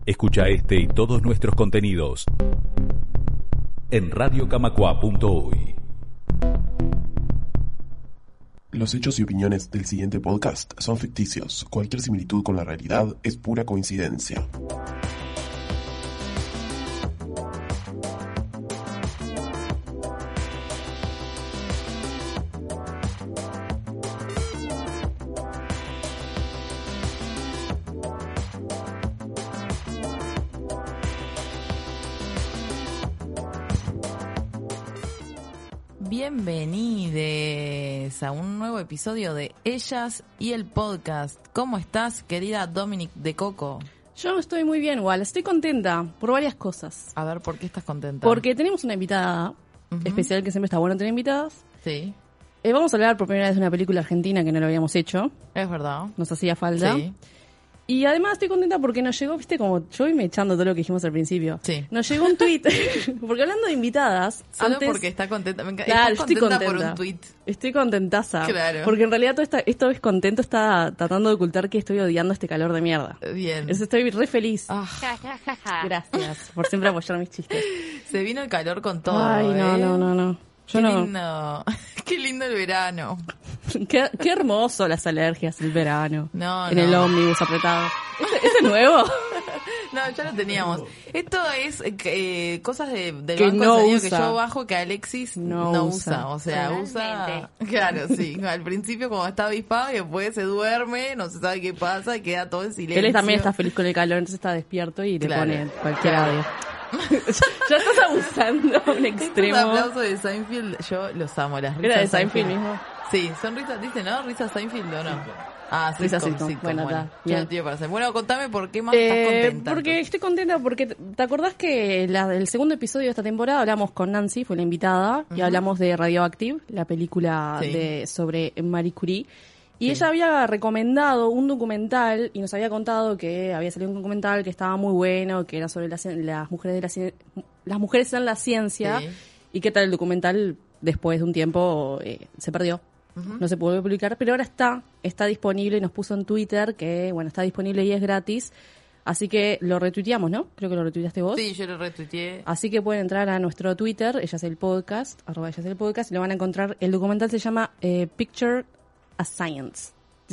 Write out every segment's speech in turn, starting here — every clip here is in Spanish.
Escucha este y todos nuestros contenidos en radiocamacua.uy. Los hechos y opiniones del siguiente podcast son ficticios. Cualquier similitud con la realidad es pura coincidencia. Bienvenides a un nuevo episodio de Ellas y el Podcast. ¿Cómo estás, querida Dominic de Coco? Yo estoy muy bien, igual. Estoy contenta por varias cosas. A ver, ¿por qué estás contenta? Porque tenemos una invitada especial, que siempre está bueno tener invitadas. Sí. Vamos a hablar por primera vez de una película argentina que no lo habíamos hecho. Es verdad. Nos hacía falta. Sí. Y además estoy contenta porque nos llegó, viste, como yo voy me echando todo lo que dijimos al principio. Sí. Nos llegó un tweet, porque hablando de invitadas, Solo antes... porque está contenta. Me encanta. Claro, ¿Estás estoy contenta contenta por un tweet? Estoy contentaza. Claro. Porque en realidad esto es contento, está tratando de ocultar que estoy odiando este calor de mierda. Bien. Entonces estoy re feliz. Ah, Gracias por siempre apoyar mis chistes. se vino el calor con todo. Ay, no. Yo Qué no. lindo. Qué lindo el verano. Qué hermoso las alergias del verano. No, en el ómnibus apretado. ¿Este es nuevo? No, ya lo teníamos. Esto es cosas del Que banco no de sonido usa. que yo bajo que Alexis No usa. O sea, usa... Claro, sí. Al principio como está avispado y después se duerme, no se sabe qué pasa y queda todo en silencio. Él también está feliz con el calor, entonces está despierto y le Claro. pone cualquier Claro. audio. Ya estás abusando a un extremo. Estos aplausos de Seinfeld, yo los amo. Las risas Era de Seinfeld mismo. Sí, son risas, dice, ¿no? ¿Risas Seinfeld o no? Ah, sí, Risas sitcom. sitcom. Bueno, está. Ya Bien. no tiene para hacer. Bueno, contame por qué más estás contenta. Porque estoy contenta porque ¿te acordás que el segundo episodio de esta temporada hablamos con Nancy, fue la invitada, y hablamos de Radioactive, la película Sí. sobre Marie Curie? Y Sí. ella había recomendado un documental y nos había contado que había salido un documental que estaba muy bueno, que era sobre las mujeres las mujeres en la ciencia, Sí. y que tal el documental después de un tiempo se perdió. No se pudo publicar, pero ahora está disponible y nos puso en Twitter que, bueno, está disponible y es gratis. Así que lo retuiteamos, ¿no? Creo que lo retuiteaste vos. Sí, yo lo retuiteé. Así que pueden entrar a nuestro Twitter, Ellas el Podcast, @ellas el Podcast, y lo van a encontrar. El documental se llama Picture a Science.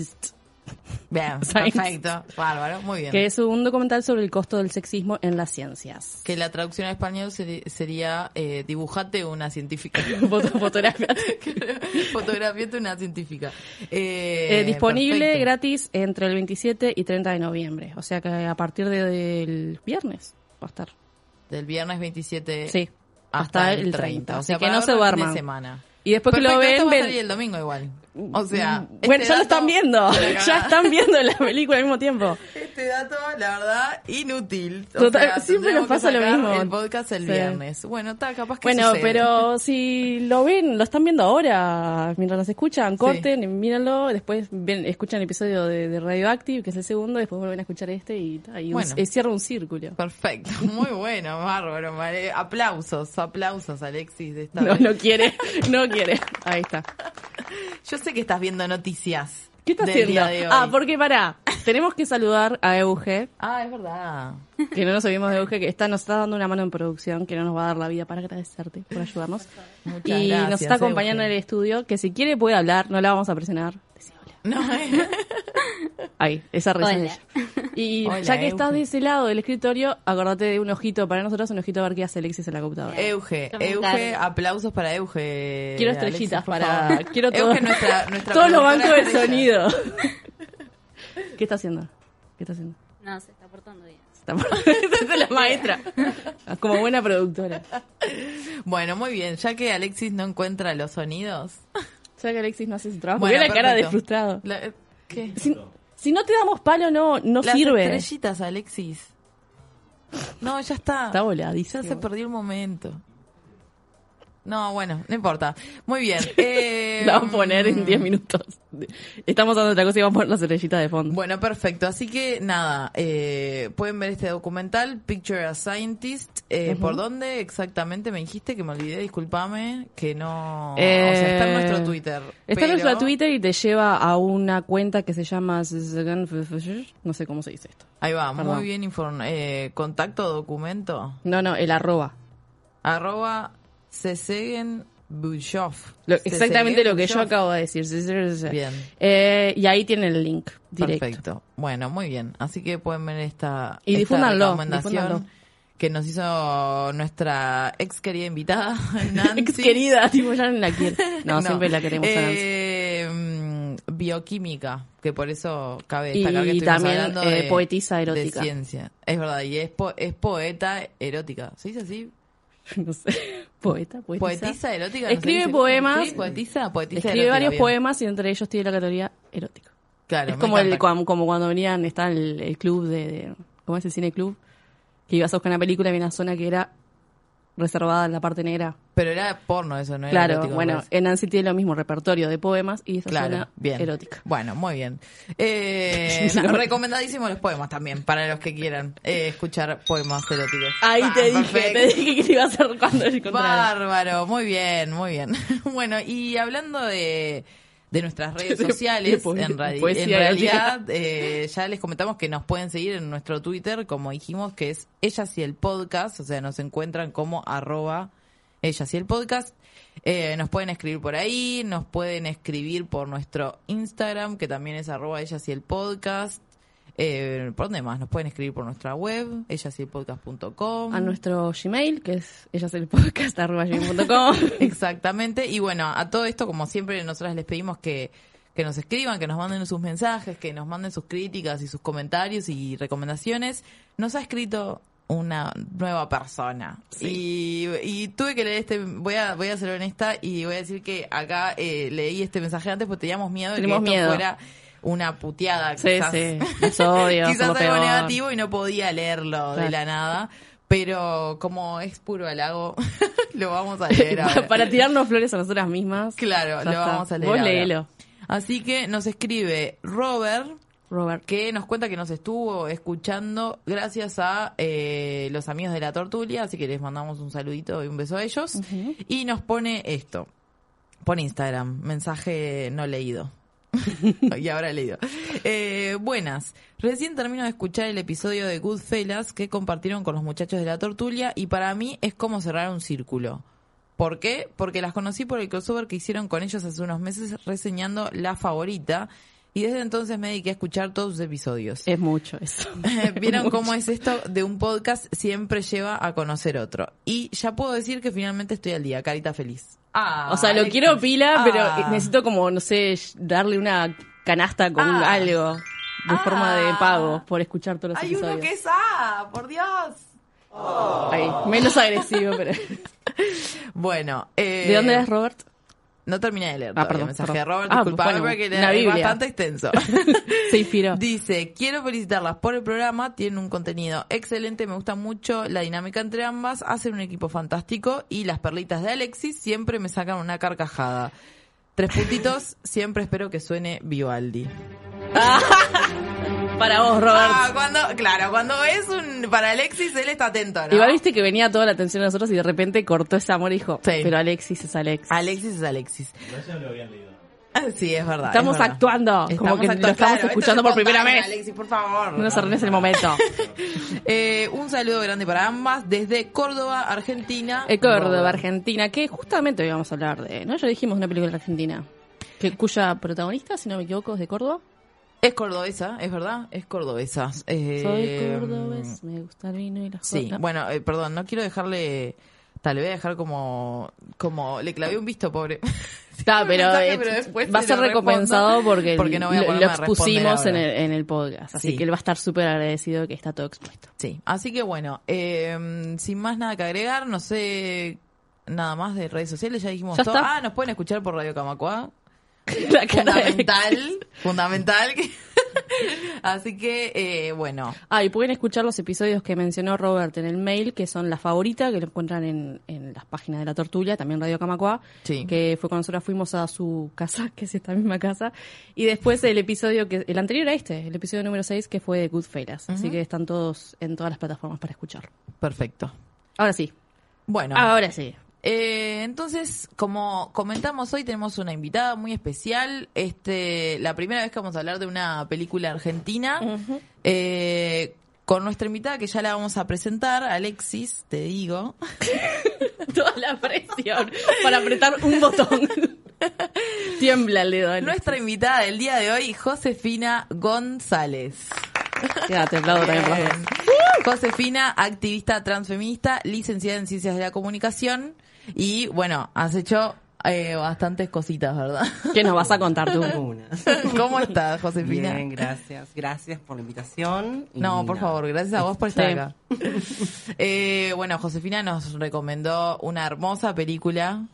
Bien, Science. perfecto. Bárbaro, muy bien. Que es un documental sobre el costo del sexismo en las ciencias. Que la traducción al español sería dibujate una científica. Fotografía. Fotografiate una científica. Disponible Perfecto. gratis entre el 27 y 30 de noviembre. O sea que a partir del viernes va a estar. Del viernes 27 Sí, hasta hasta el el 30. 30. O sea, Así que para no se verlo el fin duerman. de semana. Y después Perfecto, que lo esto ven, va a salir el domingo igual. O sea, bueno, este ya lo dato- están viendo. Ya están viendo la película al mismo tiempo. Este dato, la verdad, inútil. O Total, sea, siempre tendremos nos pasa que lo sacar mismo. El podcast el Sí. viernes. Bueno, está capaz que Bueno, sucede. pero si lo ven, lo están viendo ahora, mientras nos escuchan, corten y mírenlo, después escuchan el episodio de Radioactive, que es el segundo, después vuelven a escuchar este y Bueno. cierra un círculo. Perfecto, muy bueno, bárbaro. Aplausos, Alexis, de esta No, vez. no quiere. Ahí está. Yo sé que estás viendo noticias. ¿Qué está del haciendo? día de hoy. Porque tenemos que saludar a Euge, Ah, es verdad. que no nos olvidemos de Euge, que nos está dando una mano en producción, que no nos va a dar la vida para agradecerte por ayudarnos. Muchas Y gracias, nos está acompañando Euge. en el estudio, que si quiere puede hablar, no la vamos a presionar. Decí hola. No, Ahí, esa risa Hola. de ella. Y Hola, ya que estás Euge. de ese lado del escritorio, acordate de un ojito para nosotros, un ojito a ver qué hace Alexis en la computadora. Euge, Yo me encargo. aplausos para Euge. Quiero Alexis, estrellitas por para... favor. Quiero todo, Euge, nuestra todos los productora bancos de estrella. sonido. ¿Qué está haciendo? No, se está portando bien. Esa es la maestra. Como buena productora. Bueno, muy bien. Ya que Alexis no encuentra los sonidos. ¿Sabes que Alexis no hace su trabajo? Bueno, Ve la cara de perfecto. frustrado. ¿Qué? Si no te damos palo, no Las sirve. estrellitas, Alexis. No, ya está. Está voladísimo. Ya se perdió el momento. No, bueno, no importa. Muy bien. La vamos a poner en 10 minutos. Estamos dando otra cosa y vamos a poner la estrellita de fondo. Bueno, perfecto. Así que nada, pueden ver este documental, Picture a Scientist. ¿Por dónde exactamente me dijiste? Que me olvidé, discúlpame, que no... o sea, está en nuestro Twitter. Está en nuestro Twitter y te lleva a una cuenta que se llama... No sé cómo se dice esto. Ahí va, Perdón. muy bien contacto, documento. No, el arroba. @Sesegen Bushov. Exactamente lo que yo acabo de decir. Bien. Y ahí tienen el link directo. Perfecto. Bueno, muy bien. Así que pueden ver esta recomendación que nos hizo nuestra ex querida invitada, Nancy. Ex querida, tipo ya no la quiero. No, siempre la queremos a Nancy. Bioquímica, que por eso cabe destacar que Y estuvimos también hablando de poetisa erótica. de ciencia. Es verdad, y es poeta erótica. ¿Se dice así? No sé. Poetisa erótica. Escribe no sé, poemas. ¿sí? Poetisa Escribe erótica, varios bien. poemas y entre ellos tiene la categoría erótica. Claro, Es me como encanta. como cuando venían, está el club ¿cómo es el cine club? Que ibas a buscar una película y había una zona que era reservada en la parte negra. Pero era porno eso, ¿no? Era Claro, erótico, bueno, parece. en Nancy tiene lo mismo, repertorio de poemas y esa Claro, zona bien. erótica. Bueno, muy bien. Recomendadísimos los poemas también, para los que quieran escuchar poemas eróticos. Ahí te perfecto. dije que te iba a hacer cuando lo encontrara. Bárbaro, muy bien, muy bien. Bueno, y hablando de nuestras redes sociales, en realidad ya les comentamos que nos pueden seguir en nuestro Twitter, como dijimos, que es Ellas y el Podcast, o sea, nos encuentran como @Ellas y el Podcast. Nos pueden escribir por ahí, nos pueden escribir por nuestro Instagram, que también es @Ellas y el Podcast. ¿Por dónde más? Nos pueden escribir por nuestra web, ellasyelpodcast.com. A nuestro Gmail, que es ellaselpodcast@gmail.com. Exactamente. Y bueno, a todo esto, como siempre, nosotras les pedimos que nos escriban, que nos manden sus mensajes, que nos manden sus críticas y sus comentarios y recomendaciones. Nos ha escrito una nueva persona. Sí. Y tuve que leer voy a ser honesta y voy a decir que acá leí este mensaje antes porque teníamos miedo de que esto fuera una puteada, Sí, quizás. sí. Los odios, Quizás son lo algo peor. negativo y no podía leerlo de Claro. la nada. Pero como es puro halago, lo vamos a leer ahora. Para tirarnos flores a nosotras mismas. Claro, Ya lo está. vamos a leer Vos ahora. léelo. Así que nos escribe Robert, que nos cuenta que nos estuvo escuchando gracias a los amigos de la Tortulia, así que les mandamos un saludito y un beso a ellos. Y nos pone esto, por Instagram, mensaje no leído. Y ahora he leído. Buenas, recién termino de escuchar el episodio de Goodfellas que compartieron con los muchachos de la Tortulia y para mí es como cerrar un círculo. ¿Por qué? Porque las conocí por el crossover que hicieron con ellos hace unos meses reseñando La Favorita y desde entonces me dediqué a escuchar todos sus episodios. Es mucho eso. ¿Vieron Mucho. cómo es esto de un podcast? Siempre lleva a conocer otro. Y ya puedo decir que finalmente estoy al día, carita feliz. O sea, lo quiero pila, pero Ah. necesito como, no sé, darle una canasta con algo de forma de pago por escuchar todos los Hay episodios. uno que es por Dios. Ahí, menos agresivo, pero... Bueno. ¿De dónde eres, Robert? No terminé de leer Ah, todavía perdón, el mensaje perdón. de Robert, Ah, disculpame bueno, porque una es Biblia. bastante extenso. Se inspiró. Dice, quiero felicitarlas por el programa, tienen un contenido excelente, me gusta mucho la dinámica entre ambas, hacen un equipo fantástico y las perlitas de Alexis siempre me sacan una carcajada. 3 puntitos, siempre espero que suene Vivaldi. Para vos, Robert. Cuando es para Alexis, él está atento, ¿no? Igual viste que venía toda la atención a nosotros y de repente cortó ese amor y dijo, Sí. pero Alexis es Alexis. Alexis es Alexis. Sí, es verdad. Estamos es verdad. actuando, como que lo estamos escuchando por primera vez. Alexis, por favor. No nos arruines el momento. Un saludo grande para ambas desde Córdoba, Argentina. Córdoba, Argentina, que justamente hoy vamos a hablar de, ¿no? Ya dijimos una película argentina, cuya protagonista, si no me equivoco, es de Córdoba. Es cordobesa, es verdad, es cordobesa. Soy cordobés, me gusta el vino y las Sí, cosas. bueno, perdón, no quiero dejarle... Tal, le voy a dejar como le clavé un visto, pobre. Está, pero, después va a se ser lo recompensado respondo, porque no voy a lo ponerme a expusimos responder ahora. en el podcast. Así Sí. que él va a estar súper agradecido que está todo expuesto. Sí, así que bueno, sin más nada que agregar, no sé nada más de redes sociales, ya dijimos Ya todo. está. Nos pueden escuchar por Radio Camacuá. La cara de- Fundamental. Así que, bueno. Y pueden escuchar los episodios que mencionó Robert en el mail, que son La Favorita, que lo encuentran en las páginas de La Tortulia, también Radio Camacuá, Sí. que fue cuando nosotros fuimos a su casa, que es esta misma casa, y después el episodio, el anterior a el episodio número 6, que fue de Goodfellas. Así que están todos en todas las plataformas para escuchar. Perfecto. Ahora sí. Bueno. Ahora sí. Entonces, como comentamos hoy, tenemos una invitada muy especial. La primera vez que vamos a hablar de una película argentina. Con nuestra invitada, que ya la vamos a presentar, Alexis, te digo. Toda la presión para apretar un botón. Tiembla el dedo. Alexis. Nuestra invitada del día de hoy, Josefina González. Quédate, aplaudo también. Bien. Josefina, activista transfeminista, licenciada en Ciencias de la Comunicación. Y bueno, has hecho bastantes cositas, ¿verdad? ¿Qué nos vas a contar tú? ¿Cómo estás, Josefina? Bien, gracias. Gracias por la invitación. No, por favor, gracias a vos por estar acá. Bueno, Josefina nos recomendó una hermosa película.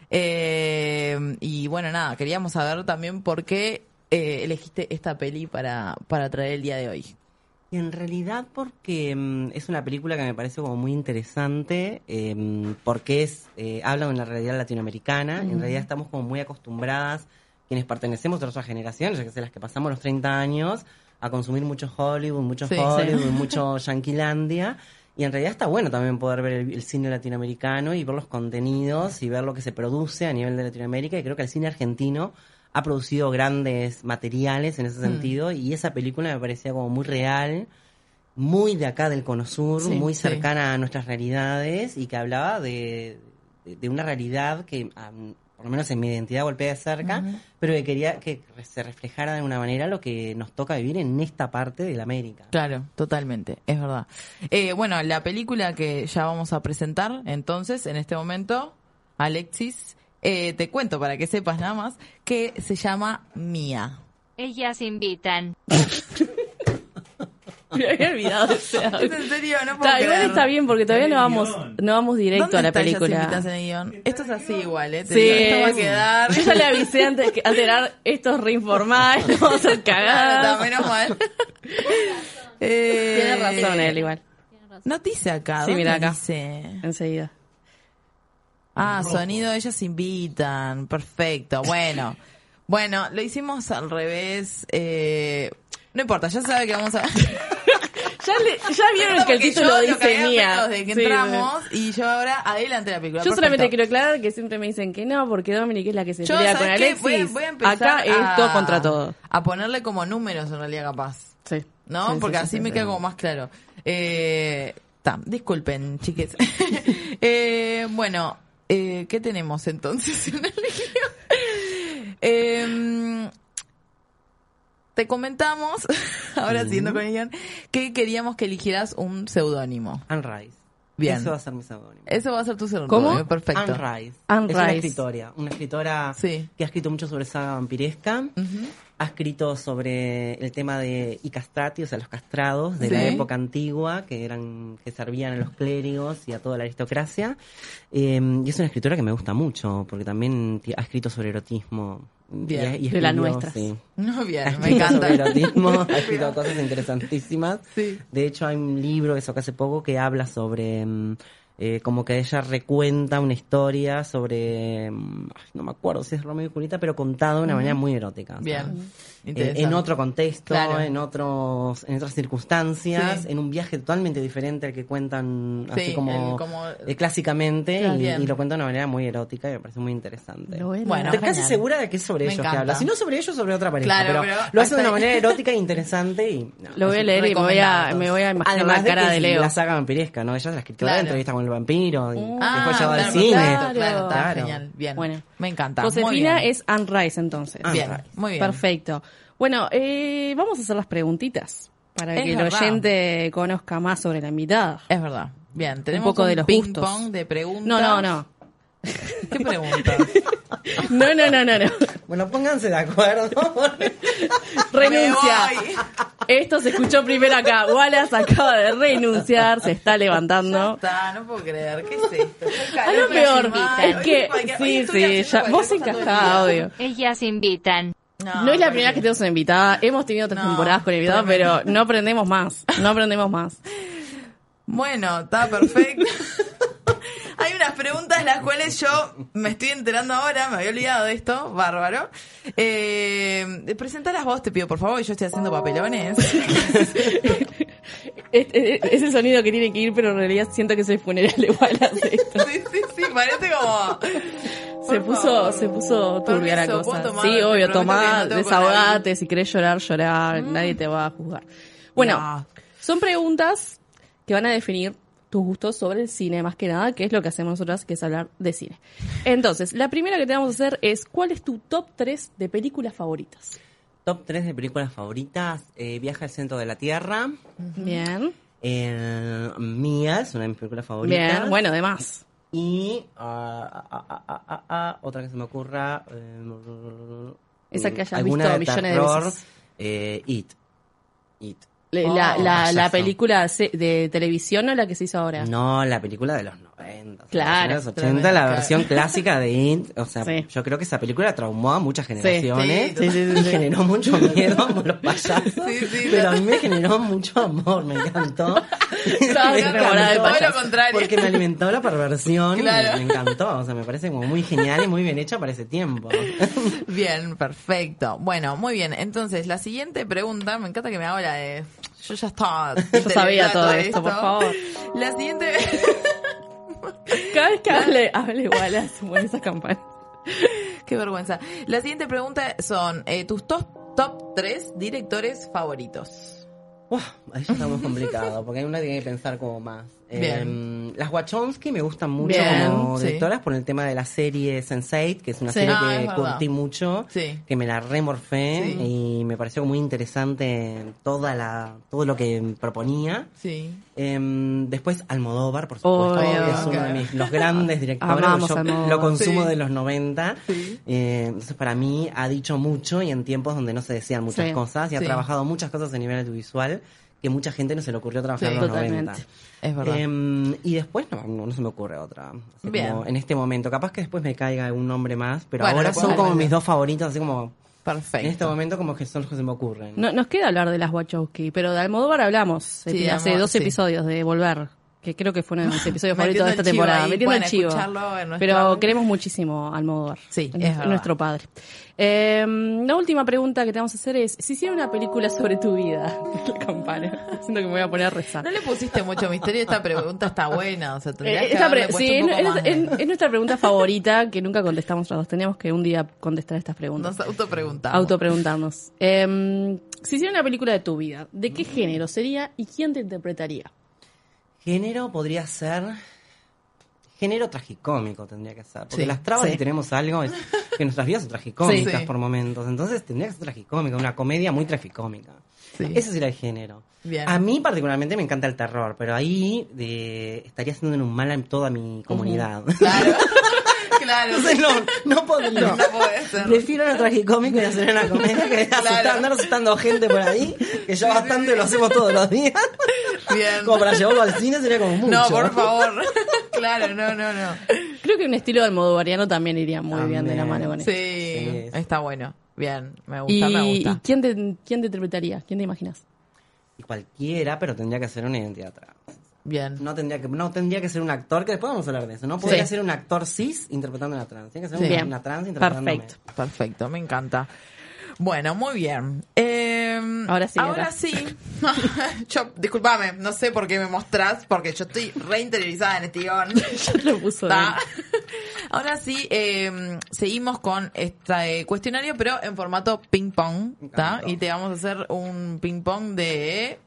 Y bueno, nada, queríamos saber también por qué elegiste esta peli para traer el día de hoy. Y en realidad porque es una película que me parece como muy interesante, porque habla de una realidad latinoamericana. En realidad estamos como muy acostumbradas, quienes pertenecemos a otras generaciones, ya que sé, las que pasamos los 30 años, a consumir mucho Hollywood, mucho Yanquilandia. Y en realidad está bueno también poder ver el cine latinoamericano y ver los contenidos y ver lo que se produce a nivel de Latinoamérica. Y creo que el cine argentino ha producido grandes materiales en ese sentido, y esa película me parecía como muy real, muy de acá del Cono Sur, muy cercana a nuestras realidades, y que hablaba de una realidad que, por lo menos en mi identidad, golpea de cerca, pero que quería que se reflejara de alguna manera lo que nos toca vivir en esta parte de la América. Claro, totalmente, es verdad. Bueno, la película que ya vamos a presentar, entonces, en este momento, Alexis, te cuento para que sepas nada más, que se llama Mía. Ellas invitan. Me había olvidado ese audio. ¿Es en serio? No puedo Igual creer. está bien, porque todavía no vamos directo a la película. Ellas invitan en el guión? Esto es así igual, Te Sí, digo, esto va a quedar... Yo ya le avisé antes que alterar estos reinformados, no vamos a ser cagadas. Está menos mal. Tiene razón él igual. No dice acá. Sí, mira acá. Dice? Enseguida. Sonido, ellas invitan. Perfecto. Bueno, lo hicimos al revés. No importa, ya sabe que vamos a... Ya vieron que el título dice Mía. Desde que entramos, y yo ahora adelante la película. Yo Perfecto. solamente quiero aclarar que siempre me dicen que no, porque Dominic es la que se Yo, pelea ¿sabes con qué? Alexis. Voy a empezar acá es todo contra todo. A ponerle como números en realidad, capaz. Sí. ¿No? Sí, Porque sí, así sí, me sí. queda como más claro. Disculpen, chiques. Bueno, ¿qué tenemos entonces en el guión? Te comentamos, ahora siguiendo con el guión, que queríamos que eligieras un seudónimo. Anne Rice. Bien. Eso va a ser mi seudónimo. Eso va a ser tu seudónimo. ¿Cómo? Perfecto. Anne Rice. Anne es Rice. una escritora Sí. que ha escrito mucho sobre saga vampiresca. Ha escrito sobre el tema de i castrati, o sea, los castrados de Sí. la época antigua, que servían a los clérigos y a toda la aristocracia. Y es una escritora que me gusta mucho, porque también ha escrito sobre erotismo. Bien. Y De las escribió, nuestras. sí. No, Ha bien, me escrito encanta. sobre erotismo, ha escrito cosas interesantísimas. Sí. De hecho, hay un libro que sacó hace poco que habla sobre... como que ella recuenta una historia sobre... no me acuerdo si es Romeo y Julieta, pero contado de una manera muy erótica. O sea, Bien. Interesante. en otro contexto, Claro. en otras circunstancias, Sí. en un viaje totalmente diferente al que cuentan así Sí, como, clásicamente, Claro, y bien. lo cuenta de una manera muy erótica y me parece muy interesante. Bueno, Estoy casi genial. segura de que es sobre Me ellos que encanta. habla. Si no sobre ellos, sobre otra pareja. Claro, pero pero lo hace de hasta una ahí. manera erótica e interesante. Y, no, Lo voy a es leer y recomendado, me voy a imaginar Además la de cara que de es Leo. la saga vampiresca, ¿no? Ella es la escritora Claro. de Entrevista con el vampiro y después llevada claro, al cine. Claro, está Claro. genial. Bien. Bueno. Me encanta. Muy Josefina bien. es Anne Rice, entonces. Anne Bien, Rice. muy bien. Perfecto. Bueno, vamos a hacer las preguntitas para Es que el verdad. oyente conozca más sobre la invitada. Es verdad. Bien, tenemos poco de los ping gustos. pong de preguntas. No. ¿Qué preguntas? No. Bueno, pónganse de acuerdo. Renuncia. Me voy. Esto se escuchó primero acá. Wallace acaba de renunciar, se está levantando. No puedo creer. ¿Qué es esto? A lo peor es que, sí, ya, vos encajás, obvio. Ellas invitan. No es la primera vez que tenemos una invitada. Hemos tenido otras temporadas con invitados, pero no aprendemos más. Bueno, está perfecto. Hay unas preguntas las cuales yo me estoy enterando ahora, me había olvidado de esto, bárbaro. Presentalas vos, te pido, por favor, yo estoy haciendo papelones. Es el sonido que tiene que ir, pero en realidad siento que soy funeral igual hace esto. Sí, parece como... Se puso turbia la cosa. Tomar, sí, obvio, tomá, no desahogate, si querés llorar, nadie te va a juzgar. Bueno, son preguntas que van a definir tus gustos sobre el cine, más que nada, que es lo que hacemos nosotras, que es hablar de cine. Entonces, la primera que te vamos a hacer es, ¿cuál es tu top 3 de películas favoritas? Top 3 de películas favoritas, Viaje al centro de la Tierra. Bien. Mía, es una de mis películas favoritas. Bien, bueno, además. Y otra que se me ocurra, Esa que hayas alguna visto de millones terror, de veces. It. La película de televisión o la que se hizo ahora. No, la película de los 90. Claro. De los 80, la versión clásica de It. O sea, Sí. yo creo que esa película traumó a muchas generaciones. Sí, Y generó mucho miedo como los payasos. Sí, pero a mí me generó mucho amor, me encantó. Estabas enamorada del todo payaso. lo contrario. Porque me alimentó la perversión. Claro. Me encantó. O sea, me parece como muy genial y muy bien hecha para ese tiempo. Bien, perfecto. Bueno, muy bien. Entonces, la siguiente pregunta, me encanta que me haga la de... Yo ya estaba... Yo sabía todo esto, por favor. La siguiente... Cada vez que hable igual, hacemos esas campanas. Qué vergüenza. La siguiente pregunta son tus top 3 directores favoritos. Ahí ya está muy complicado, porque uno tiene que pensar como más. Bien. Las Wachowski me gustan mucho Bien, como sí. directoras por el tema de la serie Sense8, que es una Sí. serie Ah, que es verdad. curtí mucho, Sí. que me la remorfé Sí. y me pareció muy interesante todo lo que proponía. Sí. Después Almodóvar, por supuesto, Obvio. que es uno de los grandes directores. Amamos Yo Almodóvar. lo consumo Sí. de los 90. Sí. Entonces, para mí, ha dicho mucho y en tiempos donde no se decían muchas Sí. cosas y ha Sí. trabajado muchas cosas a nivel audiovisual que mucha gente no se le ocurrió trabajar Sí, en los totalmente. 90. Es verdad. Y después no se me ocurre otra. Así Bien. como en este momento. Capaz que después me caiga un nombre más, pero Bueno, ahora lo son podemos como ver. mis dos favoritos, así como Perfecto. en este momento como que son los que se me ocurren. No, nos queda hablar de las Wachowski, pero de Almodóvar hablamos Sí, hace 2 sí. episodios de Volver, que creo que fue uno de mis episodios Metiendo favoritos de esta el chivo temporada. ahí, Metiendo el pueden chivo. escucharlo en nuestra- Pero queremos muchísimo a Almodóvar. Sí, es es verdad. nuestro padre. La última pregunta que te vamos a hacer es, si hiciera una película sobre tu vida, la campana, siento que me voy a poner a rezar. No le pusiste mucho misterio, esta pregunta está buena, o sea, tendrías que Esta haberle puesto sí, un poco más de- es nuestra pregunta favorita que nunca contestamos los dos. Teníamos que un día contestar estas preguntas. Nos autopreguntamos. Autopreguntarnos. Si hiciera una película de tu vida, ¿de qué género sería y quién te interpretaría? Género podría ser... Género tragicómico tendría que ser. Porque Sí, las trabas, sí. si tenemos algo, es que nuestras vidas son tragicómicas Sí. por momentos. Entonces tendría que ser tragicómica, una comedia muy tragicómica. Sí. Ese sería el género. Bien. A mí particularmente me encanta el terror, pero ahí estaría haciéndole un mal a toda mi comunidad. Claro. Claro. Entonces no podría. No puede ser. Prefiero una tragicómica y hacer una comedia que andar asustando gente por ahí, que yo bastante lo hacemos todos los días. Bien. Como para llevarlo al cine sería como mucho. No, por favor. Claro, no. Creo que un estilo almodovariano también iría muy bien de la mano con Sí, esto. está bueno. Bien, me gusta, me ¿Y gusta. quién te interpretaría? ¿Quién te imaginas? Y cualquiera, pero tendría que ser una identidad trans. Bien. No tendría que ser un actor, que después vamos a hablar de eso. No podría Sí. ser un actor cis interpretando a una trans. Tiene que ser Sí. una trans interpretándome. Perfecto, me encanta. Bueno, muy bien. Ahora sí, Ahora ahora. sí. Yo, discúlpame, no sé por qué me mostrás, porque yo estoy reinteriorizada en este guión. Ya te lo puso ¿Tá? bien. Ahora sí, seguimos con este cuestionario, pero en formato ping-pong. ¿Tá? Y te vamos a hacer un ping-pong de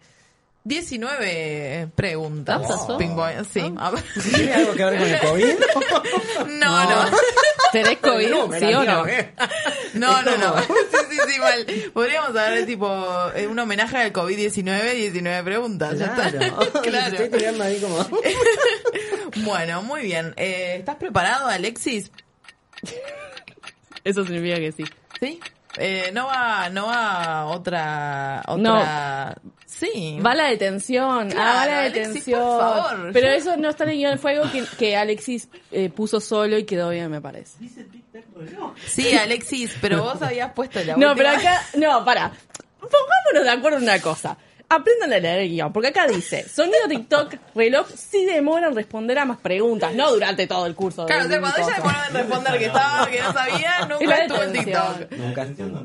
19 preguntas. ¿Tantas son? Ping-pong, sí. A ver. ¿Tiene algo que ver con el COVID? No. ¿Tenés COVID? ¿Sí o no? No. Sí, mal. Podríamos haber tipo un homenaje al COVID-19, 19 preguntas. Ya Claro. está. Claro. Estoy tirando ahí como... Bueno, muy bien. ¿Estás preparado, Alexis? Eso significa que sí. ¿Sí? No va otra... No. Sí. Va la detención. Claro, va la Alexis, detención. por favor. Pero eso no está en el guión de fuego que Alexis puso solo y quedó bien, me parece. Sí, Alexis, pero vos habías puesto la No, última. pero acá, no, para. Pongámonos de acuerdo en una cosa. Aprendan a leer el guión, porque acá dice, sonido TikTok, reloj, sí demora en responder a más preguntas, no durante todo el curso. Claro, o sea, cuando ella demoró en responder que no sabía, Y nunca la estuvo en detención. TikTok. Nunca.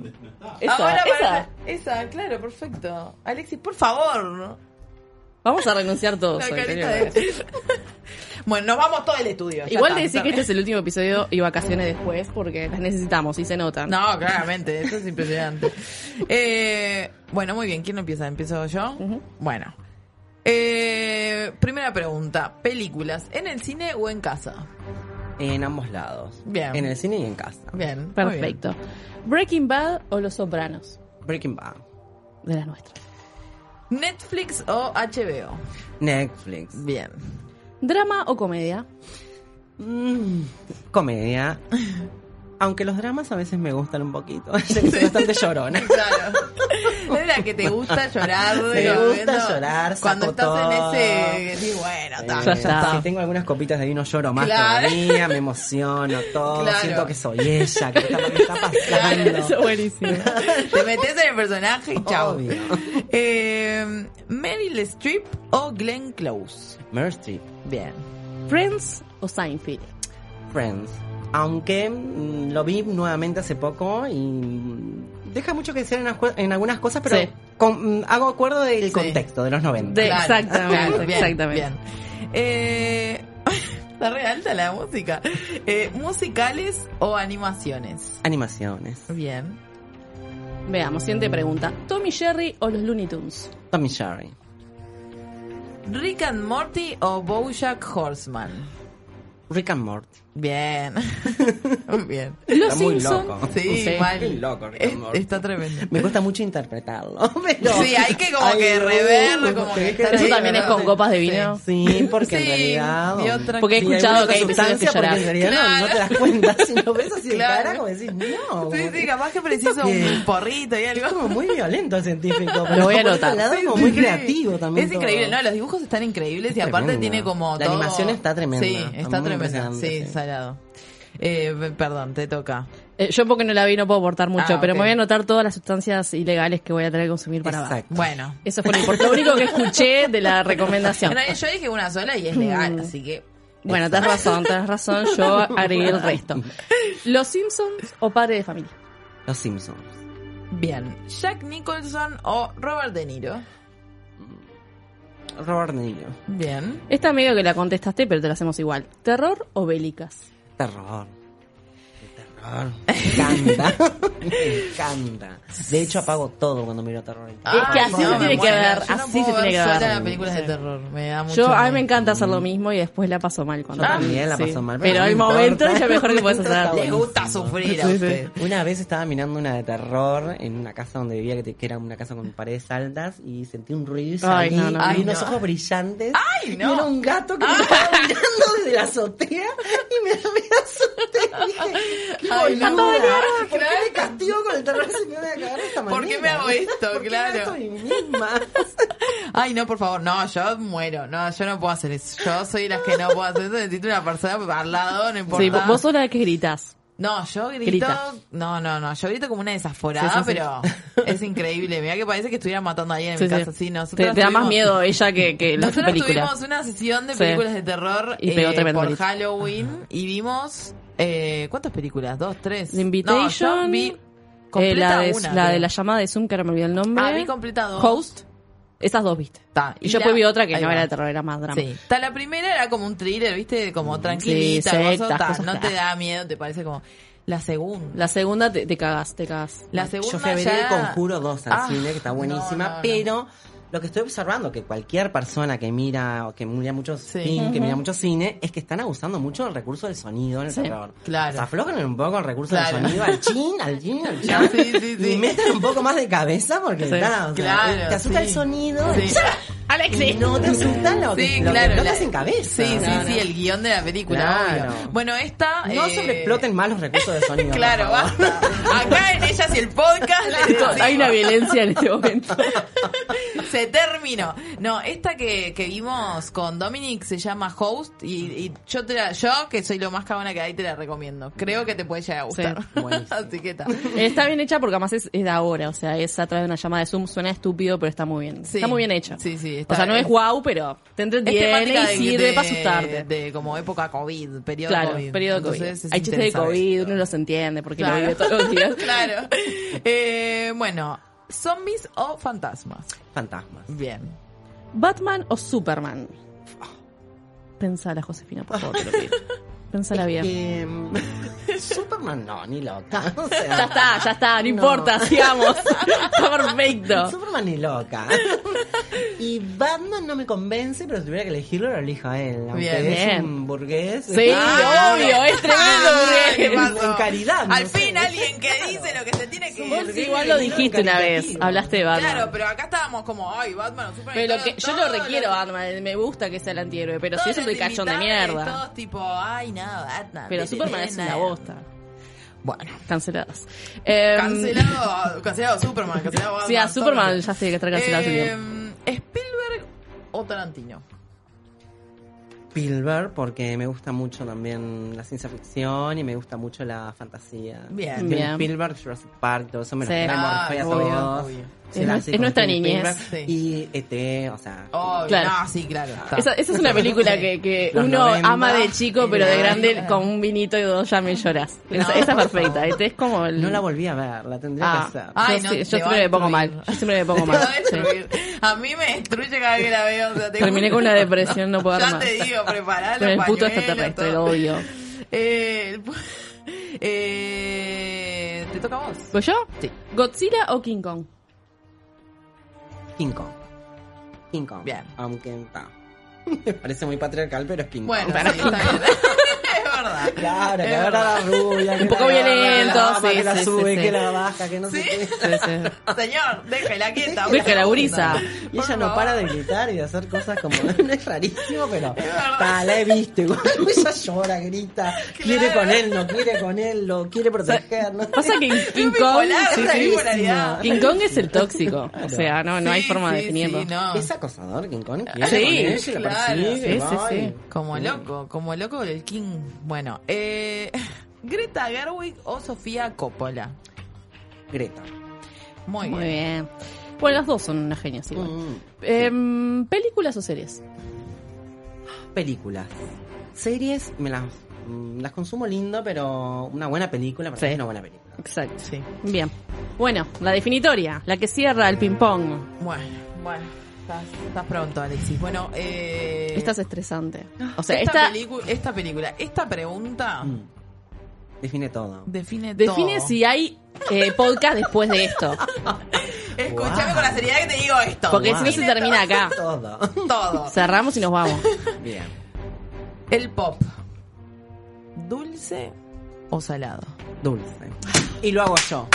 Esa, claro, perfecto. Alexis, por favor. Vamos a renunciar todos. La hoy, carita creo. de... Bueno, nos vamos todo el estudio. Igual de decir que este es el último episodio y vacaciones después, porque las necesitamos y se notan. No, claramente, eso es impresionante. Bueno, muy bien, ¿quién empieza? ¿Empiezo yo? Bueno. Primera pregunta, películas, ¿en el cine o en casa? En ambos lados. Bien. En el cine y en casa. Bien, muy Perfecto. ¿Breaking Bad o Los Sopranos? Breaking Bad. De las nuestras. bien. ¿Netflix o HBO? Netflix. Bien. ¿Drama o comedia? Comedia. Aunque los dramas a veces me gustan un poquito. Yo que soy bastante llorona. Claro. Es la que te gusta llorar. Me gusta llorar, cuando saco estás todo. en ese... Digo, bueno, Ya está. Si tengo algunas copitas de vino lloro más Claro. todavía, me emociono todo, Claro. siento que soy ella, que está, me está pasando. Eso es buenísimo. Te metes en el personaje y chao. Obvio. ¿Meryl Streep o Glenn Close? Meryl Streep, Bien. ¿Friends o Seinfeld? Friends. Aunque lo vi nuevamente hace poco y deja mucho que decir en algunas cosas, pero Sí. hago acuerdo del Sí. contexto de los 90. Exactamente, bien, exactamente. Bien. Está re alta la música. ¿Musicales o animaciones? Animaciones. Bien. Veamos, siguiente pregunta. ¿Tommy Jerry o los Looney Tunes? Tommy Jerry. ¿Rick and Morty o BoJack Horseman? Rick and Morty. Bien. Muy bien. Los Está muy Simpsons. loco. Sí, Sí. mal. Muy loco, Rick and Morty. Está tremendo. Me cuesta mucho interpretarlo, pero... Sí, hay que como que reverlo, como que estar Eso ahí, también es ¿verdad? con copas de vino. Sí, porque en Sí, realidad... y otra- Porque he Sí, escuchado alguna que hay episodios que sustancia, porque lloras. en realidad no te das cuenta. Si lo ves así de Claro. cara, como decís, no. Sí, sí, capaz que preciso Esto que- un porrito y algo. Es como muy violento el científico. Lo voy a por anotar. otro lado, Sí, como sí, muy sí. creativo también. Es increíble, ¿no? Los dibujos están increíbles y aparte tremendo. tiene como La todo... animación está tremenda. Sí, está Muy tremenda. impresionante, Sí, sí. salado. Perdón, te toca. Yo porque no la vi no puedo aportar mucho, Ah, pero ok. me voy a anotar todas las sustancias ilegales que voy a tener que consumir para ver. Exacto. Bueno. Eso fue lo único que escuché de la recomendación. En realidad yo dije una sola y es legal, así que... Bueno, tenés razón, yo agregué el resto. ¿Los Simpsons o Padre de Familia? Los Simpsons. Bien. ¿Jack Nicholson o Robert De Niro? Robert De Niro. Bien. Esta medio que la contestaste, pero te la hacemos igual. ¿Terror o bélicas? Terror. El terror. Me encanta. Me encanta. De hecho, apago todo cuando miro terror. que así se tiene que ver, Yo no así puedo se tiene que ver ver. sola películas de terror. Me da mucho Yo, a mí me miedo. encanta hacer lo mismo y después la paso mal cuando Yo también la sí. paso mal, Pero no hay importa. momentos y lo mejor que puedes El momento hacer. está Les gusta sufrir a Sí, sí. usted. Una vez estaba mirando una de terror en una casa donde vivía, que era una casa con paredes altas, y sentí un ruido y Ay, salí, no, no, y vi no. unos ojos brillantes. Ay, no. Y era un gato que me estaba mirando desde la azotea y me asusté. Y dije, qué Ay, no. boluda, ¿por qué Claro. me castigo con el terror si me voy a cagar de esta manera? ¿Por qué me hago esto? ¿Por qué Claro. me hago esto a mí misma? Ay, no, por favor, no, yo muero. No, yo no puedo hacer eso. Yo soy las que no puedo hacer eso. Necesito una persona al lado, no importa. Sí, vos sos la que gritas. No, yo grito. Grita. No. Yo grito como una desaforada, Sí, sí, sí. pero es increíble. Mira que parece que estuviera matando a alguien en Sí, mi sí. casa. Sí, nosotros Te da más miedo ella que la Nosotros película. tuvimos una sesión de Sí. películas de terror Y pegó tremendo por grito. Halloween y vimos ¿cuántas películas? ¿2, 3? The Invitation, No, yo vi completa una. la de creo. la llamada de Zoom, que ahora me olvidé el nombre. Ah, vi completa 2. Host. Esas dos viste. Ta, Y yo después vi otra que ahí no va. era de terror, era más drama. Sí. Ta, la primera era como un thriller, ¿viste? Como tranquilita, Sí, gozo, sectas, ta, cosas no te feas. da miedo, te parece como... La segunda. La segunda te cagás. La segunda Yo fui a ver ya... El Conjuro 2 al Ah, cine, que está buenísima, no. pero lo que estoy observando, que cualquier persona que mira mucho Sí. film, que mira mucho cine, es que están abusando mucho del recurso del sonido en el Sí, terror. claro. O sea, aflojan un poco el recurso Claro. del sonido al chin, al chan. Sí. Y metan un poco más de cabeza porque Sí. está, o sea, Claro, te asusta sí. el sonido. Sí. Y no te asusta lo que, Sí, lo claro. que explotas en cabeza. Sí, No, no. el guión de la película, Claro. obvio. Bueno, esta... No sobreexploten más los recursos de sonido. Claro, por favor. basta. Acá en Ellas y el Podcast le decimos- Hay una violencia en este momento. Se terminó. No, esta que vimos con Dominic se llama Host y yo que soy lo más cabona que hay, te la recomiendo. Creo que te puede llegar a gustar. Sí. Buenísimo. Así que está. Está bien hecha porque además es de ahora, o sea, es a través de una llamada de Zoom, suena estúpido, pero está muy bien. Sí. Está muy bien hecha. Sí, sí. O sea, no es guau, pero te entretiene y sirve para asustarte. De como época COVID, periodo Claro, COVID. periodo COVID. Entonces, es Hay chistes de intensa. COVID, uno los entiende porque Claro. lo vive todos los días. Claro. Bueno, ¿zombies o fantasmas? Fantasmas. Bien. ¿Batman o Superman? Pensala, Josefina, por favor, te lo pido. Pensala bien. Superman no, ni loca. O sea, Ya está, no importa, sigamos. Está perfecto. Superman ni loca. Y Batman no me convence, pero si tuviera que elegirlo, lo elijo a él. Aunque Bien. es Bien. un burgués. Sí, obvio, es tremendo ¿Qué burgués. pasó? En caridad, no Al sé. fin alguien que dice lo que se tiene que Vos decir. igual lo dijiste una vez, hablaste de Batman. Claro, pero acá estábamos como, ay, Batman o Superman. Pero y que todo- yo lo todo requiero Batman, me gusta que sea el antihéroe, pero si todos eso es el los cachón de invitados, mierda. Todos tipo, ay, no, Batman. Pero Superman es una bosta. Bueno, Canceladas. cancelado Superman, cancelado Batman. Sí, a Superman todo. ya sé que está cancelado. Spielberg o Tarantino. Spielberg, porque me gusta mucho también la ciencia ficción y me gusta mucho la fantasía. Bien. Bien. Spielberg, Jurassic Park, todo eso me lo Sí. morfé a Obvio, todos. obvio. Sí, Es la nues- sé es con nuestra Steven niñez. Spielberg. Sí. Y ET, o sea... Obvio, Claro. no, sí, claro. está. Esa es una película que Los uno 90, ama de chico, pero de grande Claro. con un vinito y dos ya me lloras. Esa es perfecta. Este es como el... No la volví a ver, la tendría que hacer. Ay, yo no, sí, te yo va siempre a me pongo destruir. mal. Yo siempre me pongo Te va mal. a Sí. destruir. A mí me destruye cada vez que la veo. O sea, Terminé con una depresión, no puedo Ya más. te digo, preparalo. Con el puto pañuelo, extraterrestre, todo. lo odio. ¿Te toca a vos? ¿Pues yo? Sí. ¿Godzilla o King Kong? King Kong. King Kong. Bien. Aunque está. Me parece muy patriarcal, pero es King Bueno, Kong. sí, está bien. Es verdad. Claro, Es que ahora la verdad. rubia. que Un poco la agarra, violento, que la baja, sí, que la sí, sube, sí, que sí. la baja, que no sé ¿Sí? qué. Sí, sí. Señor, déjela quieta. Déjala, gurisa. Y ella no para de gritar y de hacer cosas como... Es rarísimo, pero... verdad. La he visto igual. Ella llora, grita. Quiere con él, no quiere con él, lo quiere proteger. ¿no? Pasa que King Kong... bipolar, sí, es sí. bipolaridad. King Kong es el tóxico. O sea, no hay Sí, forma de sí, definirlo. sí, no. Es acosador, King Kong. Quiere Sí, con él, se la claro. persigue, Sí, sí, va sí. y- Como loco el King. Bueno, Greta Gerwig o Sofía Coppola. Greta. Muy Muy bien. bien. Bueno, las dos son unas genias igual. ¿Películas o series? Películas. Series me las consumo lindo, pero una buena película para Sí. mí es una buena película. Exacto. Sí. Bien. Bueno, la definitoria, la que cierra el ping-pong. Bueno. Estás pronto, Alexis. Bueno, Esta es estresante. O sea, esta esta película, esta pregunta Define todo. define define todo. si hay podcast después de esto. Escúchame Wow. con la seriedad que te digo esto. Porque si no se Define termina acá. Todo. todo. Cerramos y nos vamos. Bien. El pop. ¿Dulce o salado? Dulce. Y lo hago yo.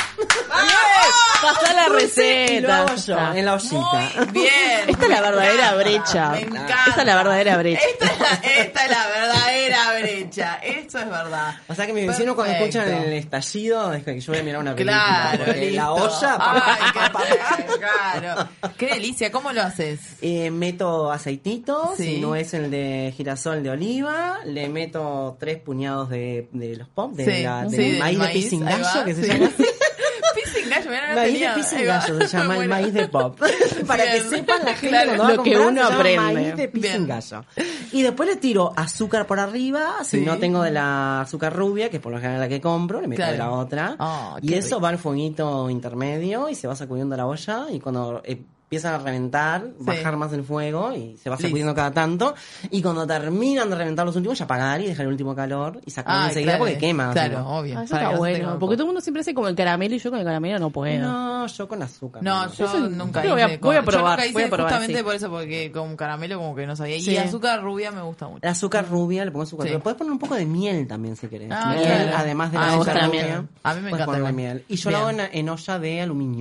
Pasá la receta. Y lo hago ya yo, está. en la ollita. Muy bien. Esta es la verdadera Me brecha. encanta. Esta es la verdadera brecha. Esta es la verdadera brecha. Eso es verdad. O sea que mis vecinos cuando Perfecto. escuchan el estallido es que yo voy a mirar una película. Claro, porque listo. la olla... Ay, qué claro. Qué delicia. ¿Cómo lo haces? Meto aceitito, Sí. si no es el de girasol de oliva, le meto 3 puñados de los pop, del del maíz de pisingallo, que se llama así. Pisingallo, mira, no Maíz tenía. de pisingallo se llama el Bueno. maíz de pop. Para que Bien. sepan la gente Claro. cuando va a Lo que comprar, uno se llama aprende. maíz de pisingallo. Y después le tiro azúcar por arriba, si Sí. no tengo de la azúcar rubia, que es por lo general la que compro, le meto Claro. de la otra. Oh, Y qué eso rico. va al fueguito intermedio y se va sacudiendo la olla y cuando empiezan a reventar, bajar más el fuego y se va Listo. sacudiendo cada tanto. Y cuando terminan de reventar los últimos, ya apagar y dejar el último calor y sacarlo enseguida claro. porque quema. Claro, ¿no? obvio. Ah, eso Para está que no se te bueno. queme Porque un todo el mundo siempre hace como el caramelo y yo con el caramelo no puedo. No, yo con azúcar. No, yo Eso nunca creo hice. voy a yo probar, nunca hice voy a probar, justamente sí. por eso, porque con caramelo como que no sabía. Sí. Y azúcar rubia me gusta mucho. El azúcar rubia, le pongo azúcar. Sí. Pero puedes poner un poco de miel también si querés. Ah, miel, claro. además de Ah, la me azúcar gusta la rubia. miel. A mí me puedes encanta ponerle igual. miel. Y yo lo hago en olla de aluminio.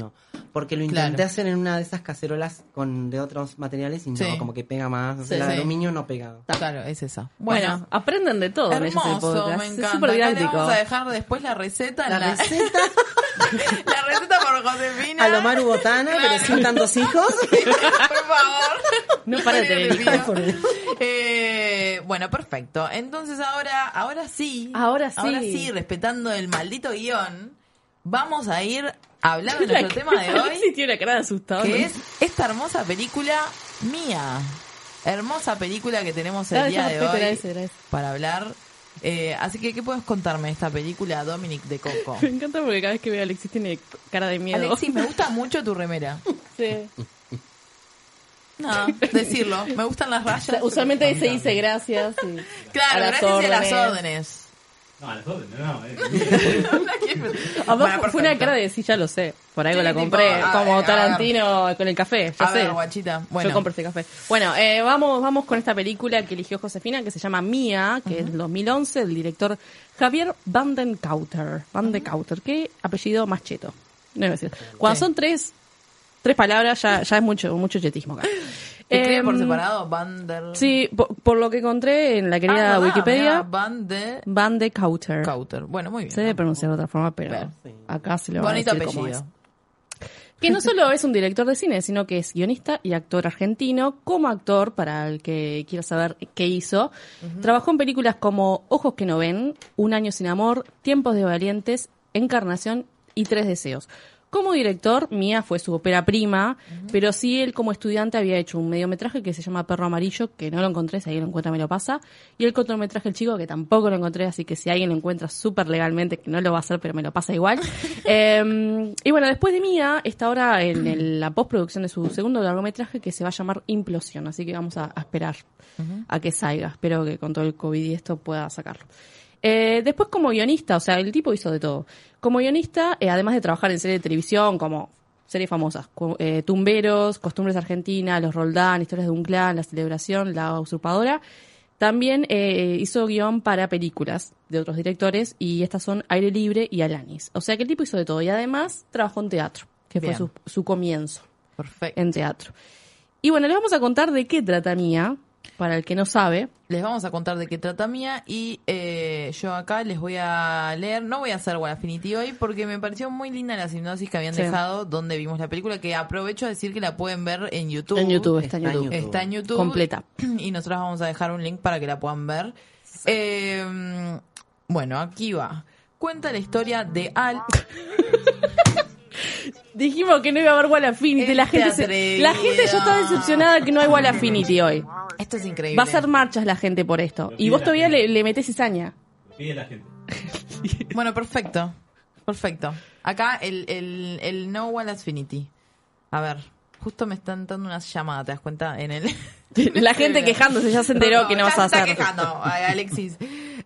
porque lo intenté Claro. hacer en una de esas cacerolas de otros materiales y no, Sí. como que pega más. O sea, Sí, la de sí. aluminio no pega. Claro, es esa. Bueno, aprenden de todo en ellos el hermoso, podcast. me Es encanta. súper Acá le didáctico. vamos a dejar después la receta. en La receta la receta por Josefina. a lo Maru Botana, Claro. pero sin tantos hijos. Por favor. No para de tener Te hijos. pido. Por Dios. Bueno, perfecto. Entonces ahora sí. Ahora sí. respetando el maldito guión, vamos a ir a hablar de nuestro tema de hoy, Alexis tiene una cara de asustado. que es esta hermosa película Mía. Hermosa película que tenemos el día de hoy Era ese. para hablar. Así que, ¿qué puedes contarme de esta película, Dominic de Coco? Me encanta porque cada vez que veo a Alexis tiene cara de miedo. Alexis, me gusta mucho tu remera. Sí. No, decirlo. Me gustan las O rayas. sea, usualmente se dice gracias. Y Claro, a las gracias a las órdenes. órdenes. No, a las órdenes, no. Además, Bueno, fue una perfecto. cara de sí, ya lo sé. Por algo Sí, la tipo, compré. a Como ver, Tarantino con el café. Ya A sé. ver, guachita. Bueno, Yo compré este café. Bueno, vamos con esta película que eligió Josefina, que se llama Mía, que es del 2011, del director Javier Van den Kauter. Qué apellido más cheto. No iba a decir. Cuando Sí. son tres palabras, ya es mucho chetismo acá. ¿escribe por Em, separado? Bander... Sí, por lo que encontré en la querida ¿verdad? Wikipedia, Mirá, Van de Van de Kauter. Cauter. Bueno, muy bien. Se debe pronunciar de otra forma, pero Bien. acá se lo va a Bonito decir como es. apellido. Que no solo es un director de cine, sino que es guionista y actor argentino. Como actor, para el que quiera saber qué hizo, trabajó en películas como Ojos que no ven, Un año sin amor, Tiempos de valientes, Encarnación y Tres deseos. Como director, Mía fue su ópera prima, pero sí él como estudiante había hecho un mediometraje que se llama Perro Amarillo, que no lo encontré, si alguien lo encuentra me lo pasa, y el cortometraje El Chico, que tampoco lo encontré, así que si alguien lo encuentra súper legalmente, que no lo va a hacer, pero me lo pasa igual. Y bueno, después de Mía, está ahora en la postproducción de su segundo largometraje, que se va a llamar Implosión, así que vamos a esperar a que salga. Espero que con todo el COVID y esto pueda sacarlo. Después como guionista, o sea, el tipo hizo de todo. Como guionista, además de trabajar en series de televisión como series famosas, Tumberos, Costumbres Argentinas, Los Roldán, Historias de un Clan, La Celebración, La Usurpadora, también hizo guión para películas de otros directores y estas son Aire Libre y Alanis. O sea que el tipo hizo de todo y además trabajó en teatro, que Bien. fue su comienzo Perfecto. en teatro. Y bueno, les vamos a contar de qué trata Mía, para el que no sabe. Les vamos a contar de qué trata Mía y yo acá les voy a leer, no voy a hacer Guarafinity hoy porque me pareció muy linda la sinopsis que habían Sí. dejado donde vimos la película, que aprovecho a decir que la pueden ver en YouTube. En YouTube, está en Está en YouTube. Está en YouTube. Completa. Y nosotros vamos a dejar un link para que la puedan ver. Bueno, aquí va. Cuenta la historia de Al. Dijimos que no iba a haber Wall Affinity. La Este gente ya atrevido. está decepcionada que no hay Wall Affinity hoy. Esto es increíble. Va a hacer marchas la gente por esto. Y vos todavía le metés cizaña. Lo pide la gente. Bueno, perfecto. Perfecto. Acá el No Wall Affinity. A ver, justo me están dando una llamada, ¿te das cuenta? En el... La gente quejándose, ya se enteró que no vas a está hacer. quejando, Alexis.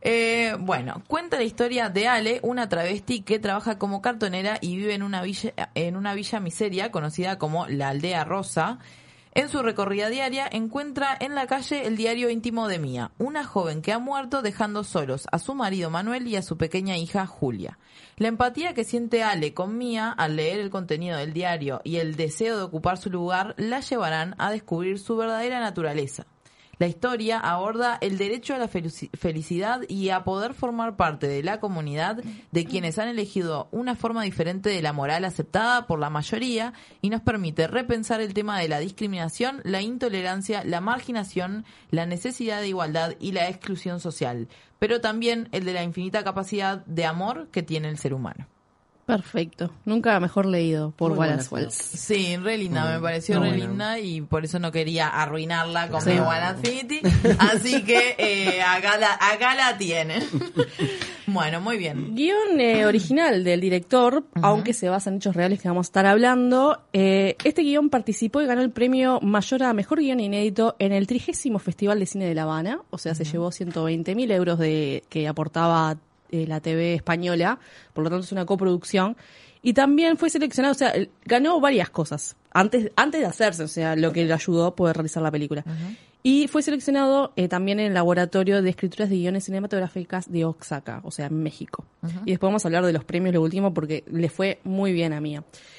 Bueno, cuenta la historia de Ale, una travesti que trabaja como cartonera y vive en una villa miseria conocida como la Aldea Rosa. En su recorrida diaria encuentra en la calle el diario íntimo de Mía, una joven que ha muerto dejando solos a su marido Manuel y a su pequeña hija Julia. La empatía que siente Ale con Mía al leer el contenido del diario y el deseo de ocupar su lugar la llevarán a descubrir su verdadera naturaleza. La historia aborda el derecho a la felicidad y a poder formar parte de la comunidad de quienes han elegido una forma diferente de la moral aceptada por la mayoría y nos permite repensar el tema de la discriminación, la intolerancia, la marginación, la necesidad de igualdad y la exclusión social, pero también el de la infinita capacidad de amor que tiene el ser humano. Perfecto. Nunca mejor leído por Muy buena Wallace Wells. Sí, re linda, me pareció muy re buena. linda y por eso no quería arruinarla con Sí. mi One Affinity. Así que acá la tienen. Bueno, muy bien. Guión original del director, aunque se basa en hechos reales que vamos a estar hablando. Este guión participó y ganó el premio mayor a mejor guión inédito en el 30º Festival de Cine de La Habana. O sea, se llevó 120.000 euros que aportaba la TV española. Por lo tanto, es una coproducción. Y también fue seleccionado, o sea, ganó varias cosas antes de hacerse, o sea, lo que le ayudó a poder realizar la película. Y fue seleccionado también en el Laboratorio de Escrituras de Guiones Cinematográficas de Oaxaca, o sea, en México. Y después vamos a hablar de los premios, lo último, porque le fue muy bien a Mía.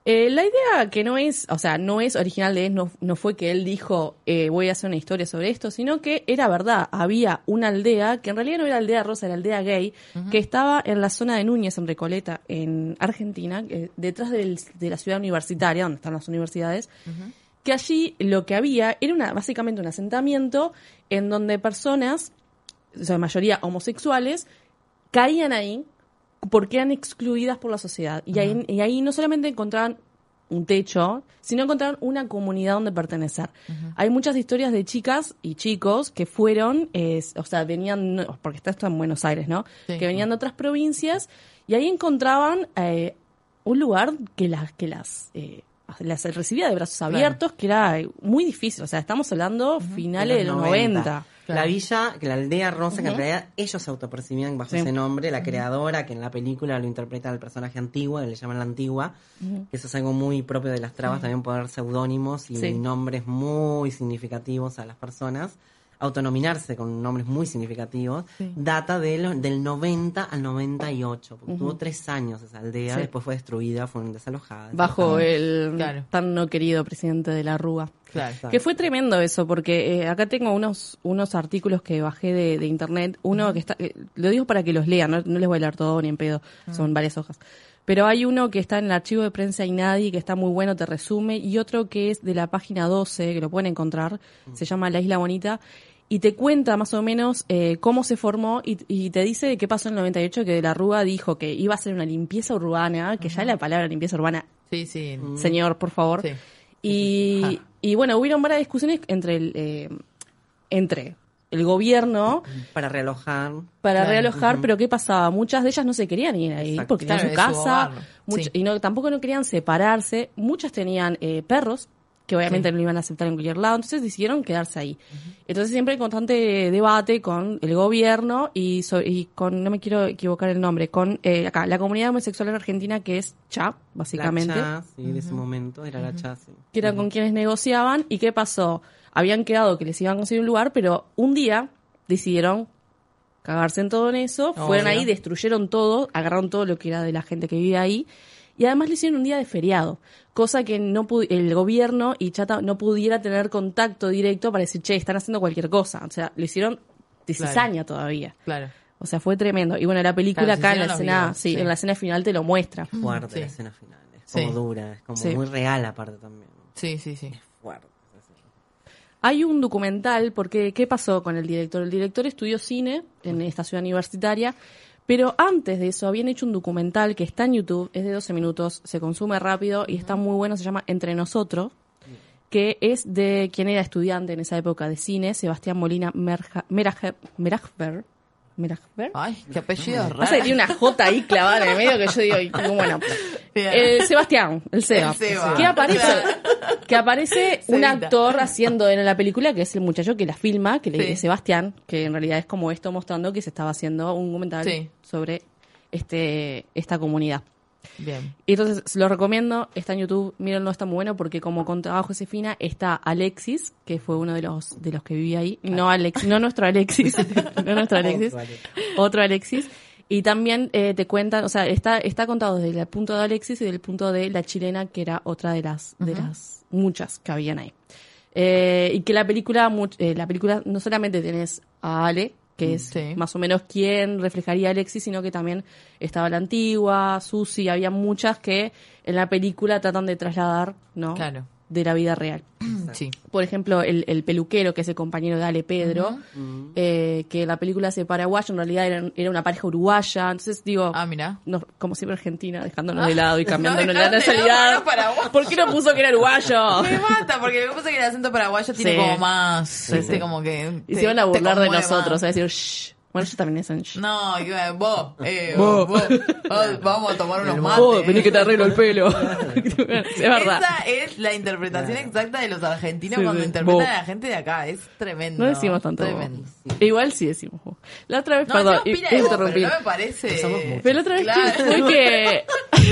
La idea que no es original de él, no fue que él dijo voy a hacer una historia sobre esto, sino que era verdad, había una aldea, que en realidad no era aldea rosa, era aldea gay, que estaba en la zona de Núñez, en Recoleta, en Argentina, detrás de la ciudad universitaria, donde están las universidades, que allí lo que había era básicamente un asentamiento en donde personas, o sea, la mayoría homosexuales, caían ahí porque eran excluidas por la sociedad. Y ahí no solamente encontraban un techo, sino encontraron una comunidad donde pertenecer. Hay muchas historias de chicas y chicos que fueron, venían, porque está esto en Buenos Aires, ¿no? Sí. Que venían de otras provincias y ahí encontraban un lugar que las recibía de brazos abiertos, que era muy difícil. O sea, estamos hablando finales de los 90. La villa, que la aldea rosa, que en realidad ellos se autopercibían bajo ese nombre, la creadora, que en la película lo interpreta el personaje Antigua, que le llaman la Antigua, que eso es algo muy propio de las trabas, también poner seudónimos y nombres muy significativos a las personas, autonominarse con nombres muy significativos, data del 90 al 98, porque tuvo 3 años esa aldea, después fue destruida, fueron desalojadas. Bajo el tan no querido presidente de la Rúa. Claro. Que fue tremendo eso, porque acá tengo unos artículos que bajé de internet, uno que está, lo digo para que los lean, no les voy a leer todo ni en pedo, son varias hojas. Pero hay uno que está en el archivo de Prensa y Nadie, que está muy bueno, te resume, y otro que es de la página 12, que lo pueden encontrar, se llama La Isla Bonita, y te cuenta más o menos cómo se formó y te dice qué pasó en el 98, que de la Rúa dijo que iba a ser una limpieza urbana, que ya la palabra limpieza urbana, señor, por favor. Sí. Y bueno, hubieron varias discusiones entre el gobierno para realojar, pero ¿qué pasaba? Muchas de ellas no se querían ir ahí porque tenían su casa, y tampoco no querían separarse. Muchas tenían perros que obviamente no iban a aceptar en cualquier lado, entonces decidieron quedarse ahí. Entonces siempre hay constante debate con el gobierno y con, no me quiero equivocar el nombre, con acá la comunidad homosexual en Argentina, que es CHA, básicamente. La CHA, sí, de ese momento era la CHA, sí. Que eran con quienes negociaban. ¿Y qué pasó? Habían quedado que les iban a conseguir un lugar, pero un día decidieron cagarse en todo en eso, fueron ahí, destruyeron todo, agarraron todo lo que era de la gente que vivía ahí, y además le hicieron un día de feriado, cosa que el gobierno y Chata no pudiera tener contacto directo para decir, che, están haciendo cualquier cosa. O sea, le hicieron de cizaña todavía. Claro. O sea, fue tremendo. Y bueno, la película acá en la escena, en la escena final te lo muestra. Es fuerte la escena final, es como dura, es como muy real aparte también. Sí. Es fuerte. Hay un documental, porque ¿qué pasó con el director? El director estudió cine en esta ciudad universitaria, pero antes de eso habían hecho un documental que está en YouTube, es de 12 minutos, se consume rápido y está muy bueno, se llama Entre Nosotros, que es de quien era estudiante en esa época de cine, Sebastián Molina Merajber. Ay, qué apellido raro. Pasa que tiene una J ahí clavada en el medio que yo digo, bueno. Sebastián, el Seba. Que aparece un actor haciendo en la película, que es el muchacho que la filma, que le Sebastián, que en realidad es como esto mostrando que se estaba haciendo un documental sobre esta comunidad. Bien. Y entonces lo recomiendo, está en YouTube, mírenlo, está muy bueno porque como contaba Josefina, está Alexis, que fue uno de los que vivía ahí, no nuestro Alexis, otro Alexis, y también te cuentan, o sea, está contado desde el punto de Alexis y del punto de la chilena, que era otra de las muchas que habían ahí. Y que la película no solamente tenés a Ale, que es más o menos quien reflejaría a Alexis, sino que también estaba la Antigua, Susi, había muchas que en la película tratan de trasladar, ¿no? Claro. De la vida real. Sí. Por ejemplo, el peluquero, que es el compañero de Ale, Pedro, que en la película hace paraguayo, en realidad era una pareja uruguaya, entonces digo, mira. No, como siempre Argentina, dejándonos de lado y cambiándonos la nacionalidad. ¿Por qué no puso que era uruguayo? Me mata, porque lo que pasa es que el acento paraguayo tiene como más, como que... Y se van a burlar de nosotros, a decir, shh. Bueno, yo también son shh. No, vos, vamos a tomar unos mates. Vos, vení que te arreglo el pelo. Es verdad. Esa es la interpretación exacta de los argentinos cuando interpretan a la gente de acá. Es tremendo. No decimos tanto. Tremendo. Igual sí decimos. La otra vez, perdón, interrumpí. Pero no me parece. Pero la otra vez fue que...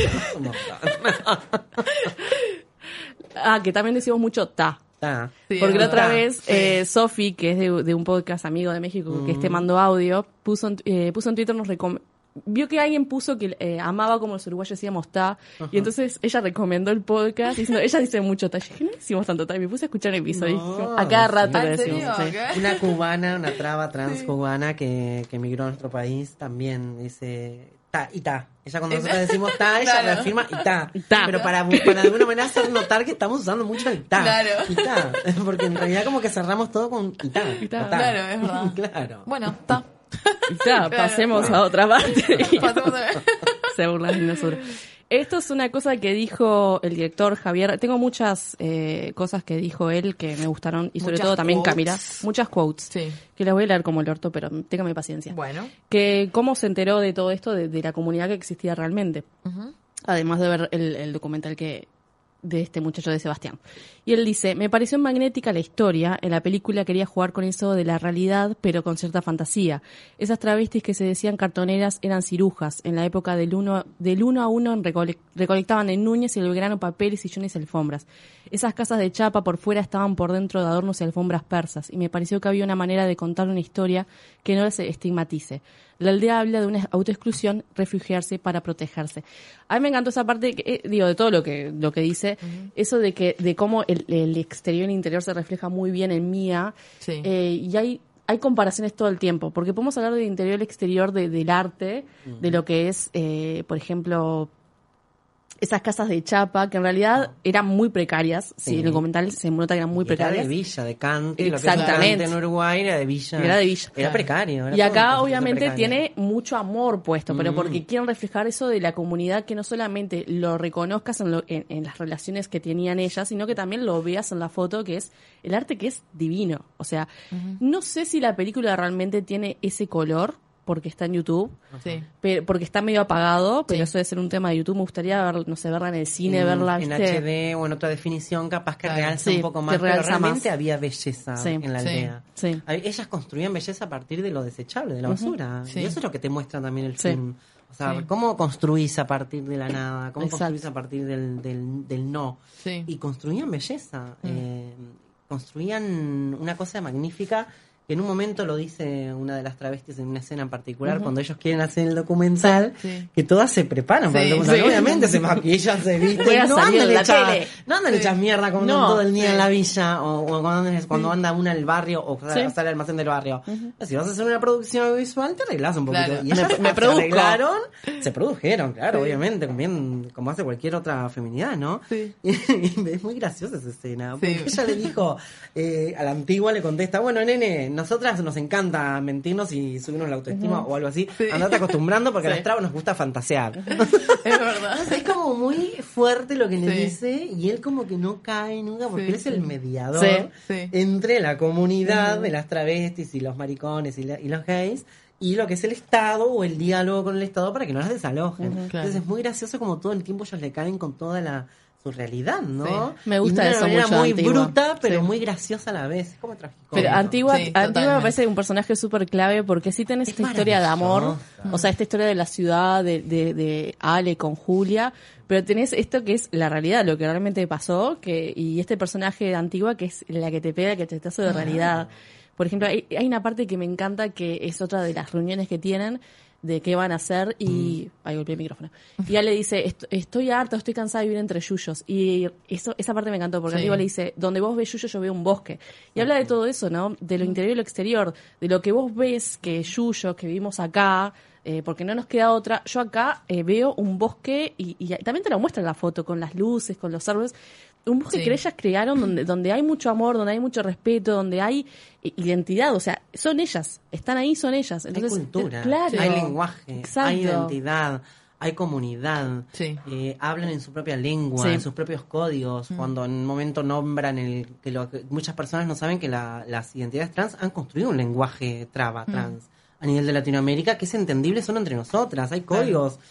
que también decimos mucho ta. Porque la otra vez Sofi, que es de un podcast amigo de México, que es Te Mando Audio, puso en Twitter, vio que alguien puso que amaba como los uruguayos decíamos ta, y entonces ella recomendó el podcast diciendo, ella dice mucho ta. Yo dije, no decimos tanto ta, y me puse a escuchar el episodio. No, a cada rato ¿en le decimos. serio? Sí. ¿Qué? Una cubana, una traba trans cubana que emigró a nuestro país también dice ta y ta. Ella cuando nosotros decimos ta, ella Claro. reafirma y ta. Y ta. Pero para de alguna manera hacer notar que estamos usando mucho el ta. Claro. Y ta. Porque en realidad como que cerramos todo con y ta. Y ta. o ta. Claro, es verdad. Claro. Bueno, está. Y ta, pasemos a otra parte. Pasemos a ver. Se burlan de nosotros. Esto es una cosa que dijo el director Javier. Tengo muchas cosas que dijo él que me gustaron y sobre Muchas todo también quotes. Camila. Muchas quotes. Sí. Que las voy a leer como el orto, pero téngame paciencia. Bueno. Que cómo se enteró de todo esto, de la comunidad que existía realmente. Además de ver el documental de este muchacho de Sebastián. Y él dice, me pareció magnética la historia, en la película quería jugar con eso de la realidad, pero con cierta fantasía. Esas travestis que se decían cartoneras eran cirujas, en la época del uno a uno recolectaban en Núñez y el Belgrano papeles, sillones y alfombras. Esas casas de chapa por fuera estaban por dentro de adornos y alfombras persas, y me pareció que había una manera de contar una historia que no les estigmatice. La aldea habla de una autoexclusión, refugiarse para protegerse. A mí me encantó esa parte, de todo lo que dice, eso de cómo el exterior y el interior se refleja muy bien en Mía, Sí. y hay comparaciones todo el tiempo, porque podemos hablar del interior y el exterior del arte, de lo que es, por ejemplo, esas casas de chapa, que en realidad eran muy precarias. Sí, en el documental se nota que eran muy Era precarias. de Villa, de Cante. Exactamente. Lo que es Cante en Uruguay era de Villa. Era de Villa. Era precario. era Y todo acá un proceso obviamente precario. tiene mucho amor puesto, pero porque quieren reflejar eso de la comunidad, que no solamente lo reconozcas en las relaciones que tenían ellas, sino que también lo veas en la foto, que es el arte, que es divino. O sea, no sé si la película realmente tiene ese color, porque está en YouTube, Sí. porque está medio apagado, pero Sí. eso debe ser un tema de YouTube. Me gustaría verla en el cine, verla, en ¿viste? HD o en otra definición, capaz que Claro. realza Sí, un poco que más, pero realza realmente más. había belleza Sí. en la Sí. aldea. Sí. Ellas construían belleza a partir de lo desechable, de la basura. Sí. Y eso es lo que te muestra también el Sí. film. O sea, Sí. cómo construís a partir de la nada, cómo Exacto. construís a partir del no. Sí. Y construían belleza, construían una cosa magnífica. Que en un momento lo dice una de las travestis en una escena en particular, cuando ellos quieren hacer el documental, Sí. que todas se preparan para el Sí, documental. sí. Obviamente se maquillan, se visten, Voy a no salir andan en la hechas, tele. no andan hechas mierda como No. andan todo el día Sí. en la villa, o cuando anda una en el barrio, o Sí. sale al almacén del barrio. Si vas a hacer una producción audiovisual, te arreglas un poquito. Claro. Y ellas Me se produzco. arreglaron, se produjeron, claro, obviamente, bien, como hace cualquier otra feminidad, ¿no? Sí. Y es muy graciosa esa escena, porque Sí. ella le dijo, a la antigua le contesta, bueno, nene, nosotras nos encanta mentirnos y subirnos la autoestima o algo así, andate acostumbrando porque a las trabas nos gusta fantasear. Es verdad. Es como muy fuerte lo que le Sí. dice y él como que no cae nunca porque Sí, él es el mediador Sí, sí. entre la comunidad de las travestis y los maricones y los gays y lo que es el Estado o el diálogo con el Estado para que no las desalojen. Claro. Entonces es muy gracioso como todo el tiempo ellos le caen con toda su realidad, ¿no? Sí. Me gusta y de una eso manera mucho, muy Antigua. bruta, pero Sí. muy graciosa a la vez. Es como trágico. Pero Antigua, Sí, Antigua me totalmente. parece un personaje súper clave porque sí tenés Es esta historia de amor, maravillosa. o sea, esta historia de la ciudad, de Ale con Julia, pero tenés esto que es la realidad, lo que realmente pasó, y este personaje de Antigua que es la que te pega, que te hace de realidad. Por ejemplo, hay una parte que me encanta, que es otra de las reuniones que tienen, de qué van a hacer, y ahí golpeé el micrófono, y ella le dice, estoy harta, estoy cansada de vivir entre yuyos, y esa parte me encantó, porque Sí. Antigua le dice, donde vos ves yuyos yo veo un bosque, y habla de todo eso, ¿no? De lo interior y lo exterior, de lo que vos ves, que yuyos, que vivimos acá, porque no nos queda otra, yo acá veo un bosque, y también te lo muestra en la foto, con las luces, con los árboles, un bosque Sí. que ellas crearon donde hay mucho amor, donde hay mucho respeto, donde hay identidad, o sea, son ellas, están ahí, son ellas. Entonces, hay cultura, claro, hay lenguaje, exacto. hay identidad, hay comunidad, Sí. hablan en su propia lengua, Sí. en sus propios códigos, cuando en un momento nombran que muchas personas no saben que las identidades trans han construido un lenguaje trans a nivel de Latinoamérica que es entendible solo entre nosotras, hay códigos,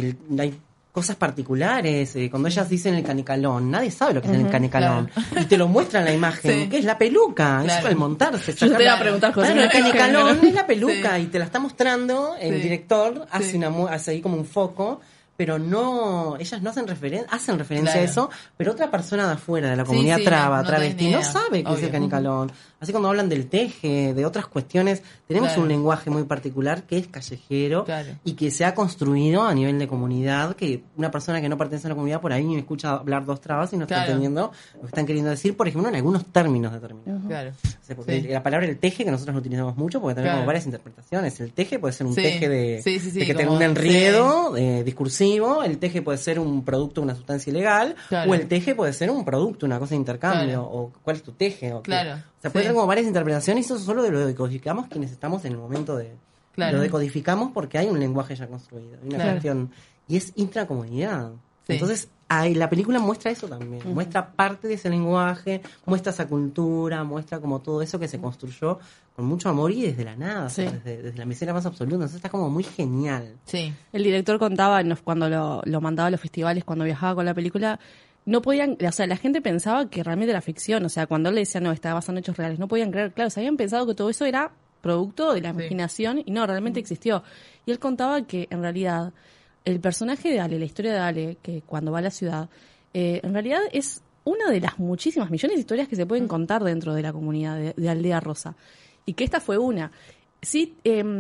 hay cosas particulares, cuando ellas dicen el canicalón, nadie sabe lo que es el canicalón, y te lo muestra en la imagen, Sí. que es la peluca, Claro. es para el montarse. Yo te iba a preguntar, José. Bueno, el canicalón es la peluca Sí. y te la está mostrando, el Sí. director hace Sí. hace ahí como un foco pero ellas no hacen referencia Claro. a eso, pero otra persona de afuera, de la Sí, comunidad sí, traba, no tenés travesti, ni no idea. sabe qué es el Obvio. canicalón. Así cuando hablan del teje, de otras cuestiones, tenemos Claro. un lenguaje muy particular que es callejero Claro. y que se ha construido a nivel de comunidad, que una persona que no pertenece a la comunidad por ahí me escucha hablar dos trabas y no está Claro. entendiendo lo que están queriendo decir, por ejemplo, en algunos términos determinados. Claro. O sea, porque Sí. la palabra el teje, que nosotros no utilizamos mucho, porque tenemos Claro. como varias interpretaciones. El teje puede ser un Sí. teje de Sí, sí, sí, que tenga como- un enredo discursivo, el teje puede ser un producto, una sustancia ilegal, Claro. o el teje puede ser un producto, una cosa de intercambio, Claro. o cuál es tu teje. O qué. Claro. O sea, puede Sí. tener como varias interpretaciones, y eso solo lo decodificamos quienes estamos en el momento de... Claro. Lo decodificamos porque hay un lenguaje ya construido, hay una Claro. cuestión, y es intracomunidad. Sí. Entonces, la película muestra eso también, muestra parte de ese lenguaje, muestra esa cultura, muestra como todo eso que se construyó con mucho amor y desde la nada, o sea, Sí. desde la miseria más absoluta. Entonces está como muy genial. Sí. El director contaba cuando lo mandaba a los festivales, cuando viajaba con la película, no podían, o sea, la gente pensaba que realmente era ficción, o sea, cuando él le decía, no, estaba basado en hechos reales, no podían creer, claro, se habían pensado que todo eso era producto de la Sí. imaginación y no, realmente existió. Y él contaba que en realidad el personaje de Ale, la historia de Ale, que cuando va a la ciudad, en realidad es una de las muchísimas millones de historias que se pueden contar dentro de la comunidad de Aldea Rosa. Y que esta fue una. Sí,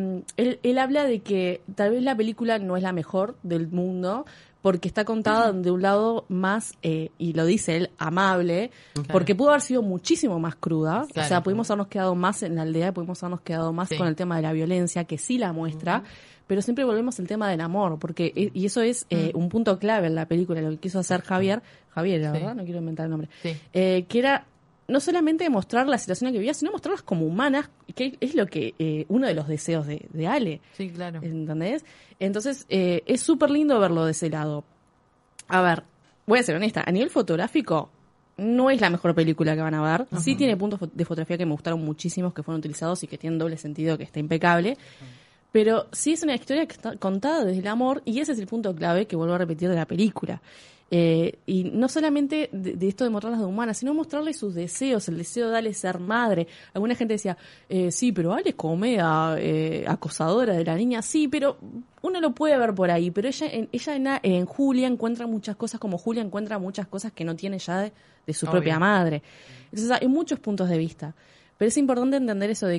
él habla de que tal vez la película no es la mejor del mundo porque está contada de un lado más, y lo dice él, amable, porque pudo haber sido muchísimo más cruda. Claro. O sea, pudimos habernos quedado más en la aldea, pudimos habernos quedado más Sí. con el tema de la violencia, que sí la muestra, pero siempre volvemos al tema del amor, porque y eso es un punto clave en la película, lo que quiso hacer Javier, la Sí. verdad, no quiero inventar el nombre, Sí. que era no solamente mostrar la situación en que vivía, sino mostrarlas como humanas, que es lo que uno de los deseos de Ale, Sí, claro. ¿entendés? Entonces, es súper lindo verlo de ese lado. A ver, voy a ser honesta, a nivel fotográfico, no es la mejor película que van a ver. Sí tiene puntos de fotografía que me gustaron muchísimos, que fueron utilizados y que tienen doble sentido, que está impecable. Pero sí es una historia que está contada desde el amor, y ese es el punto clave que vuelvo a repetir de la película. Y no solamente de esto de mostrarlas de humanas, sino mostrarle sus deseos, el deseo de Ale ser madre. Alguna gente decía, sí, pero Ale es como media acosadora de la niña. Sí, pero uno lo puede ver por ahí. Pero ella en Julia encuentra muchas cosas, como Julia encuentra muchas cosas que no tiene ya de su Obvio. propia madre. Entonces hay muchos puntos de vista. Pero es importante entender eso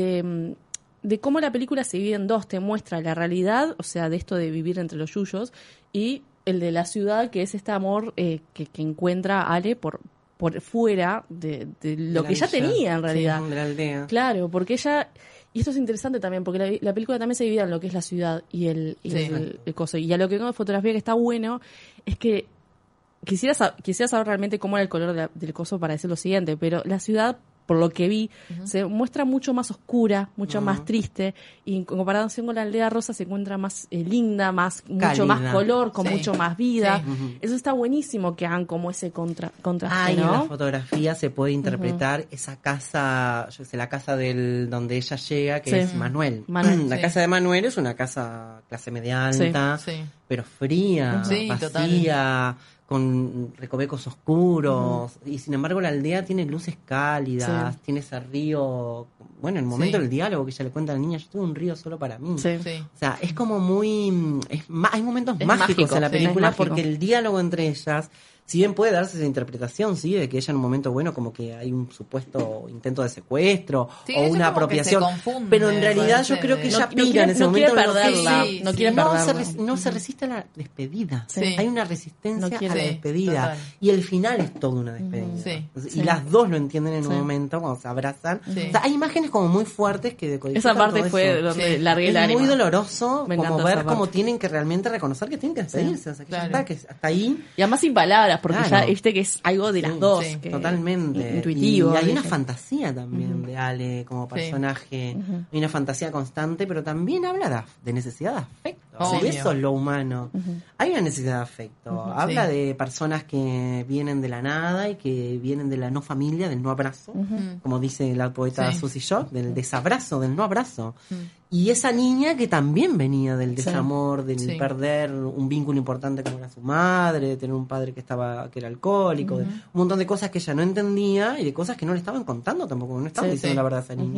de cómo la película se divide en dos. Te muestra la realidad, o sea, de esto de vivir entre los yuyos, y el de la ciudad, que es este amor que encuentra Ale por fuera de lo De que la ya villa, tenía en realidad. sí, de la aldea. Claro, porque ella, y esto es interesante también, porque la película también se divide en lo que es la ciudad y el coso. Y a lo que veo de fotografía que está bueno es que quisiera saber realmente cómo era el color del coso para decir lo siguiente, pero la ciudad, por lo que vi, se muestra mucho más oscura, mucho más triste, y en comparación con la aldea rosa se encuentra más linda, mucho Cálida. más color, con Sí. mucho más vida. Sí. Eso está buenísimo que hagan como ese contraste, Ah, y en la ¿no? fotografía se puede interpretar esa casa, yo sé, la casa donde ella llega, que Sí. es Manuel. Manuel, La sí. casa de Manuel es una casa clase media alta, Sí. pero fría, Sí, vacía, con recovecos oscuros, y sin embargo la aldea tiene luces cálidas, Sí. tiene ese río, bueno, en el momento Sí. del diálogo que ella le cuenta a la niña, yo tuve un río solo para mí. Sí. Sí. O sea, es como muy... hay momentos Es mágicos mágico, en la sí, película es mágico. porque el diálogo entre ellas, si bien puede darse esa interpretación, sí, de que ella en un momento, bueno, como que hay un supuesto intento de secuestro Sí, o eso una como que se apropiación, confunde, pero en realidad parece, yo creo que de- ella No pira en quiere- ese no quiere momento. perderla, sí, no sí. quiere perderla. no se resiste a la despedida. Sí. Hay una resistencia No quiere. a la Sí, despedida. total. Y el final es toda una despedida. Sí, Y sí. las dos lo entienden en un Sí. momento cuando se abrazan. Sí. O sea, hay imágenes como muy fuertes que decodifican Esa parte todo fue eso. donde Sí. largué Es la muy doloroso Me como encantó ver esa cómo parte. tienen que realmente reconocer que tienen que despedirse. O sea, que ya Claro. está, que hasta ahí. Y además sin palabras, porque Claro. ya viste que es algo de las Sí, dos. sí, que- Totalmente. Intuitivo. Y hay una ¿viste? fantasía también de Ale como personaje. Hay una fantasía constante, pero también habla de necesidad de afecto. Obvio. Y eso es lo humano. Hay una necesidad de afecto. Habla Sí. de personas que vienen de la nada y que vienen de la no familia, del no abrazo. Como dice la poeta Sí. Susy Shock, del desabrazo, del no abrazo. Y esa niña que también venía del desamor, del Sí. perder un vínculo importante como era su madre, de tener un padre que era alcohólico, de un montón de cosas que ella no entendía y de cosas que no le estaban contando tampoco, no estaban Sí, diciendo sí. la verdad a esa niña.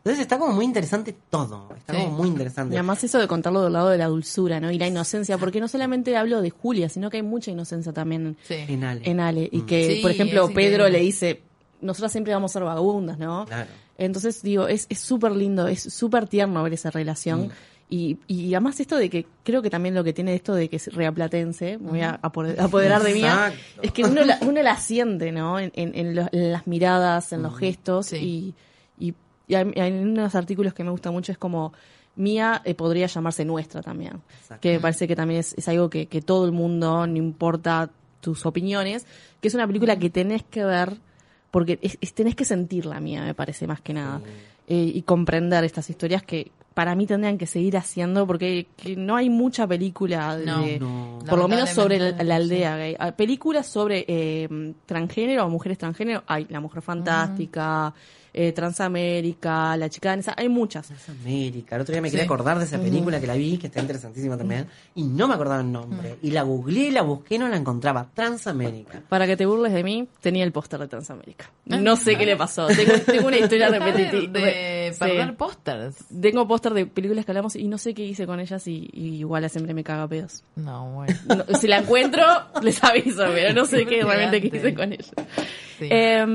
Entonces está como muy interesante todo. Está como muy interesante. Y además eso de contarlo del lado de la dulzura, ¿no? Y la inocencia, porque no solamente hablo de Julia, sino que hay mucha inocencia también En Ale. en Ale. Y que, Sí, por ejemplo, es Pedro increíble. le dice, nosotras siempre vamos a ser vagabundas, ¿no? Claro. Entonces, digo, es súper lindo, es súper tierno ver esa relación. Y además esto de que, creo que también lo que tiene esto de que es reaplatense, me voy a apoderar de Mía, Exacto. es que uno la siente, ¿no? En las miradas, en los gestos. Sí. Y hay unos artículos que me gustan mucho, es como Mía podría llamarse nuestra también. Exacto. Que me parece que también es algo que todo el mundo, no importa tus opiniones, que es una película que tenés que ver, porque tenés que sentirla, Mía, me parece, más que nada. Y comprender estas historias que para mí tendrían que seguir haciendo, porque que no hay mucha película de, No. por lo menos sobre Lamentablemente, la aldea gay. Películas sobre transgénero o mujeres transgénero, hay La Mujer Fantástica, Transamérica, La Chica Danesa, hay muchas. América. El otro día me quería acordar de esa película que la vi, que está interesantísima también, y no me acordaba el nombre. Y la googleé y la busqué y no la encontraba. Transamérica. Para que te burles de mí, tenía el póster de Transamérica. No sé qué le pasó. Tengo una historia repetitiva. De Sí. perder pósters. Tengo póster de películas que hablamos y no sé qué hice con ellas y igual siempre me caga pedos. No, bueno. No, si la encuentro, les aviso, pero no sé Qué qué realmente qué pegante. hice con ellas. Sí.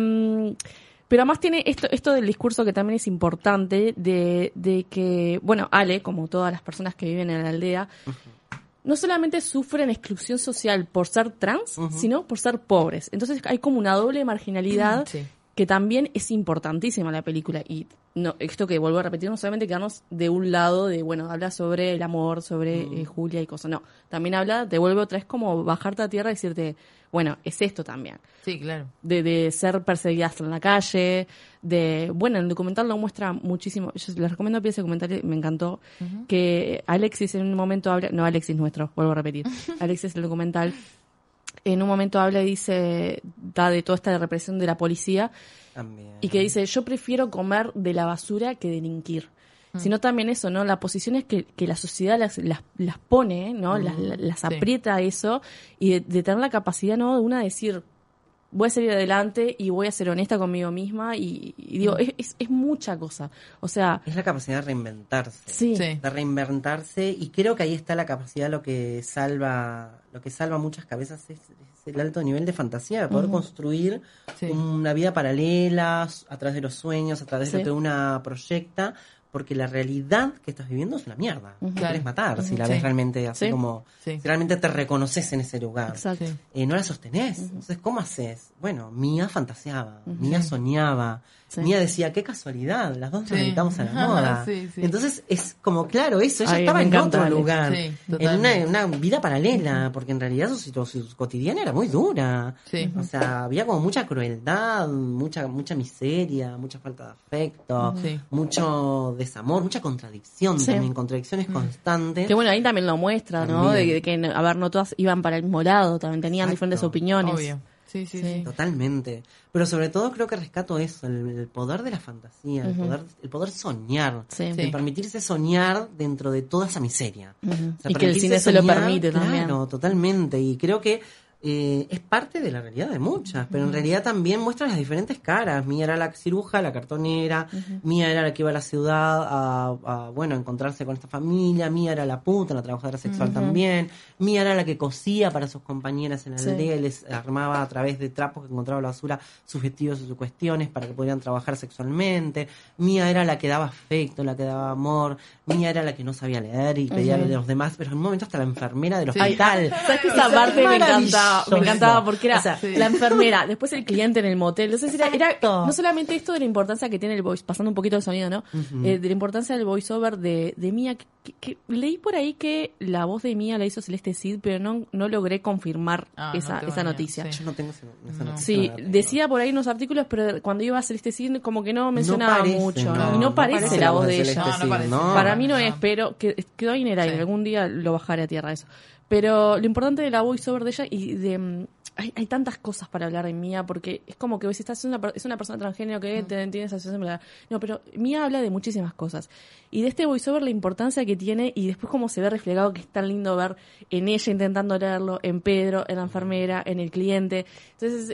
Pero además tiene esto del discurso que también es importante de que, bueno, Ale, como todas las personas que viven en la aldea, no solamente sufren exclusión social por ser trans, sino por ser pobres. Entonces hay como una doble marginalidad Sí. que también es importantísima en la película. Y no, esto que vuelvo a repetir, no solamente quedarnos de un lado de, bueno, habla sobre el amor, sobre Julia y cosas. No, también habla, te vuelve otra vez como bajarte a tierra y decirte, bueno, es esto también. Sí, claro. De ser perseguidas en la calle, bueno, el documental lo muestra muchísimo. Yo les recomiendo que ese documental, me encantó, que Alexis en un momento habla, no, Alexis nuestro, vuelvo a repetir, Alexis el documental, en un momento habla y dice, da de toda esta represión de la policía, También. y que dice, yo prefiero comer de la basura que delinquir. Sino también eso, ¿no? La posición es que la sociedad las pone, ¿no? Las Sí. aprieta a eso, y de tener la capacidad, ¿no? De una decir, voy a salir adelante y voy a ser honesta conmigo misma, y digo, es mucha cosa. O sea, Es la capacidad de reinventarse. sí. Sí. De reinventarse, y creo que ahí está la capacidad, lo que salva muchas cabezas es el alto nivel de fantasía, de poder construir Sí. una vida paralela a través de los sueños, a través de lo que una proyecta, porque la realidad que estás viviendo es una mierda. Te Claro. querés matar si la Sí. ves realmente así Sí. como... Sí. Si realmente te reconoces en ese lugar. Exacto. Sí. No la sostenés. Entonces, ¿cómo haces? Bueno, Mía fantaseaba, Mía soñaba, Sí. Mía decía, qué casualidad, las dos nos Sí. dedicamos a la moda. Sí, sí. Entonces, es como, claro, eso, ella Ay, estaba me en encanta, otro Ale. lugar, Sí, en totalmente. una vida paralela, porque en realidad su cotidiana era muy dura. Sí. O sea, había como mucha crueldad, mucha miseria, mucha falta de afecto, Sí. mucho desamor, mucha contradicción Sí. también, contradicciones constantes. Que bueno, ahí también lo muestra, ¿no? También. De que, a ver, no todas iban para el mismo lado, también tenían Exacto. diferentes opiniones. Obvio. Sí, sí, sí. Totalmente. Pero sobre todo creo que rescato eso, el poder de la fantasía, el poder soñar, Sí. el Sí. permitirse soñar dentro de toda esa miseria. O sea, Y que el permitirse cine se lo soñar, permite también. Claro, totalmente. Y creo que es parte de la realidad de muchas, pero en realidad también muestra las diferentes caras. Mía era la ciruja, la cartonera, Mía era la que iba a la ciudad a encontrarse con esta familia, Mía era la puta, la trabajadora sexual también, Mía era la que cosía para sus compañeras en la Sí. aldea y les armaba a través de trapos que encontraba en la basura sus vestidos y sus cuestiones para que pudieran trabajar sexualmente. Mía era la que daba afecto, la que daba amor, Mía era la que no sabía leer y pedía de los demás, pero en un momento hasta la enfermera del Sí. hospital. ¿Sabes que esa Eso es parte me encantaba? Me maravilloso. encantaba porque era O sea, la enfermera, después el cliente en el motel. Entonces era Exacto. no solamente esto de la importancia que tiene el voice, pasando un poquito el sonido, ¿no? De la importancia del voiceover de Mía, que leí por ahí que la voz de Mía la hizo Celeste Cid, pero no logré confirmar Ah, no esa tengo esa ni idea, noticia. sí. Yo no tengo esa noticia. Sí, no la tengo. decía por ahí unos artículos, pero cuando iba a Celeste Cid como que no mencionaba parece, mucho, no, y no no parece parece la voz de Celeste ella. No, no parece. Para mí no No. es, pero que quedó ahí en el aire. Sí. Algún día lo bajaré a tierra eso. Pero lo importante de la voiceover de ella y de hay tantas cosas para hablar de Mía, porque es como que vos estás es una persona transgénero que tiene esa situación, bla, bla. No, pero Mía habla de muchísimas cosas. Y de este voiceover la importancia que tiene y después cómo se ve reflejado, que es tan lindo ver en ella intentando leerlo, en Pedro, en la enfermera, en el cliente. Entonces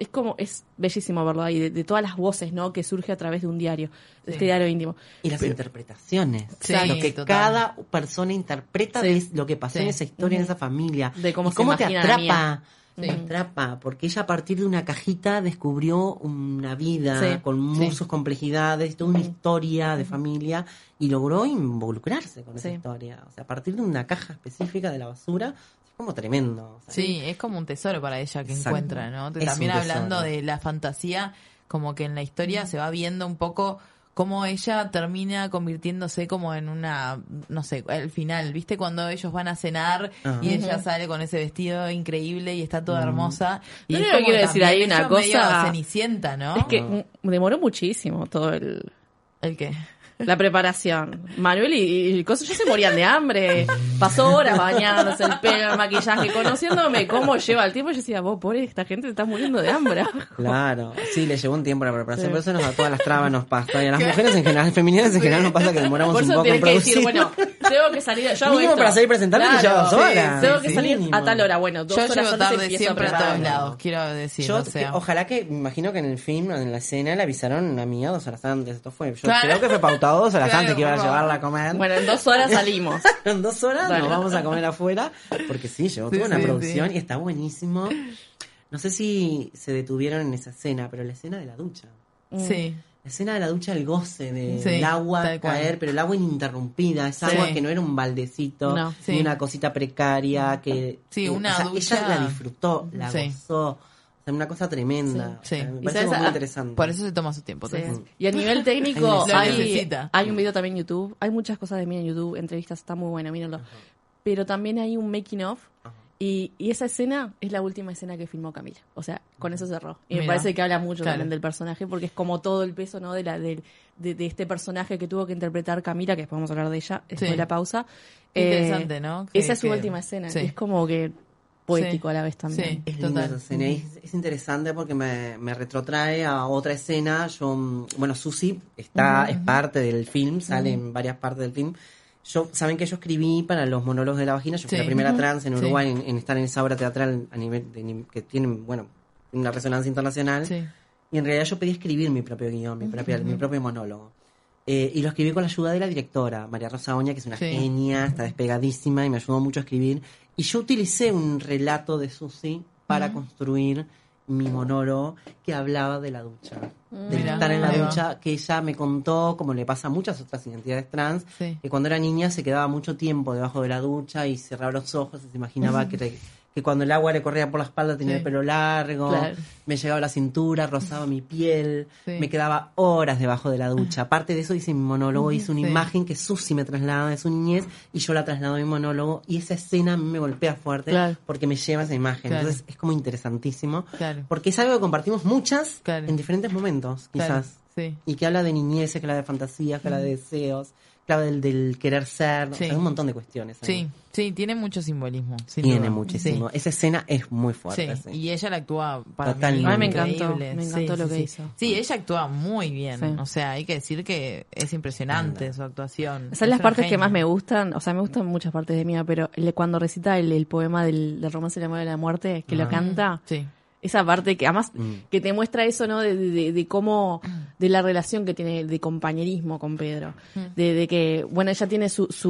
es bellísimo verlo ahí, de todas las voces, ¿no? Que surge a través de un diario, de este diario íntimo. Y las interpretaciones. Sí, Lo que total. cada persona interpreta Sí. de lo que pasó en esa historia, en esa familia. De cómo Y se cómo te imagina la atrapa. mía. Te atrapa, porque ella a partir de una cajita descubrió una vida Sí. con muchas complejidades, toda una historia de familia y logró involucrarse con esa Sí. historia. O sea, a partir de una caja específica de la basura, es como tremendo. O sea, Sí, es como un tesoro para ella que Exacto. encuentra, ¿no? Es También un tesoro. hablando de la fantasía, como que en la historia se va viendo un poco cómo ella termina convirtiéndose como en una, no sé, al final, ¿viste? Cuando ellos van a cenar Ajá. y ella sale con ese vestido increíble y está toda hermosa. Y Lo es único que como quiero decir ahí también una ellos medio cosa- Cenicienta, ¿no? Es que demoró muchísimo todo ¿El qué? la preparación. Manuel y cosas ya se morían de hambre. Pasó horas bañándose el pelo, el maquillaje, conociéndome cómo lleva el tiempo. Yo decía, vos, pobre, esta gente se está muriendo de hambre. Claro, sí, le llevó un tiempo la preparación, Sí. por eso nos a todas las trabas nos pasa. Y a las mujeres en general, femeninas en general nos pasa que demoramos Por un eso poco en tienes que decir, producir. bueno, tengo que salir, yo hago Mínimo esto. para salir presentable te lleva 2 horas. Tengo que Sí, salir mínimo. a tal hora. Bueno, 2 Yo horas llego antes tarde empiezo siempre a preparar. todos lados, quiero decir, Yo, o sea. ojalá que, me imagino que en el film, en la escena, le avisaron a mí 2 horas antes. Esto fue, yo Claro. creo que fue pautado 2 horas Claro, antes que iba a por favor. llevarla a comer. Bueno, en 2 horas salimos. En 2 horas Dale. nos vamos a comer afuera, porque sí, llevó Sí, toda una sí, producción sí. y está buenísimo. No sé si se detuvieron en esa escena, pero la escena de la ducha. Sí. La escena de la ducha, el goce Sí, del agua tal cual. caer, pero el agua ininterrumpida, esa agua Sí. que no era un baldecito, No, sí. ni una cosita precaria, que Sí, una o sea, ducha. ella la disfrutó, la Sí. gozó, o sea, una cosa tremenda. Sí. O sea, me Y parece sabes, como muy ah, interesante. Por eso se toma su tiempo. Sí. entonces. Y a nivel técnico, Lo necesita. hay un video también en YouTube. Hay muchas cosas de mí en YouTube, entrevistas, está muy bueno, mírenlo. Pero también hay un making of. Ajá. Y esa escena es la última escena que filmó Camila. O sea, con eso cerró. Y me Mira. parece que habla mucho Claro. también del personaje, porque es como todo el peso, ¿no? De este personaje que tuvo que interpretar Camila, que después vamos a hablar de ella, después Sí. de la pausa. Interesante, ¿no? Que- Esa es su que- última escena. sí. Y es como que poético Sí. a la vez también. Sí. Es linda esa escena, y es interesante porque me retrotrae a otra escena. Bueno, Susi es parte del film, sale en varias partes del film. Saben que yo escribí para los monólogos de la vagina, yo fui Sí. la primera trans en Sí. Uruguay en estar en esa obra teatral a nivel que tiene, bueno, una resonancia internacional. Sí. Y en realidad yo pedí escribir mi propio guión, mi propio monólogo. Y lo escribí con la ayuda de la directora, María Rosa Oña, que es una Sí. genia, está despegadísima y me ayudó mucho a escribir. Y yo utilicé un relato de Susi para construir mi monólogo que hablaba de la ducha. De Mira, estar en la ahí va. ducha, que ella me contó, como le pasa a muchas otras identidades trans, Sí. que cuando era niña se quedaba mucho tiempo debajo de la ducha y cerraba los ojos y se imaginaba que cuando el agua le corría por la espalda tenía Sí. el pelo largo, Claro. me llegaba a la cintura, rozaba mi piel, Sí. me quedaba horas debajo de la ducha. Aparte de eso hice mi monólogo, hice una Sí. imagen que Susi me trasladaba de su niñez y yo la traslado a mi monólogo y esa escena a mí me golpea fuerte Claro. porque me lleva esa imagen. Claro. Entonces es como interesantísimo Claro. porque es algo que compartimos muchas Claro. en diferentes momentos, Claro, quizás. sí. Y que habla de niñez, que habla de fantasías, que habla de deseos, que habla del querer ser, o Sí. sea, un montón de cuestiones. ahí. Sí, sí, tiene mucho simbolismo. sin Tiene duda. muchísimo. Sí. Esa escena es muy fuerte. Sí, sí. y ella la actúa para Totalmente. mí A mí me encantó, increíble. me encantó lo que sí. hizo. Sí, ella actúa muy bien, Sí. o sea, hay que decir que es impresionante Anda. su actuación. Son las Es una partes que genia. más me gustan, o sea, me gustan muchas partes de Mía, pero cuando recita el poema del romance del amor y la muerte, que lo canta, Sí, esa parte que además que te muestra eso, ¿no? De cómo, de la relación que tiene de compañerismo con Pedro, de que, bueno, ella tiene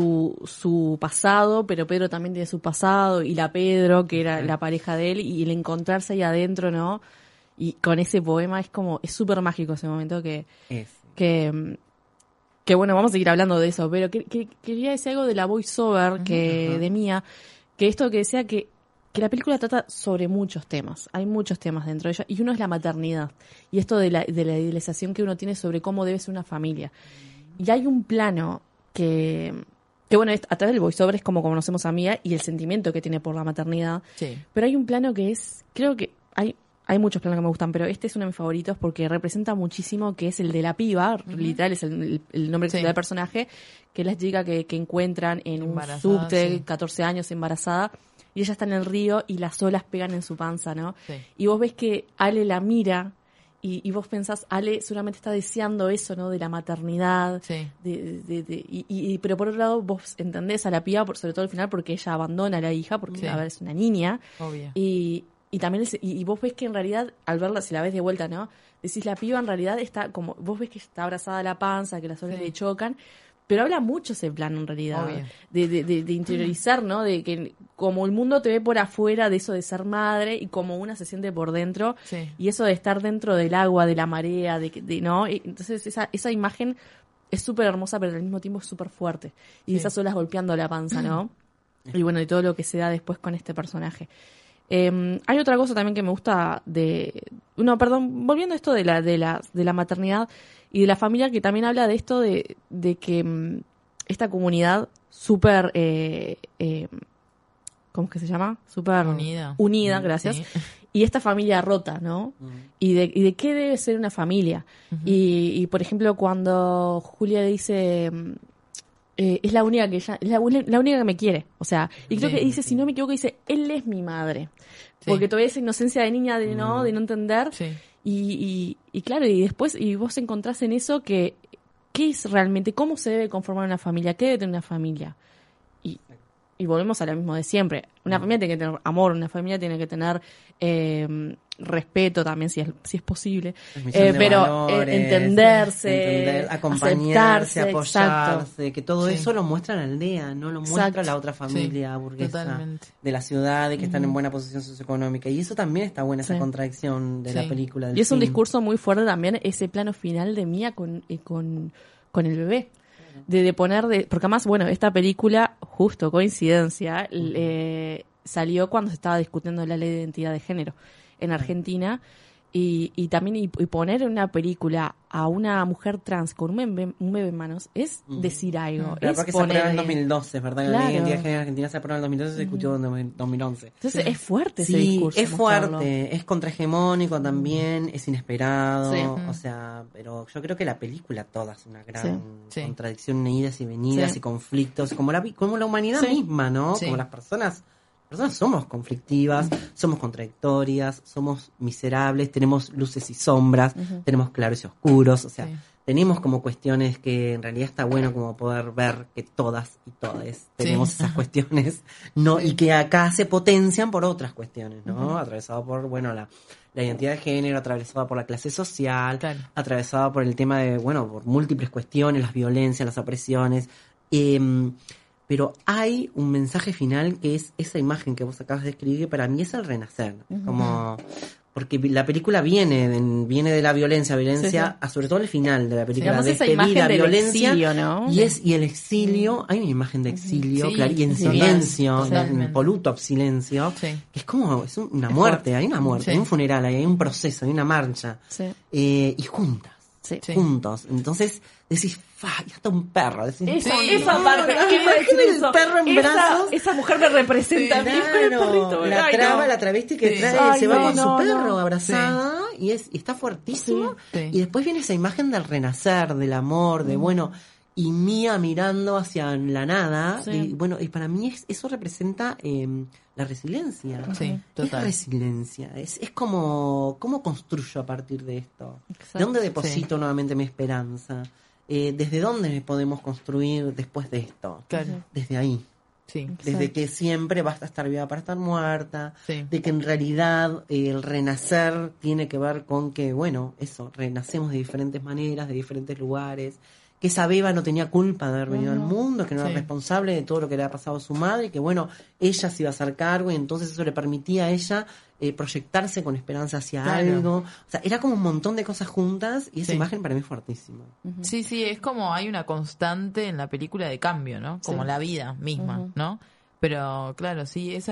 su pasado, pero Pedro también tiene su pasado, y la Pedro, que era la pareja de él, y el encontrarse ahí adentro, ¿no? Y con ese poema es como, es súper mágico ese momento que bueno, vamos a seguir hablando de eso, pero quería decir algo de la voiceover de Mía, que esto que decía que la película trata sobre muchos temas, hay muchos temas dentro de ella, y uno es la maternidad, y esto de la idealización que uno tiene sobre cómo debe ser una familia. Y hay un plano que bueno, a través del voiceover es como conocemos a Mía y el sentimiento que tiene por la maternidad, sí. pero hay un plano que es, creo que hay muchos planos que me gustan, pero este es uno de mis favoritos porque representa muchísimo, que es el de la piba, literal, es el nombre que se Sí. da al personaje, que es la chica que encuentran en un Embarazada, subte, sí. 14 años, embarazada, y ella está en el río y las olas pegan en su panza, ¿no? Sí. Y vos ves que Ale la mira y vos pensás, Ale seguramente está deseando eso, ¿no? De la maternidad, Sí. pero por otro lado vos entendés a la piba, sobre todo al final, porque ella abandona a la hija, porque Sí. a ver, es una niña, Obvio. y y también y vos ves que en realidad, al verla, si la ves de vuelta, ¿no? Decís, la piba en realidad está como, vos ves que está abrazada a la panza, que las orejas le chocan, pero habla mucho ese plano en realidad, de interiorizar, ¿no? De que como el mundo te ve por afuera, de eso de ser madre, y como una se siente por dentro, y eso de estar dentro del agua, de la marea, ¿no? Y entonces esa imagen es súper hermosa, pero al mismo tiempo es súper fuerte. Y esas olas golpeando la panza, ¿no? Y bueno, y todo lo que se da después con este personaje. Hay otra cosa también que me gusta volviendo a esto de la maternidad y de la familia, que también habla de esto de que esta comunidad súper, ¿cómo es que se llama? Súper unida, gracias. Sí. Y esta familia rota, ¿no? Y de qué debe ser una familia. Y por ejemplo, cuando Julia le dice, es la única que ella, es la única que me quiere. O sea, y creo que dice, si no me equivoco, dice, él es mi madre. Porque todavía esa inocencia de niña de no entender. Sí. Y claro, y después, y vos encontrás en eso que, ¿qué es realmente? ¿Cómo se debe conformar una familia? ¿Qué debe tener una familia? Y volvemos a lo mismo de siempre. Una familia tiene que tener amor, una familia tiene que tener respeto también, si es posible. Pero valores, entenderse, acompañarse, apoyarse, que todo eso lo muestra la aldea, no lo muestra la otra familia burguesa de la ciudad, de que están en buena posición socioeconómica. Y eso también está buena, esa contradicción de la película. Y es un discurso muy fuerte también, ese plano final de Mía con el bebé. De poner, porque además, bueno, esta película, justo coincidencia, salió cuando se estaba discutiendo la ley de identidad de género en Argentina, y también y poner en una película a una mujer trans con un bebé en manos es decir algo. Pero es porque se aprueba en 2012, ¿verdad? La ley de identidad de género en Argentina se aprueba en 2012 y se discutió en 2011. Entonces es fuerte ese discurso. Es fuerte, es contrahegemónico también, es inesperado, o sea, pero yo creo que la película toda es una gran contradicción, idas y venidas y conflictos, como la humanidad misma, ¿no? Como las personas somos conflictivas, somos contradictorias, somos miserables, tenemos luces y sombras, tenemos claros y oscuros, o sea, tenemos como cuestiones que en realidad está bueno como poder ver que todas y todes tenemos esas cuestiones, ¿no? Y que acá se potencian por otras cuestiones, ¿no? Atravesado por, bueno, la identidad de género, atravesada por la clase social, atravesada por el tema de, bueno, por múltiples cuestiones, las violencias, las opresiones, pero hay un mensaje final que es esa imagen que vos acabas de escribir, que para mí es el renacer. Como porque la película viene de la violencia, a sobre todo el final de la película, de despedida, violencia, exilio, ¿no? Y el exilio, hay una imagen de exilio, claro, y en silencio, en poluto silencio, que es como, es una muerte, hay una muerte, hay un funeral, hay un proceso, hay una marcha, y juntas. Juntos. Entonces decís, y hasta un perro. Decís, esa parte, el perro en brazos. Esa mujer me representa a mí con el perrito. La travesti que trae, se va con su perro abrazada y está fuertísimo. Y después viene esa imagen del renacer, del amor, de bueno, y Mía mirando hacia la nada. Y bueno, y para mí eso representa la resiliencia. Total. Es resiliencia. Es como, ¿cómo construyo a partir de esto? Exacto. ¿De dónde deposito nuevamente mi esperanza? ¿Desde dónde podemos construir después de esto? Claro. Desde ahí. Desde que siempre basta estar viva para estar muerta. De que en realidad el renacer tiene que ver con que, bueno, eso, renacemos de diferentes maneras, de diferentes lugares. Que esa beba no tenía culpa de haber venido al mundo, que no era responsable de todo lo que le había pasado a su madre, que bueno, ella se iba a hacer cargo y entonces eso le permitía a ella proyectarse con esperanza hacia algo. O sea, era como un montón de cosas juntas y esa imagen para mí es fuertísima. Sí, es como hay una constante en la película de cambio, ¿no? Como la vida misma, ¿no? Pero claro,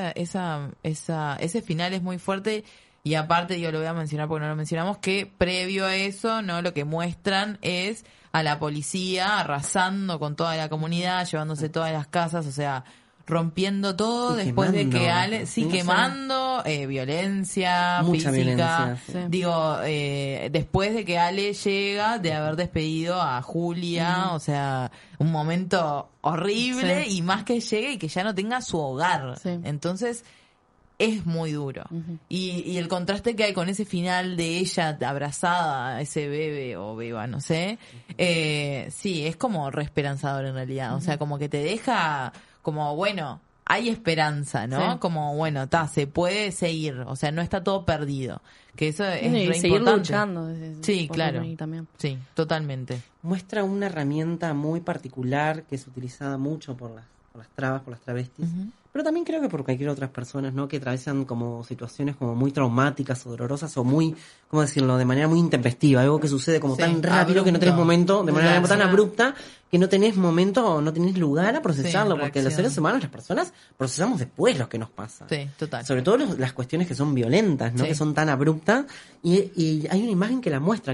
ese final es muy fuerte. Y aparte, yo lo voy a mencionar porque no lo mencionamos, que previo a eso, no, lo que muestran es a la policía arrasando con toda la comunidad, llevándose todas las casas, o sea, rompiendo todo después de que Ale, quemando, violencia mucha física. Violencia, Digo, después de que Ale llega de haber despedido a Julia, o sea, un momento horrible y más que llegue y que ya no tenga su hogar. Entonces, es muy duro. Y el contraste que hay con ese final de ella abrazada a ese bebé o beba, no sé, es como re esperanzador en realidad. O sea, como que te deja como, bueno, hay esperanza, ¿no? Sí. Como, bueno, se puede seguir, o sea, no está todo perdido. Que eso es Y re seguir importante. luchando. Sí, por claro. mí también. Sí, totalmente. Muestra una herramienta muy particular que es utilizada mucho por las trabas, por las travestis. Pero también creo que por cualquier otras personas, ¿no? Que atraviesan como situaciones como muy traumáticas o dolorosas o muy, ¿cómo decirlo? De manera muy intempestiva. Algo que sucede como Sí, tan rápido que no tenés abrupto. momento, de manera tan Reaccionar. abrupta que no tenés momento o no tenés lugar a procesarlo. Sí, porque los reacción. seres humanos, las personas, procesamos después lo que nos pasa. Sí, total. Sobre todo las cuestiones que son violentas, ¿no? Sí. Que son tan abruptas. Y hay una imagen que muestra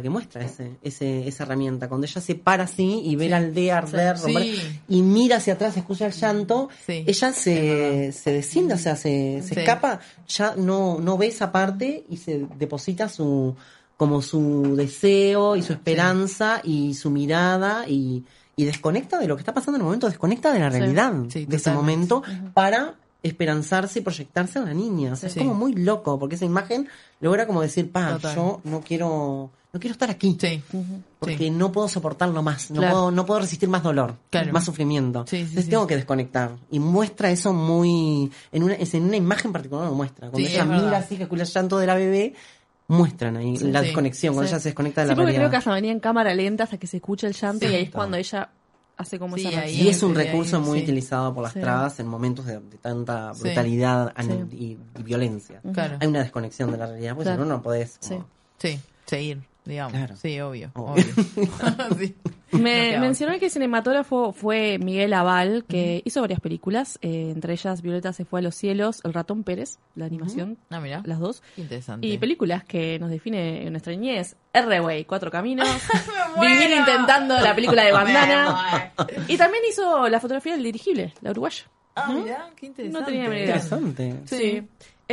esa herramienta. Cuando ella se para así y ve la aldea arder, Sí. romper, Sí. y mira hacia atrás, escucha el llanto, Sí. ella se desciende, o sea, se Sí. escapa, ya no ve esa parte y se deposita su deseo y su esperanza y su mirada y desconecta de lo que está pasando en el momento, desconecta de la realidad Sí, de ese totalmente. momento para esperanzarse y proyectarse en la niña. O sea, Sí. es como muy loco, porque esa imagen logra como decir, Total. yo no quiero estar aquí. Sí. Porque Sí. no puedo soportarlo más, Claro. no puedo resistir más dolor, Claro. más sufrimiento. Sí, sí, Entonces sí. tengo que desconectar. Y muestra eso muy... En una imagen particular lo muestra. Cuando Sí, ella es verdad. mira así, que escucha el llanto de la bebé, muestran ahí la sí. desconexión, cuando Sí. ella se desconecta de Sí, la porque realidad. creo que hasta venía en cámara lenta hasta que se escucha el llanto Sí. y ahí es cuando ella hace como Sí, esa ahí Y es un Sí, recurso ahí, muy sí. utilizado por las Sí. trabas en momentos de tanta Sí. brutalidad Sí. y violencia. Claro. Hay una desconexión de la realidad, porque Claro. si no, no podés... Sí. como- Sí, seguir, digamos. Claro. Sí, obvio. Obvio. Sí. Me Qué mencionó que el cinematógrafo fue Miguel Aval, que hizo varias películas, entre ellas Violeta se fue a los cielos, El ratón Pérez, la animación, Ah, mira. las dos, Qué interesante. y películas que nos define en nuestra niñez, R-Way, Cuatro Caminos, Vivir intentando la película de Bandana, y también hizo la fotografía del dirigible, la uruguaya. Ah, mira, qué interesante. No tenía ni idea. Interesante. Sí.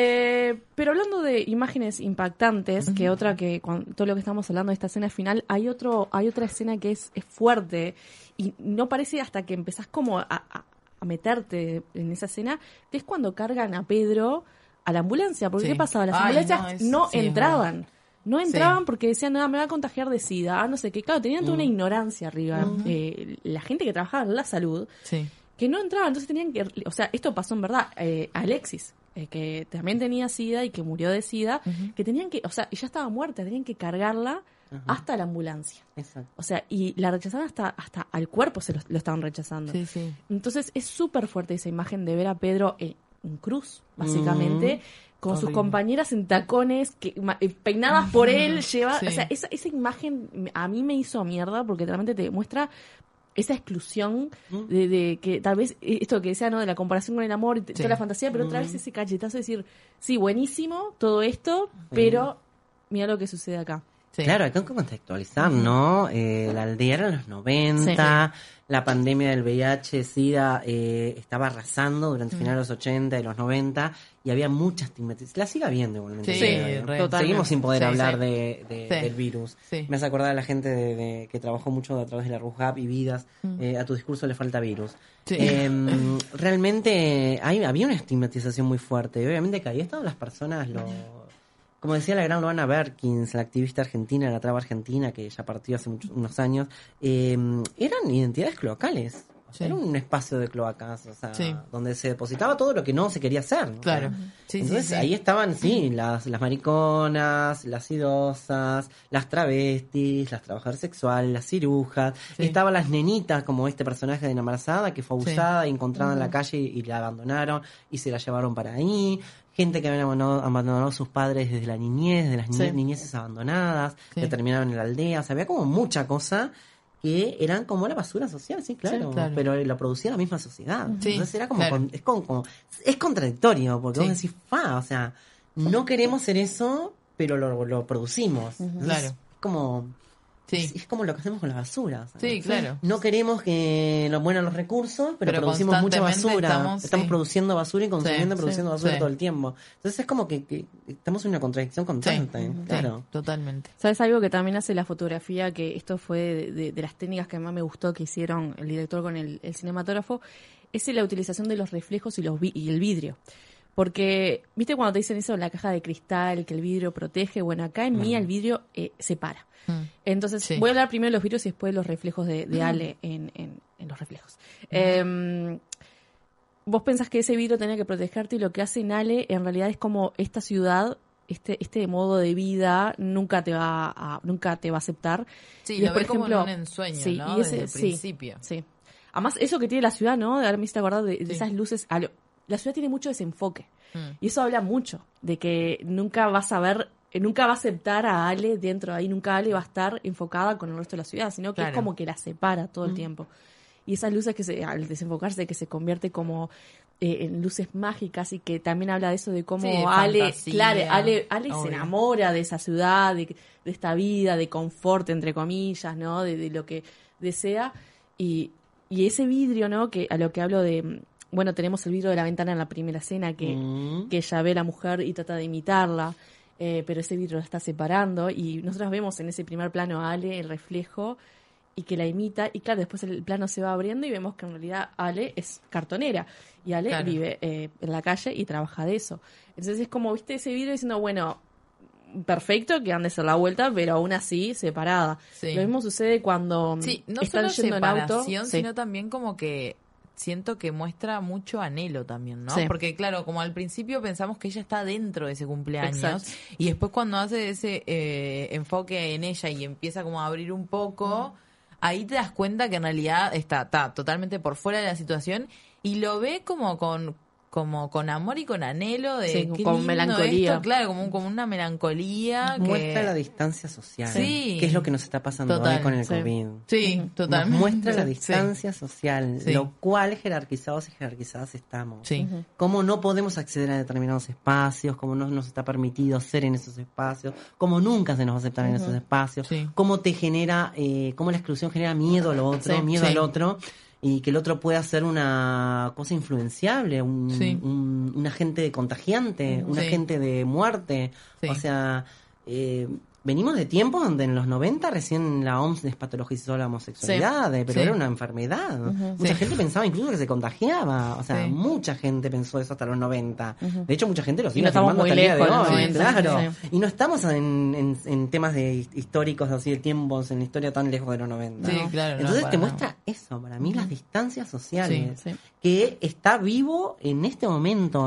Pero hablando de imágenes impactantes, que otra que todo lo que estamos hablando de esta escena final, hay otra escena que es fuerte y no parece hasta que empezás como a meterte en esa escena, que es cuando cargan a Pedro a la ambulancia. Porque Sí. ¿qué pasaba? Las Ay, ambulancias no, sí, es entraban. No entraban Sí. porque decían, nada, me va a contagiar de SIDA, no sé qué. Claro, tenían toda una ignorancia arriba. La gente que trabajaba en la salud, Sí. que no entraba, entonces tenían que, o sea, esto pasó en verdad, Alexis, que también tenía SIDA y que murió de SIDA, que tenían que, o sea, ella estaba muerta, tenían que cargarla hasta la ambulancia. Exacto. O sea, y la rechazaban hasta al cuerpo lo estaban rechazando. Sí, sí. Entonces es súper fuerte esa imagen de ver a Pedro en cruz, básicamente, con sus Horrible. compañeras en tacones, peinadas por él, Sí. o sea, esa imagen a mí me hizo mierda porque realmente te muestra esa exclusión de que tal vez esto que decía, ¿no? De la comparación con el amor y toda la fantasía, pero otra vez ese cachetazo de decir, sí, buenísimo todo esto, pero mira lo que sucede acá. Sí. Claro, hay que contextualizar, ¿no? La aldea era en los 90, la pandemia del VIH, SIDA estaba arrasando durante finales de los 80 y los 90 y había mucha estigmatización. La sigue habiendo igualmente. Sí, el día de hoy. re. Totalmente. Seguimos sin poder Sí, hablar sí. del virus. Sí. Me hace acordar a la gente que trabajó mucho a través de la RUJAP y Vidas. A tu discurso le falta virus. Sí. Realmente había una estigmatización muy fuerte. Y obviamente que ahí estaban las personas, como decía la gran Luana Berkins, la activista argentina, la traba argentina, que ya partió hace unos años, eran identidades cloacales. O sea, Sí. era un espacio de cloacas, o sea, Sí. donde se depositaba todo lo que no se quería hacer. o Claro. sea. Sí, Entonces sí, sí. ahí estaban, sí, las mariconas, las idosas, las travestis, las trabajadoras sexuales, las cirujas. Sí. Estaban las nenitas, como este personaje de la embarazada que fue Sí. abusada y encontrada en la calle y la abandonaron y se la llevaron para ahí. Gente que habían abandonado a sus padres desde la niñez, de las Sí. niñeces abandonadas, Sí. que terminaron en la aldea. O sea, había como mucha cosa que eran como la basura social, sí, claro, Sí, claro. pero lo producía la misma sociedad. Sí, Entonces era como, claro. es contradictorio, porque Sí. vos decís, o sea, no queremos ser eso, pero lo producimos. Entonces, Claro. como, Sí. es como lo que hacemos con la basura. ¿sabes? Sí, claro. No queremos que nos mueran los recursos, pero producimos mucha constantemente basura. estamos, sí. produciendo basura y consumiendo, Sí, produciendo sí, basura sí. todo el tiempo. Entonces es como que estamos en una contradicción constante. Sí, Claro. totalmente. ¿Sabes algo que también hace la fotografía? Que esto fue de las técnicas que más me gustó que hicieron el director con el cinematógrafo, es la utilización de los reflejos y el vidrio. Porque, ¿viste cuando te dicen eso en la caja de cristal, que el vidrio protege? Bueno, acá en mí el vidrio separa. Entonces, Sí. voy a hablar primero de los vidrios y después de los reflejos de Ale en los reflejos. vos pensás que ese vidrio tenía que protegerte y lo que hace Nale en realidad es como esta ciudad, este modo de vida nunca te va a aceptar. Sí, Y lo después, ve como por ejemplo, en un ensueño, sí, ¿no? y ese- Desde el sí, principio. Sí. Además, eso que tiene la ciudad, ¿no? Ahora me hiciste acordar de Sí. esas luces. La ciudad tiene mucho desenfoque. Mm. Y eso habla mucho de que nunca va a aceptar a Ale dentro de ahí, nunca Ale va a estar enfocada con el resto de la ciudad, sino que Claro. es como que la separa todo el tiempo. Y esas luces al desenfocarse, que se convierte como en luces mágicas y que también habla de eso de cómo Sí, de Ale, fantasía, claro, Ale se obvio. enamora de esa ciudad, de esta vida, de confort, entre comillas, ¿no? De lo que desea. Y ese vidrio, ¿no? Que a lo que hablo de, bueno, tenemos el vidrio de la ventana en la primera escena que ella ve a la mujer y trata de imitarla, pero ese vidrio la está separando y nosotros vemos en ese primer plano a Ale el reflejo y que la imita y claro, después el plano se va abriendo y vemos que en realidad Ale es cartonera y Ale Claro. vive en la calle y trabaja de eso. Entonces es como, viste, ese vidrio diciendo, bueno, perfecto, que han de ser la vuelta, pero aún así separada. Sí. Lo mismo sucede cuando Sí, no están solo yendo en auto. separación, Sí. sino también como que siento que muestra mucho anhelo también, ¿no? Sí. Porque claro, como al principio pensamos que ella está dentro de ese cumpleaños Exacto. y después cuando hace ese enfoque en ella y empieza como a abrir un poco, ahí te das cuenta que en realidad está totalmente por fuera de la situación y lo ve como con amor y con anhelo de Sí, qué con lindo melancolía. esto, claro, como una melancolía Muestra que la distancia social. Sí. Que es lo que nos está pasando Total, hoy con el sí. COVID. sí, totalmente. Nos muestra la Sí. distancia social, Sí. lo cual jerarquizados y jerarquizadas estamos. Sí. Cómo no podemos acceder a determinados espacios, cómo no nos está permitido ser en esos espacios, cómo nunca se nos va a aceptar en esos espacios, Sí. cómo te genera, cómo la exclusión genera miedo a lo otro, Sí. miedo Sí. al otro, y que el otro pueda ser una cosa influenciable, Sí. un agente contagiante, un Sí. agente de muerte. Sí. O sea, venimos de tiempos donde en los 90 recién la OMS despatologizó la homosexualidad, pero Sí. era una enfermedad. Mucha Sí. gente pensaba incluso que se contagiaba. O sea, Sí. mucha gente pensó eso hasta los 90. De hecho, mucha gente lo sigue no estamos afirmando muy hasta el día de lejos de los hoy. 90, Claro. sí. Y no estamos en temas de históricos, así de tiempos, en la historia tan lejos de los 90. Sí, ¿no? claro, no, Entonces para te nada. muestra eso, para mí, las distancias sociales. Sí, sí. Que está vivo en este momento,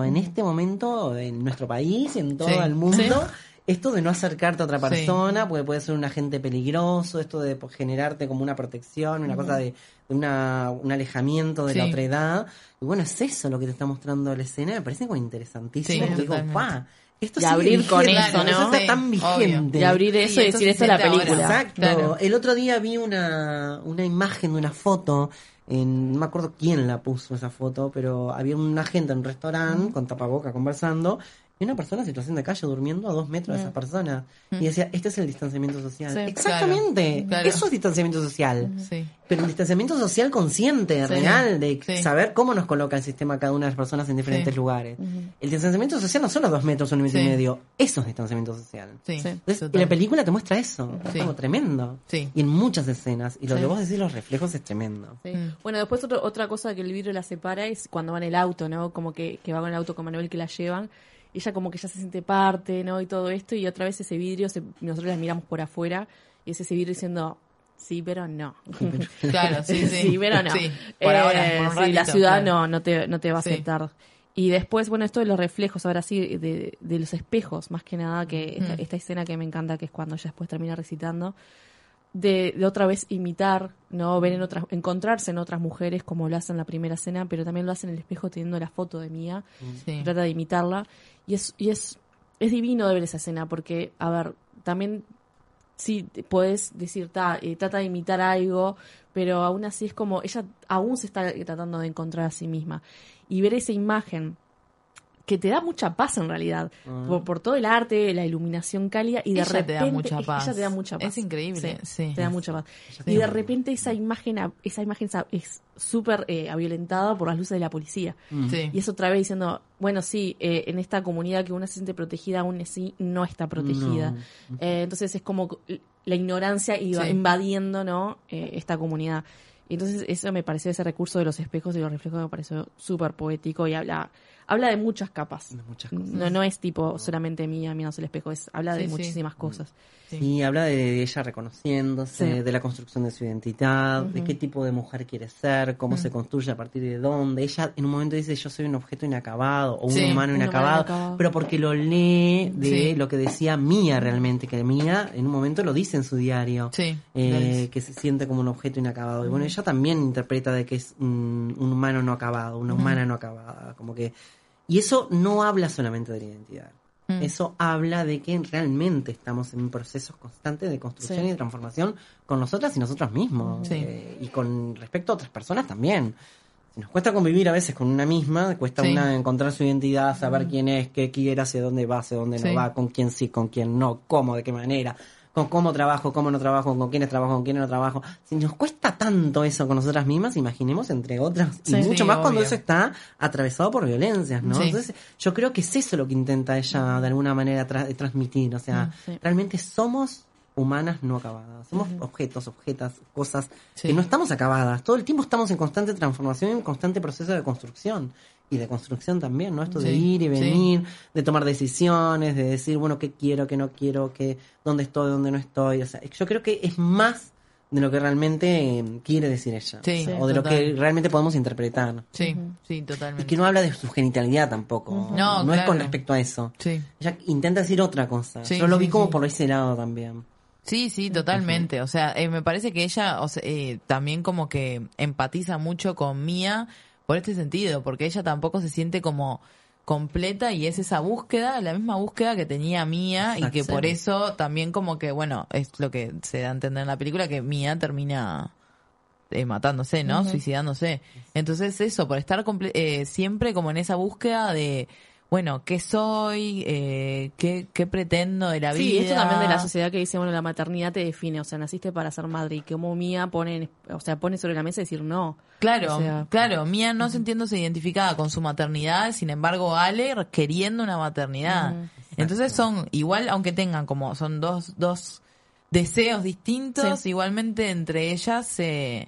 en nuestro país y en todo Sí. el mundo. Sí. Esto de no acercarte a otra Sí. persona, porque puede ser un agente peligroso, esto de generarte como una protección, una cosa de un alejamiento de la Sí. otra edad. Y bueno, es eso lo que te está mostrando la escena, me parece como interesantísimo. Sí, porque digo, totalmente. ¡pa! Esto Y sigue abrir con vigente, eso, ¿no? está Sí, tan vigente. Y abrir eso Sí, y esto decir, se esto es la siente ahora. película. Exacto. Claro. El otro día vi una imagen de una foto, no me acuerdo quién la puso esa foto, pero había una gente en un restaurante con tapaboca conversando y una persona en situación de calle durmiendo a 2 metros de esa persona. Y decía, este es el distanciamiento social. Sí. Exactamente. Claro. Eso es distanciamiento social. Sí. Pero un distanciamiento social consciente, Sí. real, de Sí. saber cómo nos coloca el sistema cada una de las personas en diferentes Sí. lugares. El distanciamiento social no son los 2 metros o 1 metro y Sí. medio. Eso es distanciamiento social. Sí. Sí. Entonces, Total. y la película te muestra eso. Es Sí. como tremendo. Sí. Y en muchas escenas. Y lo Sí. que vos decís, los reflejos, es tremendo. Sí. Mm. Bueno, después otra cosa que el vidrio la separa es cuando va en el auto, ¿no? Como que va con el auto con Manuel que la llevan. Y ella como que ya se siente parte, ¿no? Y todo esto. Y otra vez ese vidrio, nosotros la miramos por afuera. Y es ese vidrio diciendo, sí, pero no. Claro, sí, sí. Sí, pero no. Sí, por ahora, por un sí, la ratito, ciudad claro. no te va a Sí. aceptar. Y después, bueno, esto de los reflejos, ahora sí, de los espejos, más que nada, que esta escena que me encanta, que es cuando ella después termina recitando, de otra vez imitar, ¿no? Ver encontrarse en otras mujeres como lo hace en la primera escena, pero también lo hace en el espejo teniendo la foto de Mía, Sí. trata de imitarla, y es divino de ver esa escena, porque, a ver, también sí puedes decir, trata de imitar algo, pero aún así es como, ella aún se está tratando de encontrar a sí misma, y ver esa imagen que te da mucha paz en realidad, por todo el arte, la iluminación cálida, y de Ella repente te da mucha paz. ella te da mucha paz. Es increíble, sí. Te da mucha paz. Sí. Y de repente esa imagen es súper aviolentada por las luces de la policía. Sí. Y es otra vez diciendo, bueno, sí, en esta comunidad que uno se siente protegida, aún así no está protegida. Entonces es como la ignorancia iba Sí. invadiendo, ¿no? Esta comunidad. Y entonces eso me pareció, ese recurso de los espejos y los reflejos me pareció súper poético y habla habla de muchas capas. De muchas cosas. No es tipo solamente mirándose el espejo, habla de Sí, sí. muchísimas cosas. Sí, habla de ella reconociéndose, Sí. de la construcción de su identidad, de qué tipo de mujer quiere ser, cómo se construye a partir de dónde. Ella en un momento dice, yo soy un objeto inacabado o un Sí, humano un inacabado, humano inacabado. pero porque lo lee de Sí. lo que decía Mía realmente, que Mía en un momento lo dice en su diario, Sí. que se siente como un objeto inacabado. Y bueno, ella también interpreta de que es un humano no acabado, una humana no acabada, como que... Y eso no habla solamente de la identidad. Eso habla de que realmente estamos en un proceso constante de construcción Sí. y de transformación con nosotras y nosotros mismos. Sí. Y con respecto a otras personas también. Si nos cuesta convivir a veces con una misma, cuesta Sí. una encontrar su identidad, saber quién es, qué quiere, hacia dónde va, hacia dónde Sí. no va, con quién sí, con quién no, cómo, de qué manera, con cómo trabajo, cómo no trabajo, con quiénes trabajo, con quiénes no trabajo. Si nos cuesta tanto eso con nosotras mismas, imaginemos entre otras. Sí, y mucho sí, más cuando obvio. eso está atravesado por violencias, ¿no? Sí. Entonces, yo creo que es eso lo que intenta ella de alguna manera transmitir. O sea, Sí. realmente somos humanas no acabadas. Somos objetos, objetas, cosas Sí. que no estamos acabadas. Todo el tiempo estamos en constante transformación, en constante proceso de construcción. Y de construcción también, ¿no? Esto de Sí, ir y sí. venir, de tomar decisiones, de decir, bueno, qué quiero, qué no quiero, dónde estoy, dónde no estoy. O sea, yo creo que es más de lo que realmente quiere decir ella. Sí, o de lo total. que realmente podemos interpretar. Sí, sí, Y totalmente. que no habla de su genitalidad tampoco. No, es claro. con respecto a eso. Sí. Ella intenta decir otra cosa. Sí, Yo lo sí, vi como sí. por ese lado también. Sí, sí, totalmente. O sea, me parece que ella también como que empatiza mucho con Mía por este sentido, porque ella tampoco se siente como completa y es esa búsqueda, la misma búsqueda que tenía Mía y que Exacto. por eso también como que, bueno, es lo que se da a entender en la película, que Mía termina matándose, ¿no? Suicidándose. Entonces eso, por estar siempre como en esa búsqueda de... Bueno, ¿qué soy? ¿Qué pretendo de la vida? Sí, esto también de la sociedad que dice, bueno, la maternidad te define, o sea, naciste para ser madre y como Mía pone sobre la mesa y decir no. Claro, O sea, claro, Mía no sintiéndose identificada con su maternidad, sin embargo Ale queriendo una maternidad. Entonces son igual, aunque tengan como son dos deseos distintos, Sí. igualmente entre ellas se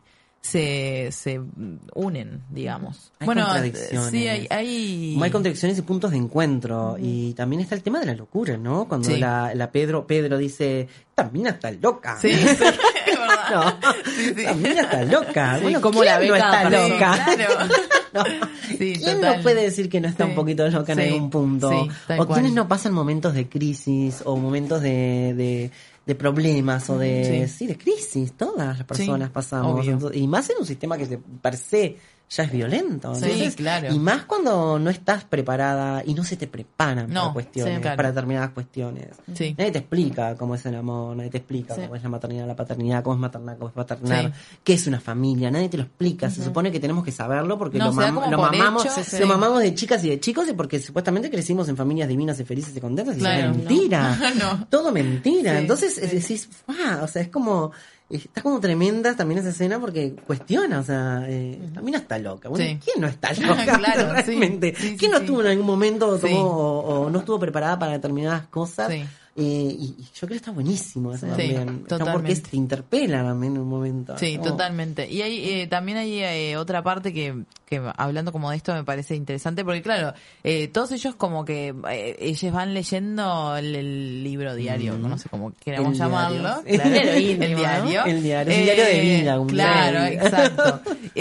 unen, digamos. Hay contradicciones. sí, hay Como hay contradicciones y puntos de encuentro. Y también está el tema de la locura, ¿no? Cuando Sí. la Pedro dice, esta mina está loca. Sí, sí, es verdad. No, Sí, sí. esta mina está loca. Sí, Bueno, como ¿quién la ve no cada está persona. loca? Claro. No. Sí, ¿Quién total. no puede decir que no está Sí. un poquito loca en Sí. algún punto? Sí, tal O cual. quienes no pasan momentos de crisis o momentos de problemas o de crisis. Todas las personas Sí, pasamos. obvio. Entonces, y más en un sistema que per se ya es violento. Sí, Entonces, claro. Y más cuando no estás preparada y no se te preparan No, para cuestiones, sí, claro. para determinadas cuestiones. Sí. Nadie te explica cómo es el amor, nadie te explica Sí. cómo es la maternidad, la paternidad, cómo es maternar, cómo es paternar, Sí. qué es una familia, nadie te lo explica. Se supone que tenemos que saberlo porque No, lo, se da como lo por mamamos, hecho, sí. lo mamamos de chicas y de chicos y porque supuestamente crecimos en familias divinas y felices y contentas y Claro, eso es mentira. No. Todo mentira. Sí, Entonces sí. decís, o sea, es como... Está como tremenda también esa escena porque cuestiona, o sea, la mina está loca. Bueno, Sí. ¿quién no está loca? Claro, sí. realmente? Sí, sí, ¿Quién no sí. estuvo en algún momento Sí. o no estuvo preparada para determinadas cosas? Sí. Y yo creo que está buenísimo eso Sí, también. Está porque totalmente. te interpela también en un momento. Sí, Como- totalmente. Y hay también hay otra parte que hablando como de esto me parece interesante, porque claro, todos ellos como que ellos van leyendo el libro diario, no sé cómo queramos El llamarlo. diario. Claro, Diario el íntimo, ¿no? diario. El diario, es un diario de vida. Un Claro, diario. exacto.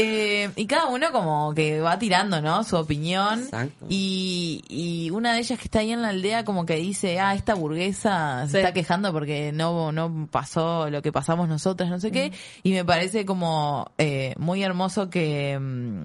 Y cada uno como que va tirando, ¿no? Su opinión. Exacto. Y una de ellas que está ahí en la aldea como que dice, esta burguesa se Sí. está quejando porque no pasó lo que pasamos nosotras, no sé qué. Y me parece como muy hermoso que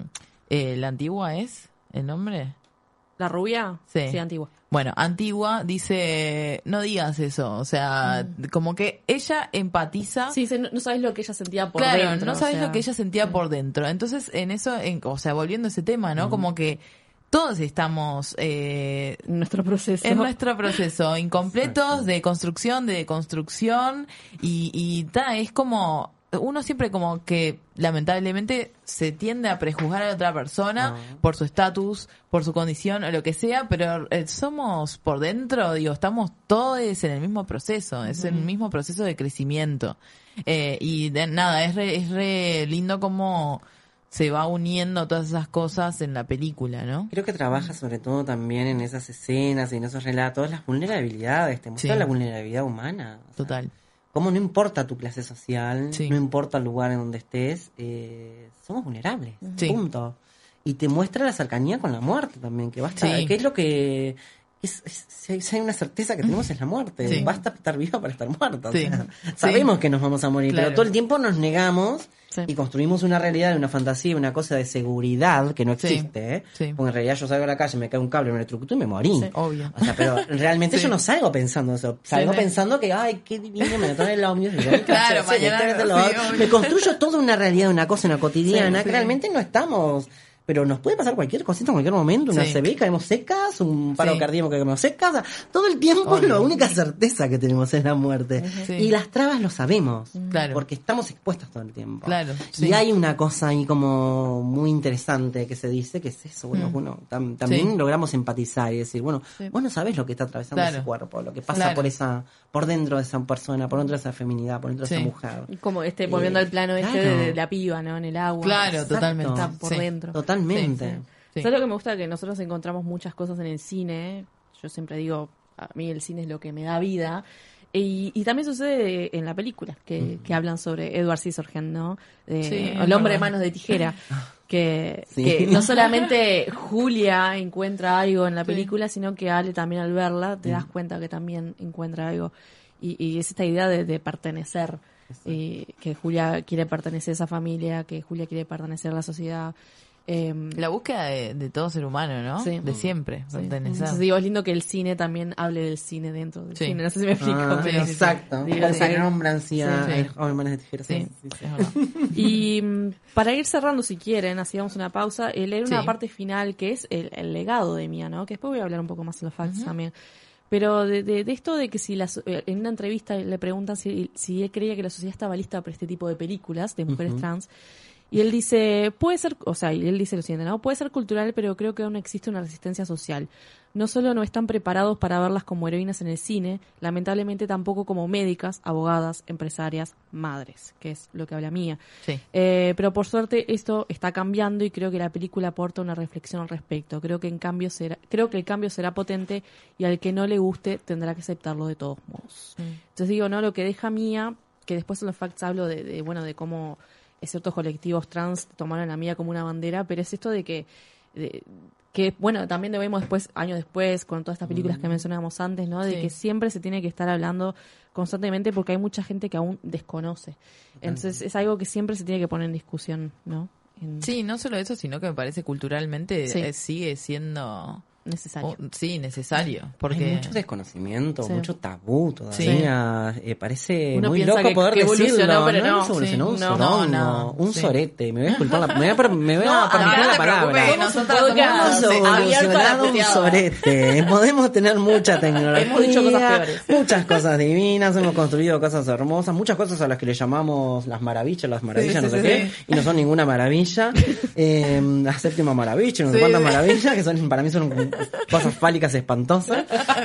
la Antigua es el nombre. ¿La rubia? Sí. Antigua. Bueno, Antigua dice, no digas eso, o sea, como que ella empatiza. Sí, no sabes lo que ella sentía por Claro, dentro. no sabes o sea, lo que ella sentía por dentro. Entonces, en eso, o sea, volviendo a ese tema, ¿no? Como que todos estamos en nuestro proceso. en nuestro proceso, incompletos de construcción, de deconstrucción, y es como, uno siempre como que lamentablemente se tiende a prejuzgar a la otra persona por su estatus, por su condición o lo que sea, pero somos por dentro, digo, estamos todos en el mismo proceso, es el mismo proceso de crecimiento. Nada, es re lindo como se va uniendo todas esas cosas en la película, ¿no? Creo que trabaja sobre todo también en esas escenas y en esos relatos las vulnerabilidades, te muestra Sí. la vulnerabilidad humana. O sea, Total. cómo no importa tu clase social, Sí. no importa el lugar en donde estés, somos vulnerables, Sí. punto. Y te muestra la cercanía con la muerte también, que basta, Sí. que es lo que... Si hay una certeza que tenemos es la muerte. Sí. Basta estar viva para estar muerta. Sí. O sea, Sí. sabemos que nos vamos a morir, Claro. pero todo el tiempo nos negamos Sí. y construimos una realidad, una fantasía, una cosa de seguridad que no Sí. existe. ¿Eh? Sí. Porque en realidad yo salgo a la calle, me cae un cable, me electrocuto y me morí. Sí, obvio. O sea, pero realmente Sí. yo no salgo pensando eso. Salgo Sí, sí. pensando que, ay, qué divino, me notan el ómnibus. Claro, mañana sí, obvio. Me construyo toda una realidad, una cosa, una cotidiana, Sí, que sí. realmente no estamos. Pero nos puede pasar cualquier cosita en cualquier momento, una Sí. CB, caemos secas, un paro Sí. cardíaco que caemos secas. O sea, todo el tiempo Obvio. la única certeza que tenemos es la muerte. Sí. Y las trabas lo sabemos, Claro. porque estamos expuestos todo el tiempo. Claro, Y sí. hay una cosa ahí como muy interesante que se dice, que es eso, bueno, también Sí. logramos empatizar y decir, bueno, Sí. vos no sabés lo que está atravesando Claro. ese cuerpo, lo que pasa Claro. por dentro de esa persona, por dentro de esa feminidad, por dentro de Sí. esa mujer. Como volviendo al plano claro. de la piba, ¿no? En el agua. Claro, Exacto. totalmente. Está por Sí. dentro. Totalmente. Sí. ¿Sabes lo que me gusta? Que nosotros encontramos muchas cosas en el cine. Yo siempre digo, a mí el cine es lo que me da vida. Y también sucede en la película, que hablan sobre Edward Scissorhands, ¿no? Sí, El hombre de verdad. manos de tijera. Que, Sí. que no solamente Julia encuentra algo en la película, sino que Ale también al verla te das cuenta que también encuentra algo. Y es esta idea de pertenecer. Que Julia quiere pertenecer a esa familia, que Julia quiere pertenecer a la sociedad. La búsqueda de todo ser humano, ¿no? Sí. De siempre, Sí. pertenecer. Entonces digo, es lindo que el cine también hable del cine dentro del Sí. cine. No sé si me explico. Ah, pero exacto. Digo, Se sí. nombran sí, a Sí, sí. jóvenes de tijeras. Sí, Sí, sí. es verdad. Y para ir cerrando, si quieren, así vamos a una pausa, leer una Sí. parte final que es el legado de Mia, ¿no? Que después voy a hablar un poco más en los facts también. Pero de esto de que si en una entrevista le preguntan si él creía que la sociedad estaba lista para este tipo de películas de mujeres trans, y él dice, puede ser, o sea, y él dice lo siguiente, ¿no? Puede ser cultural, pero creo que aún existe una resistencia social. No solo no están preparados para verlas como heroínas en el cine, lamentablemente tampoco como médicas, abogadas, empresarias, madres, que es lo que habla Mia. Sí. Pero por suerte esto está cambiando y creo que la película aporta una reflexión al respecto. Creo que el cambio será potente y al que no le guste tendrá que aceptarlo de todos modos. Entonces digo, ¿no? Lo que deja Mia, que después en los facts hablo de cómo ciertos colectivos trans tomaron a Mia como una bandera, pero es esto de que bueno, también lo vemos después, años después, con todas estas películas que mencionábamos antes, ¿no? De Sí. que siempre se tiene que estar hablando constantemente porque hay mucha gente que aún desconoce. Entonces es algo que siempre se tiene que poner en discusión, ¿no? Sí, no solo eso, sino que me parece culturalmente Sí. Sigue siendo Necesario. sí, necesario. Porque Hay mucho desconocimiento, Sí. mucho tabú todavía. Parece Uno muy piensa loco poder que decirlo. evolucionó, pero no. evolucionó, un Sí. sorongo, No, un sí. sorete. Me voy a disculpar, me voy a permitir no la te palabra. preocupes, nosotras somos Hemos abierto a la evolucionado un puteada. sorete. Podemos tener mucha tecnología. Hemos dicho cosas peores. Muchas cosas divinas, hemos construido cosas hermosas, muchas cosas a las que le llamamos las maravillas, Sí, no sí, sé sí, qué, sí. y no son ninguna maravilla. La séptima maravilla, no sé Sí. cuántas maravillas, que son para mí son cosas fálicas espantosas.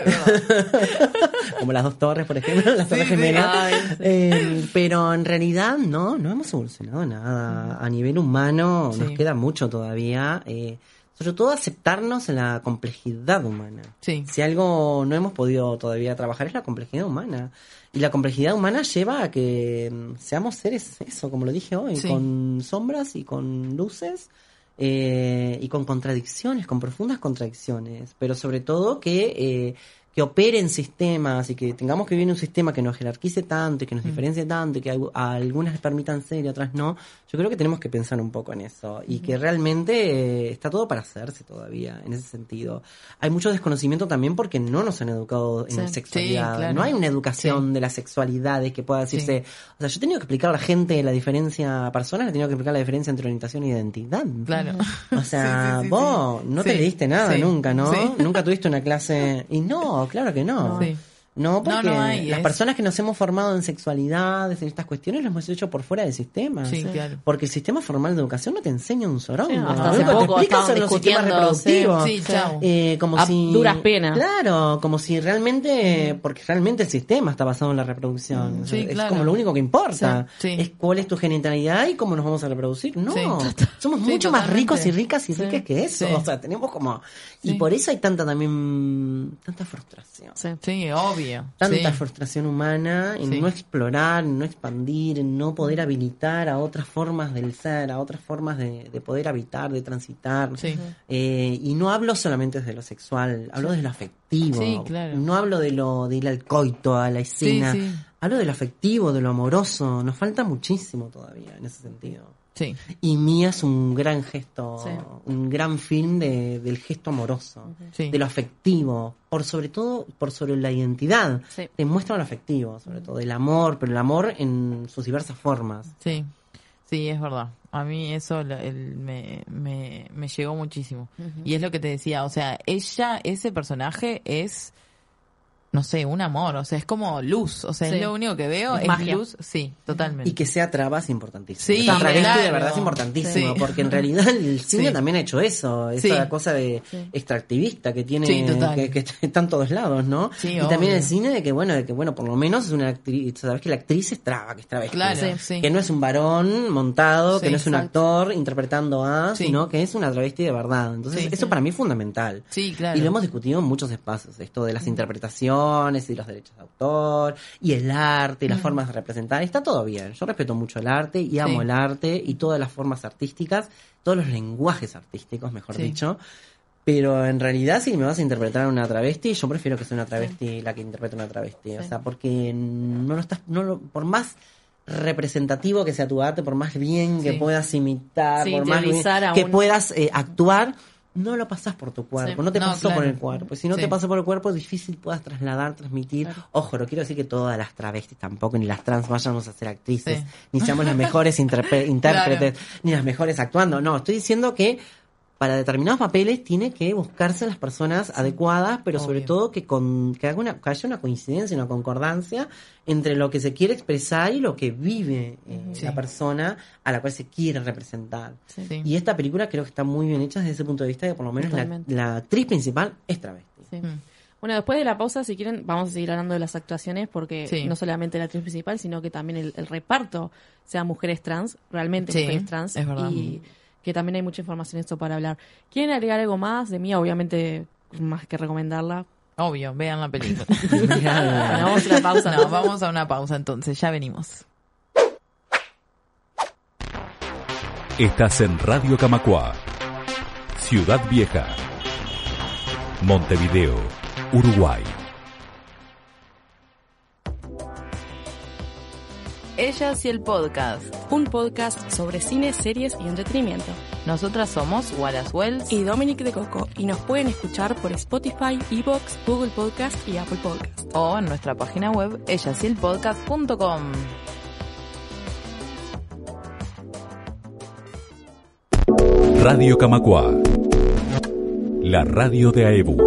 Como las dos torres, por ejemplo, las torres sí. gemelas. Ay, Pero en realidad no hemos evolucionado nada. A nivel humano nos Sí. queda mucho todavía. Sobre todo aceptarnos en la complejidad humana. Sí. Si algo no hemos podido todavía trabajar es la complejidad humana. Y la complejidad humana lleva a que seamos seres, eso, como lo dije hoy, Sí. con sombras y con luces. Y con contradicciones, con profundas contradicciones, pero sobre todo que operen sistemas y que tengamos que vivir en un sistema que nos jerarquice tanto y que nos diferencie tanto y que a algunas les permitan ser y otras no. Yo creo que tenemos que pensar un poco en eso y que realmente está todo para hacerse todavía en ese sentido. Hay mucho desconocimiento también porque no nos han educado en Sí. sexualidad. Sí, claro. No hay una educación de las sexualidades que pueda decirse. O sea, yo he tenido que explicar a la gente la diferencia, a personas le he tenido que explicar la diferencia entre orientación y identidad. Claro. O sea, Sí, sí, sí, vos sí. no Sí, te leíste nada sí, nunca, ¿no? sí. Nunca tuviste una clase... Y no, claro que no. Sí. No, porque No hay, las es- personas que nos hemos formado en sexualidades, en estas cuestiones, lo hemos hecho por fuera del sistema. Sí, claro. Porque el sistema formal de educación no te enseña un sorongo. Sí, hasta Lo hace único que te poco explica estaban son los sistemas discutiendo, reproductivos. sí, chau. Como A si... duras penas. Claro, como si realmente... Porque realmente el sistema está basado en la reproducción. Sí, es claro. como lo único que importa. Sí, sí. Es cuál es tu genitalidad y cómo nos vamos a reproducir. No, Sí. somos Sí, mucho más totalmente. ricos y ricas y ricas que eso. Sí. O sea, tenemos como... Sí. Y por eso hay tanta frustración. Sí. Sí, obvio. Tanta Sí. frustración humana en Sí. no explorar, en no expandir, en no poder habilitar a otras formas del ser, a otras formas de poder habitar, de transitar. Sí. Y no hablo solamente desde lo sexual, hablo desde lo afectivo. Sí, claro. No hablo de ir al coito, a la escena. Sí, sí. Hablo de lo afectivo, de lo amoroso. Nos falta muchísimo todavía en ese sentido. Sí. Y Mía es un gran gesto, Sí. un gran film del gesto amoroso, Sí. de lo afectivo, sobre la identidad. Sí. Te muestra lo afectivo, sobre todo, el amor, pero el amor en sus diversas formas. Sí, sí, es verdad. A mí eso me llegó muchísimo. Y es lo que te decía, o sea, ese personaje es, no sé, un amor, o sea, es como luz, o sea, Sí. es lo único que veo, Es es magia. luz, sí, totalmente. Y que sea traba es importantísimo. Sí, Esa travesti claro. de verdad es importantísimo, Sí. porque en realidad el cine Sí. también ha hecho eso, esa Sí. cosa de extractivista que tiene, Sí, total. que está en todos lados, ¿no? Sí, y también obvio. el cine de que bueno, por lo menos es una actriz, sabes que la actriz es traba, que es travesti. Claro, Sí. sí. Que no es un varón montado, que Sí, no es un exacto. actor interpretando a, Sí. sino que es una travesti de verdad. Entonces, Sí. eso para mí es fundamental. Sí, claro. Y lo hemos discutido en muchos espacios, esto de las interpretaciones y los derechos de autor, y el arte, y las formas de representar. Está todo bien. Yo respeto mucho el arte y amo Sí. el arte y todas las formas artísticas, todos los lenguajes artísticos, mejor Sí. dicho. Pero en realidad, si me vas a interpretar a una travesti, yo prefiero que sea una travesti la que interprete a una travesti. O sea, porque por más representativo que sea tu arte, por más bien que Sí. puedas imitar, Sí, por más bien interiorizar a que un- puedas actuar, no lo pasás por tu cuerpo, Sí. no te No, pasó por claro. el cuerpo. Si no Sí. te pasó por el cuerpo, es difícil puedas trasladar, transmitir. Ojo, no quiero decir que todas las travestis tampoco, ni las trans vayamos a ser actrices, Sí. ni seamos las mejores intérpretes, ni las mejores actuando. No, estoy diciendo que para determinados papeles tiene que buscarse las personas adecuadas, pero sobre Obvio. todo que haya una coincidencia, una concordancia entre lo que se quiere expresar y lo que vive Sí. la persona a la cual se quiere representar. Sí. Y esta película creo que está muy bien hecha desde ese punto de vista, que por lo menos Totalmente. la actriz principal es travesti. Sí. Mm. Bueno, después de la pausa, si quieren, vamos a seguir hablando de las actuaciones, porque Sí. no solamente la actriz principal, sino que también el reparto sea mujeres trans, realmente Sí, mujeres trans, es verdad. y que también hay mucha información en esto para hablar. ¿Quieren agregar algo más de mí? Obviamente, más que recomendarla. Obvio, vean la película. Bueno, vamos a la pausa. No, vamos a una pausa entonces, ya venimos. Estás en Radio Camacua, Ciudad Vieja, Montevideo, Uruguay. Ellas y el podcast. Un podcast sobre cine, series y entretenimiento. Nosotras somos Wallace Wells. Y Dominic de Coco, y nos pueden escuchar por Spotify, Evox, Google Podcast y Apple Podcast. O en nuestra página web ellasyelpodcast.com. Radio Camacua, la radio de AEBU.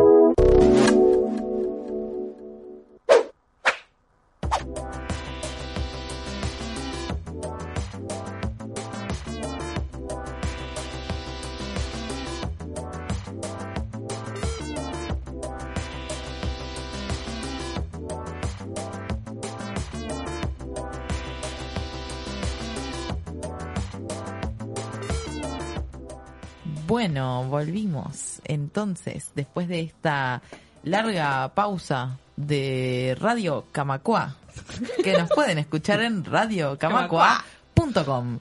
Bueno, volvimos. Entonces, después de esta larga pausa de Radio Camacua, que nos pueden escuchar en radiocamacua.com.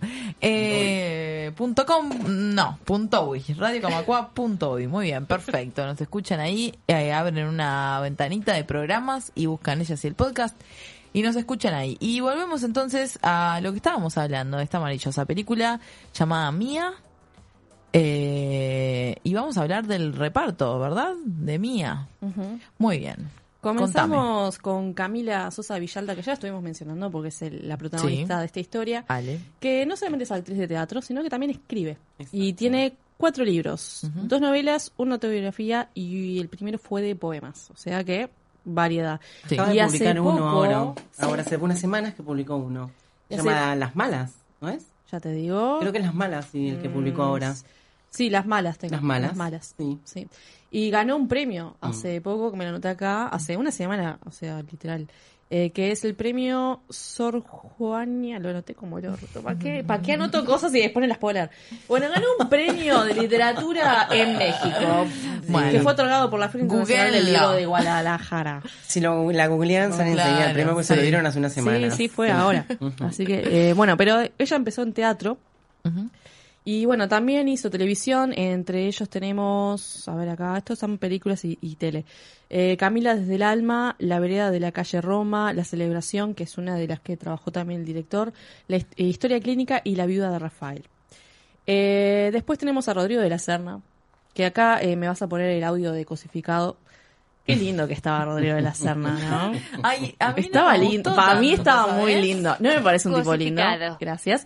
.com, radiocamacua.uy. Muy bien, perfecto. Nos escuchan ahí, abren una ventanita de programas y buscan Ellas y el podcast. Y nos escuchan ahí. Y volvemos entonces a lo que estábamos hablando, de esta maravillosa película llamada Mía. Y vamos a hablar del reparto, ¿verdad? De Mía. Muy bien. Comenzamos con Camila Sosa Villalta, que ya estuvimos mencionando porque es la protagonista Sí. de esta historia, Ale. que no solamente es actriz de teatro, sino que también escribe. Y tiene 4 libros, 2 novelas, una autobiografía y el primero fue de poemas. O sea que variedad. Sí. Acaba Y de hace publicar uno poco, ahora hace unas semanas que publicó uno. Se Y hace- llama Las Malas, ¿no es? ya te digo. Creo que es Las Malas, sí, el que publicó ahora. Sí, Las Malas tengo. Las Malas. Las Malas. Sí. Sí. Y ganó un premio hace poco, que me lo anoté acá, hace una semana, o sea, literal, que es el premio Sor Juania, lo anoté como el orto. ¿Para qué anoto cosas y después no las puedo leer? Bueno, ganó un premio de literatura en México, Bueno. que fue otorgado por la Feria Internacional del Libro de Guadalajara. Si la googlean, sale enseguida el premio, porque se lo dieron hace una semana. Sí, fue ahora. Así que, bueno, pero ella empezó en teatro. Y bueno, también hizo televisión, entre ellos tenemos, a ver acá, estos son películas y tele. Camila desde el alma, La vereda de la calle Roma, La celebración, que es una de las que trabajó también el director, La historia clínica y La viuda de Rafael. Después tenemos a Rodrigo de la Serna, que acá me vas a poner el audio de Cosificado. Qué lindo que estaba Rodrigo de la Serna, ¿no? Ay, a mí Estaba no me lindo, gustó para mí tanto, estaba ¿sabes? muy lindo. No me parece un tipo lindo, Cosificado. gracias.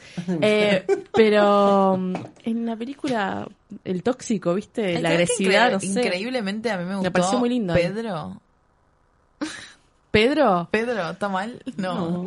Pero en la película, el tóxico, ¿viste? La ¿Sabes qué agresividad, no sé. Increíblemente a mí me gustó. pareció muy lindo. Pedro. ¿Pedro? Pedro, ¿está mal? No.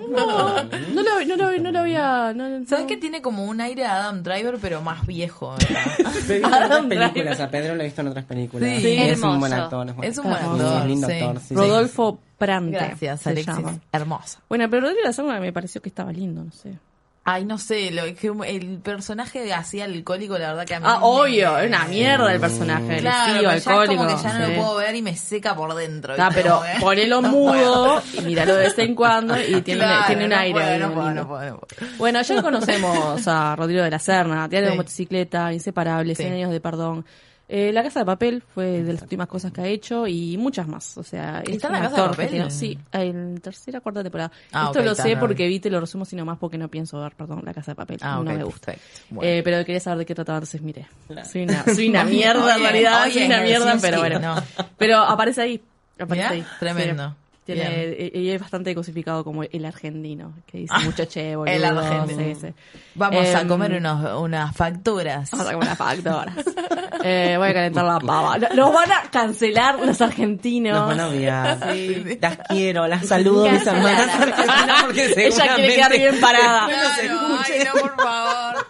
No lo había... No, ¿Sabes que tiene como un aire a Adam Driver, pero más viejo? ¿verdad? Lo he visto en otras películas, a Pedro lo he visto en otras películas. Sí. Es un buen Hermoso. actor. Es un buen Hermoso. actor. Es lindo sí. actor, sí. Rodolfo Prante. Gracias, se Alexis. llama. Hermosa. Bueno, pero Rodrigo de la Serna me pareció que estaba lindo, no sé. Ay, no sé, que el personaje así alcohólico, la verdad que a mí... Obvio, es una mierda el personaje. Claro, Agresivo, pero ya es alcohólico. como que ya no sí. lo puedo ver y me seca por dentro. Ah, ¿viste? pero Como que- ponelo no mudo puedo. y míralo de vez en cuando y tiene, Claro, tiene un no aire. puedo, ahí no puedo, lindo. no puedo. Bueno, ya lo conocemos a Rodrigo de la Serna, Diario de Sí. Motocicleta, Inseparables, Sí. 100 años de perdón. La Casa de Papel fue de las últimas cosas que ha hecho y muchas más. O sea, es ¿Está un en La Casa de actor Papel? argentino. Sí, en tercera, cuarta temporada. Ah, Esto ok, lo está, sé no. porque vi, te lo resumo sino más porque no pienso ver, perdón, La Casa de Papel. Ah, ok, no me gusta. perfecto. Bueno. Pero quería saber de qué trataba, entonces miré. Soy una mierda en Oye, realidad, oye, soy una mierda, sí, pero sí, bueno. no. Pero aparece ahí. Aparece Mirá, ahí. tremendo. Sí. Tiene, y es bastante cosificado como el argentino, que dice mucho che, boludo. El argentino. Sí, sí. Vamos a Em, comer unas facturas. Vamos a comer unas factoras. Voy a calentar la pava. Los van a cancelar los argentinos. Nos van a odiar. Sí. Las quiero, las saludo a mis hermanas argentinas porque Ella quiere seguramente quedar bien parada. Claro, ay, no, por favor.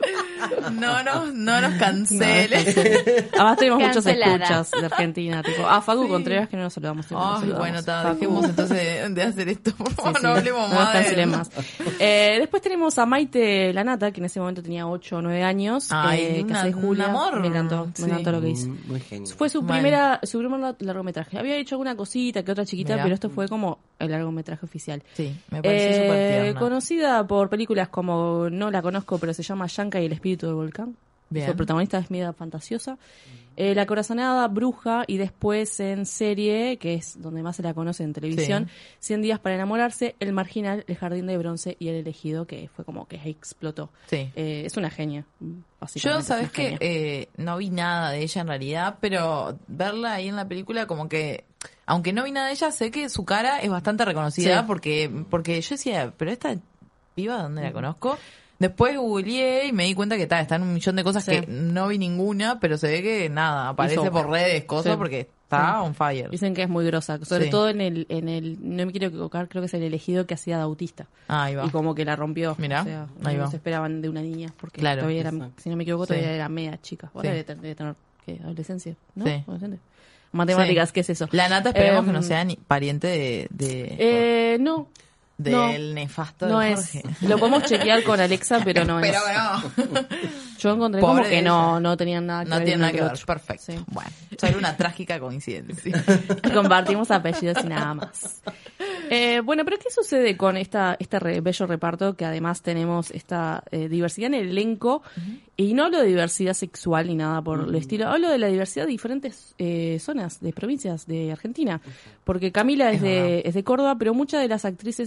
No nos canceles. Además tenemos muchos Cancelada. escuchas de Argentina. Tipo, a Facu Contreras que no nos saludamos. siempre nos Ay, saludamos. bueno, Facu. dejemos entonces de hacer esto. Por favor, no hablemos no nos más de cancelen él. más. Después tenemos a Maite Lanata, que en ese momento tenía 8 o 9 años. Ay, que hace de un Julia. amor. Me encantó Sí. lo que hizo. Muy genio. Fue su Mal. primer largometraje. Había hecho alguna cosita que otra chiquita, Mirá. pero esto fue como el largometraje oficial. Sí, me pareció súper tierna. Conocida por películas como, no la conozco, pero se llama Yanka y el espíritu del volcán. Bien. Su protagonista es Mida Fantasiosa. La Corazonada, Bruja, y después en serie, que es donde más se la conoce en televisión, 100 días para enamorarse, El Marginal, El Jardín de Bronce y El Elegido, que fue como que explotó. Sí. Es una genia, Yo, básicamente. sabes es una genia. que no vi nada de ella en realidad, pero verla ahí en la película como que, aunque no vi nada de ella, sé que su cara es bastante reconocida Sí. porque yo decía, pero esta piba, ¿dónde la conozco? Después googleé y me di cuenta que está en un millón de cosas Sí. que no vi ninguna, pero se ve que nada, aparece Hizo- por redes, cosas, Sí. porque está Sí. on fire. Dicen que es muy grosa, sobre Sí. todo en el, no me quiero equivocar, creo que es El Elegido que hacía de autista. Ahí va. Y como que la rompió. Mirá, o sea, ahí no va. se esperaban de una niña, porque Claro, todavía era, exacto. si no me equivoco, Sí. todavía era media chica. Ahora Sí. debe tener, ¿qué? Adolescencia, ¿no? Sí. Adolescente. Matemáticas, Sí. ¿qué es eso? La Nata esperemos que no Em, sea ni pariente No, del nefasto no de es. Jorge. Lo podemos chequear con Alexa, pero no Pero es. no. Yo encontré Pobre como de que ella. no tenían nada que No ver. tiene uno nada que con ver. otro. Perfecto. Sí. Bueno, solo una trágica coincidencia. Compartimos apellidos y nada más. Bueno, pero ¿qué sucede con bello reparto? Que además tenemos esta diversidad en el elenco. Y no hablo de diversidad sexual ni nada por el estilo. Hablo de la diversidad de diferentes zonas, de provincias de Argentina. Porque Camila es de Córdoba, pero muchas de las actrices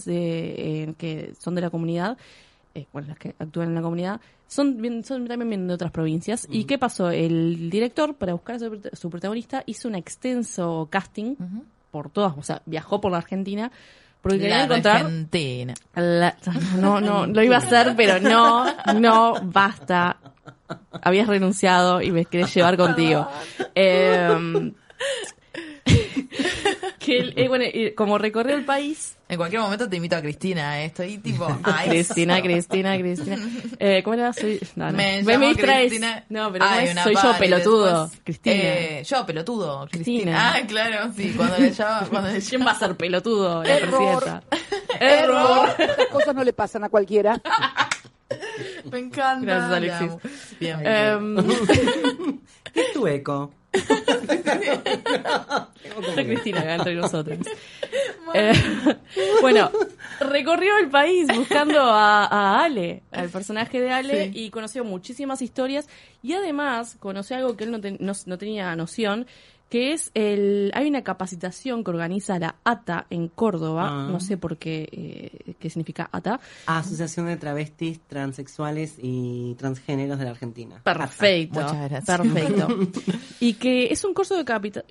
que son de la comunidad, bueno, las que actúan en la comunidad, son también vienen de otras provincias. ¿Y qué pasó? El director, para buscar a su protagonista, hizo un extenso casting por todas, o sea, viajó por la Argentina porque quería La encontrar Argentina. no lo iba a hacer, pero no basta. Habías renunciado y me querés llevar contigo. que bueno, y como recorrió el país. En cualquier momento te invito a Cristina, estoy tipo... Ay, Cristina. ¿Cómo era? No. Me Me llamo distraes. Cristina. No, pero Ay, no es, una soy yo pali pelotudo. después. Cristina. Yo pelotudo. Cristina. Cristina. Ah, claro, sí. Cuando le llama... ¿Quién va a ser pelotudo? La Error. presidenta. Error. Estas cosas no le pasan a cualquiera. Me encanta. Gracias, la Alexis. amo. Bien. ¿Qué es tu eco? Está Cristina acá entre nosotros. Bueno, recorrió el país buscando a Ale, al personaje de Ale, Sí. y conoció muchísimas historias y además conoció algo que él no tenía noción, que es hay una capacitación que organiza la ATA en Córdoba, no sé por qué, qué significa ATA. Asociación de Travestis, Transexuales y Transgéneros de la Argentina. Perfecto, Muchas gracias. perfecto. Y que es un curso de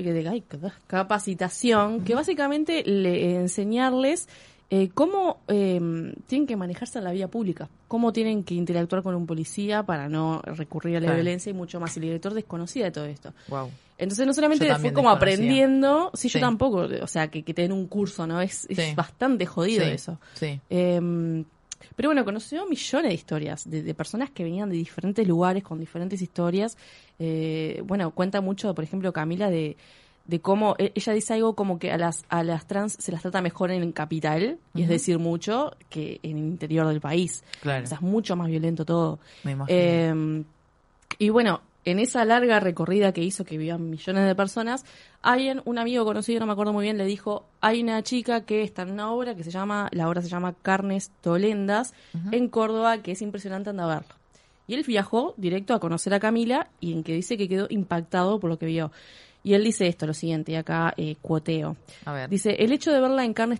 capacitación que básicamente enseñarles cómo tienen que manejarse en la vía pública, cómo tienen que interactuar con un policía para no recurrir a la Claro. violencia y mucho más. El director desconocía de todo esto. Wow. Entonces no solamente Yo fue también como desconocía. aprendiendo, sí, yo Sí. tampoco, o sea, que te den un curso, ¿no? Es Sí. bastante jodido Sí. eso. Sí. Pero bueno, conoció millones de historias de personas que venían de diferentes lugares con diferentes historias. Bueno, cuenta mucho, por ejemplo, Camila, de cómo ella dice algo como que a las trans se las trata mejor en capital, y es decir mucho, que en el interior del país. Claro. O sea, es mucho más violento todo. Me imagino. Y bueno, en esa larga recorrida que hizo, que vivían millones de personas, un amigo conocido, no me acuerdo muy bien, le dijo, hay una chica que está en una obra la obra se llama Carnes Tolendas, en Córdoba, que es impresionante, anda a verla. Y él viajó directo a conocer a Camila, y en que dice que quedó impactado por lo que vio. Y él dice esto, lo siguiente, y acá cuoteo. A ver. Dice, el hecho de verla en Carnes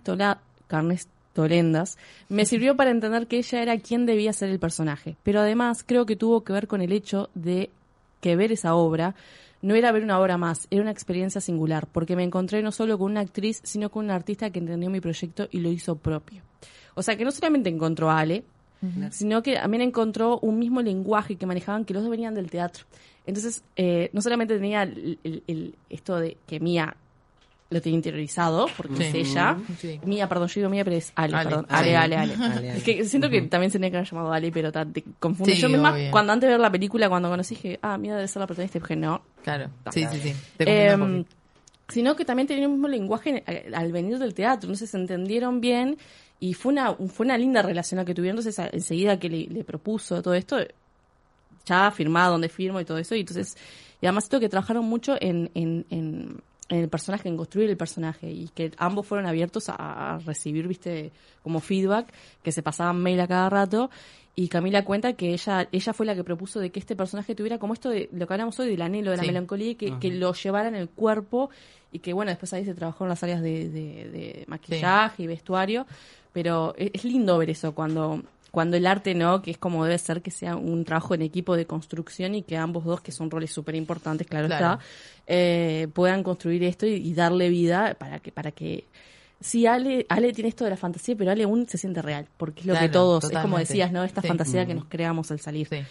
Tolendas me sirvió para entender que ella era quien debía ser el personaje. Pero además creo que tuvo que ver con el hecho de que ver esa obra no era ver una obra más, era una experiencia singular, porque me encontré no solo con una actriz, sino con una artista que entendió mi proyecto y lo hizo propio. O sea, que no solamente encontró a Ale, sino que también encontró un mismo lenguaje que manejaban, que los dos venían del teatro. Entonces, no solamente tenía esto de que Mía lo tiene interiorizado, porque Sí. es ella. Sí. Mía, perdón, yo digo Mía, pero es Ale, Ale. perdón. Ale. Ale. Es que siento que también se tenía que haber llamado Ale, pero te confundo. Sí, Yo misma, obvio. cuando antes de ver la película, cuando conocí, dije, Mía debe ser la protagonista, y dije, no. Claro. Sí. Te confundo un poquito. Sino que también tenían el mismo lenguaje al venir del teatro, entonces se entendieron bien, y fue una linda relación la que tuvieron. Entonces enseguida que le propuso todo esto, ya firmado donde firmo y todo eso, y entonces, y además esto que trabajaron mucho en el personaje, en construir el personaje, y que ambos fueron abiertos a recibir, viste, como feedback, que se pasaban mail a cada rato. Y Camila cuenta que ella fue la que propuso de que este personaje tuviera como esto de lo que hablamos hoy, del anhelo, de la Sí. melancolía, y que lo llevara en el cuerpo, y que bueno, después ahí se trabajó en las áreas de maquillaje y vestuario, pero es lindo ver eso cuando el arte, ¿no? Que es como debe ser, que sea un trabajo en equipo de construcción, y que ambos dos, que son roles súper importantes, claro Claro. está, puedan construir esto y darle vida para que sí, Ale tiene esto de la fantasía, pero Ale aún se siente real, porque es lo Claro, que todos, es como totalmente. decías, ¿no? Esta Sí. fantasía que nos creamos al salir. Sí.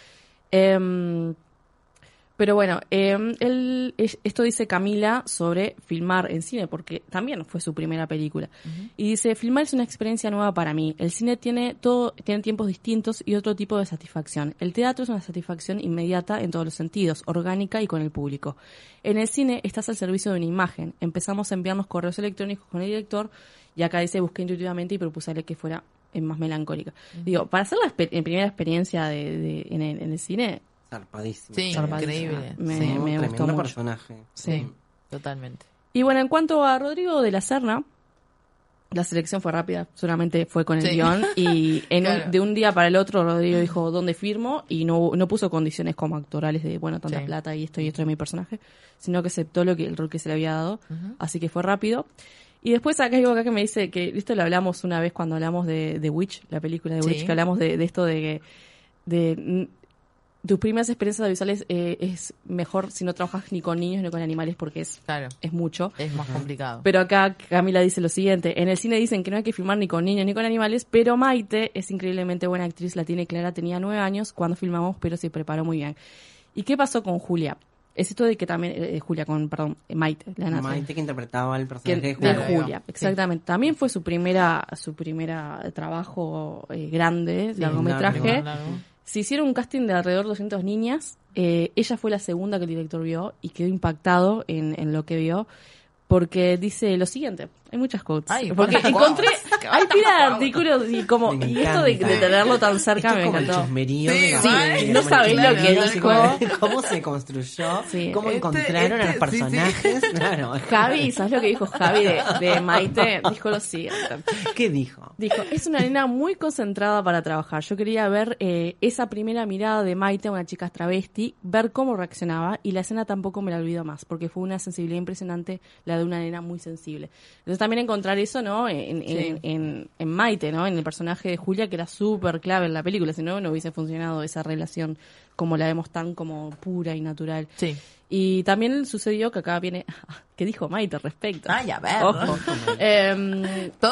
Pero bueno, esto dice Camila sobre filmar en cine, porque también fue su primera película. Y dice, filmar es una experiencia nueva para mí. El cine tiene tiempos distintos y otro tipo de satisfacción. El teatro es una satisfacción inmediata en todos los sentidos, orgánica y con el público. En el cine estás al servicio de una imagen. Empezamos a enviarnos correos electrónicos con el director, y acá dice, busqué intuitivamente y propuse que fuera más melancólica. Digo, para hacer la primera experiencia en el cine, Zarpadísimo. Sí, zarpadísima. increíble. Me Sí. gustó Tremendo mucho. personaje. Sí, totalmente. Y bueno, en cuanto a Rodrigo de la Serna, la selección fue rápida, solamente fue con el Sí. guión, y Claro. de un día para el otro Rodrigo dijo dónde firmo, y no puso condiciones como actorales de, bueno, tanta Sí. plata y esto es mi personaje, sino que aceptó el rol que se le había dado, así que fue rápido. Y después acá hay algo acá que me dice que, esto lo hablamos una vez cuando hablamos de Witch, la película de Sí. Witch, que hablamos de esto de que tus primeras experiencias audiovisuales es mejor si no trabajas ni con niños ni con animales, porque es Claro. mucho. Es más complicado. Pero acá Camila dice lo siguiente: en el cine dicen que no hay que filmar ni con niños ni con animales, pero Maite es increíblemente buena actriz, la tiene clara, tenía 9 años cuando filmamos, pero se preparó muy bien. ¿Y qué pasó con Julia? es esto de que también, Maite, la nata. Maite, que interpretaba el personaje de de Julia. Julia, exactamente. También fue su primera trabajo grande, largometraje. Largo. Se hicieron un casting de alrededor de 200 niñas. Ella fue la segunda que el director vio y quedó impactado en lo que vio. Porque dice lo siguiente, hay muchas quotes. Porque encontré, hay pila de artículos y esto de tenerlo tan cerca esto me es como encantó. el chusmerío Sí, de sí, no sabés lo que dijo. cómo se construyó, Sí. cómo encontraron a los personajes. Claro. Javi, ¿sabes lo que dijo Javi de Maite? Dijo lo siguiente. ¿Qué dijo? Dijo, es una nena muy concentrada para trabajar. Yo quería ver esa primera mirada de Maite, una chica travesti, ver cómo reaccionaba, y la escena tampoco me la olvido más, porque fue una sensibilidad impresionante, la de una nena muy sensible. Entonces también encontrar eso, ¿no? En Maite, ¿no? En el personaje de Julia, que era súper clave en la película, si no, no hubiese funcionado esa relación como la vemos tan como pura y natural. Sí. Y también sucedió que acá viene... ¿Qué dijo Maite al respecto? Ay, a ver. Ojo. Todo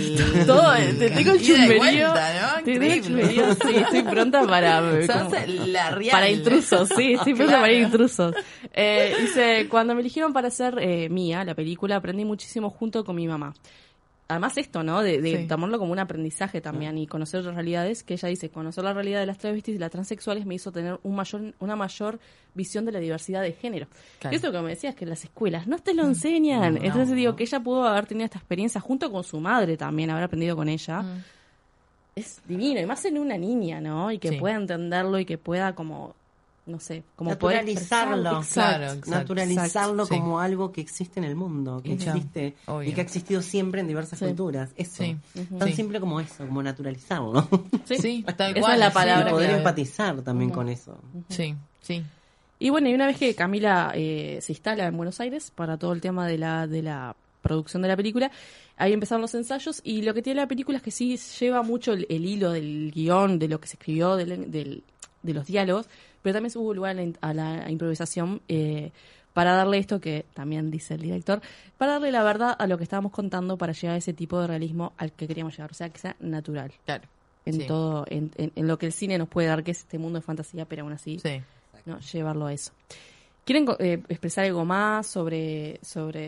Te tengo el ida y chusmerío. vuelta, ¿no? Te tengo el Increíble. chusmerío, sí, estoy pronta para... Sos como- la real. para intrusos, sí, estoy pronta Claro. para intrusos. Dice, cuando me eligieron para hacer Mía, la película, aprendí muchísimo junto con mi mamá. Además esto, ¿no? De Sí. tomarlo como un aprendizaje también y conocer otras realidades, que ella dice, conocer la realidad de las travestis y las transexuales me hizo tener una mayor visión de la diversidad de género. Claro. Y eso que me decías, que en las escuelas no te lo enseñan. No. Entonces digo que ella pudo haber tenido esta experiencia junto con su madre también, haber aprendido con ella. Es divino, y más en una niña, ¿no? Y que Sí. pueda entenderlo y que pueda como, no sé, como Naturalizarlo. poder expresarlo. Claro. Naturalizarlo exacto, como algo que existe en el mundo, que Ya, existe obvio. y que ha existido siempre en diversas Sí. culturas. Eso. Sí. Tan Sí. simple como eso, como naturalizarlo. Sí, tal Esa cual. es la Y palabra poder clave. empatizar también con eso. Sí, sí. Y bueno, y una vez que Camila se instala en Buenos Aires para todo el tema de la producción de la película, ahí empezaron los ensayos, y lo que tiene la película es que sí lleva mucho el hilo del guión, de lo que se escribió, de los diálogos, pero también hubo lugar a la improvisación para darle esto que también dice el director, para darle la verdad a lo que estábamos contando, para llegar a ese tipo de realismo al que queríamos llegar, o sea, que sea natural Claro. en Sí. todo, en lo que el cine nos puede dar, que es este mundo de fantasía, pero aún así Sí. no llevarlo a eso. ¿Quieren expresar algo más sobre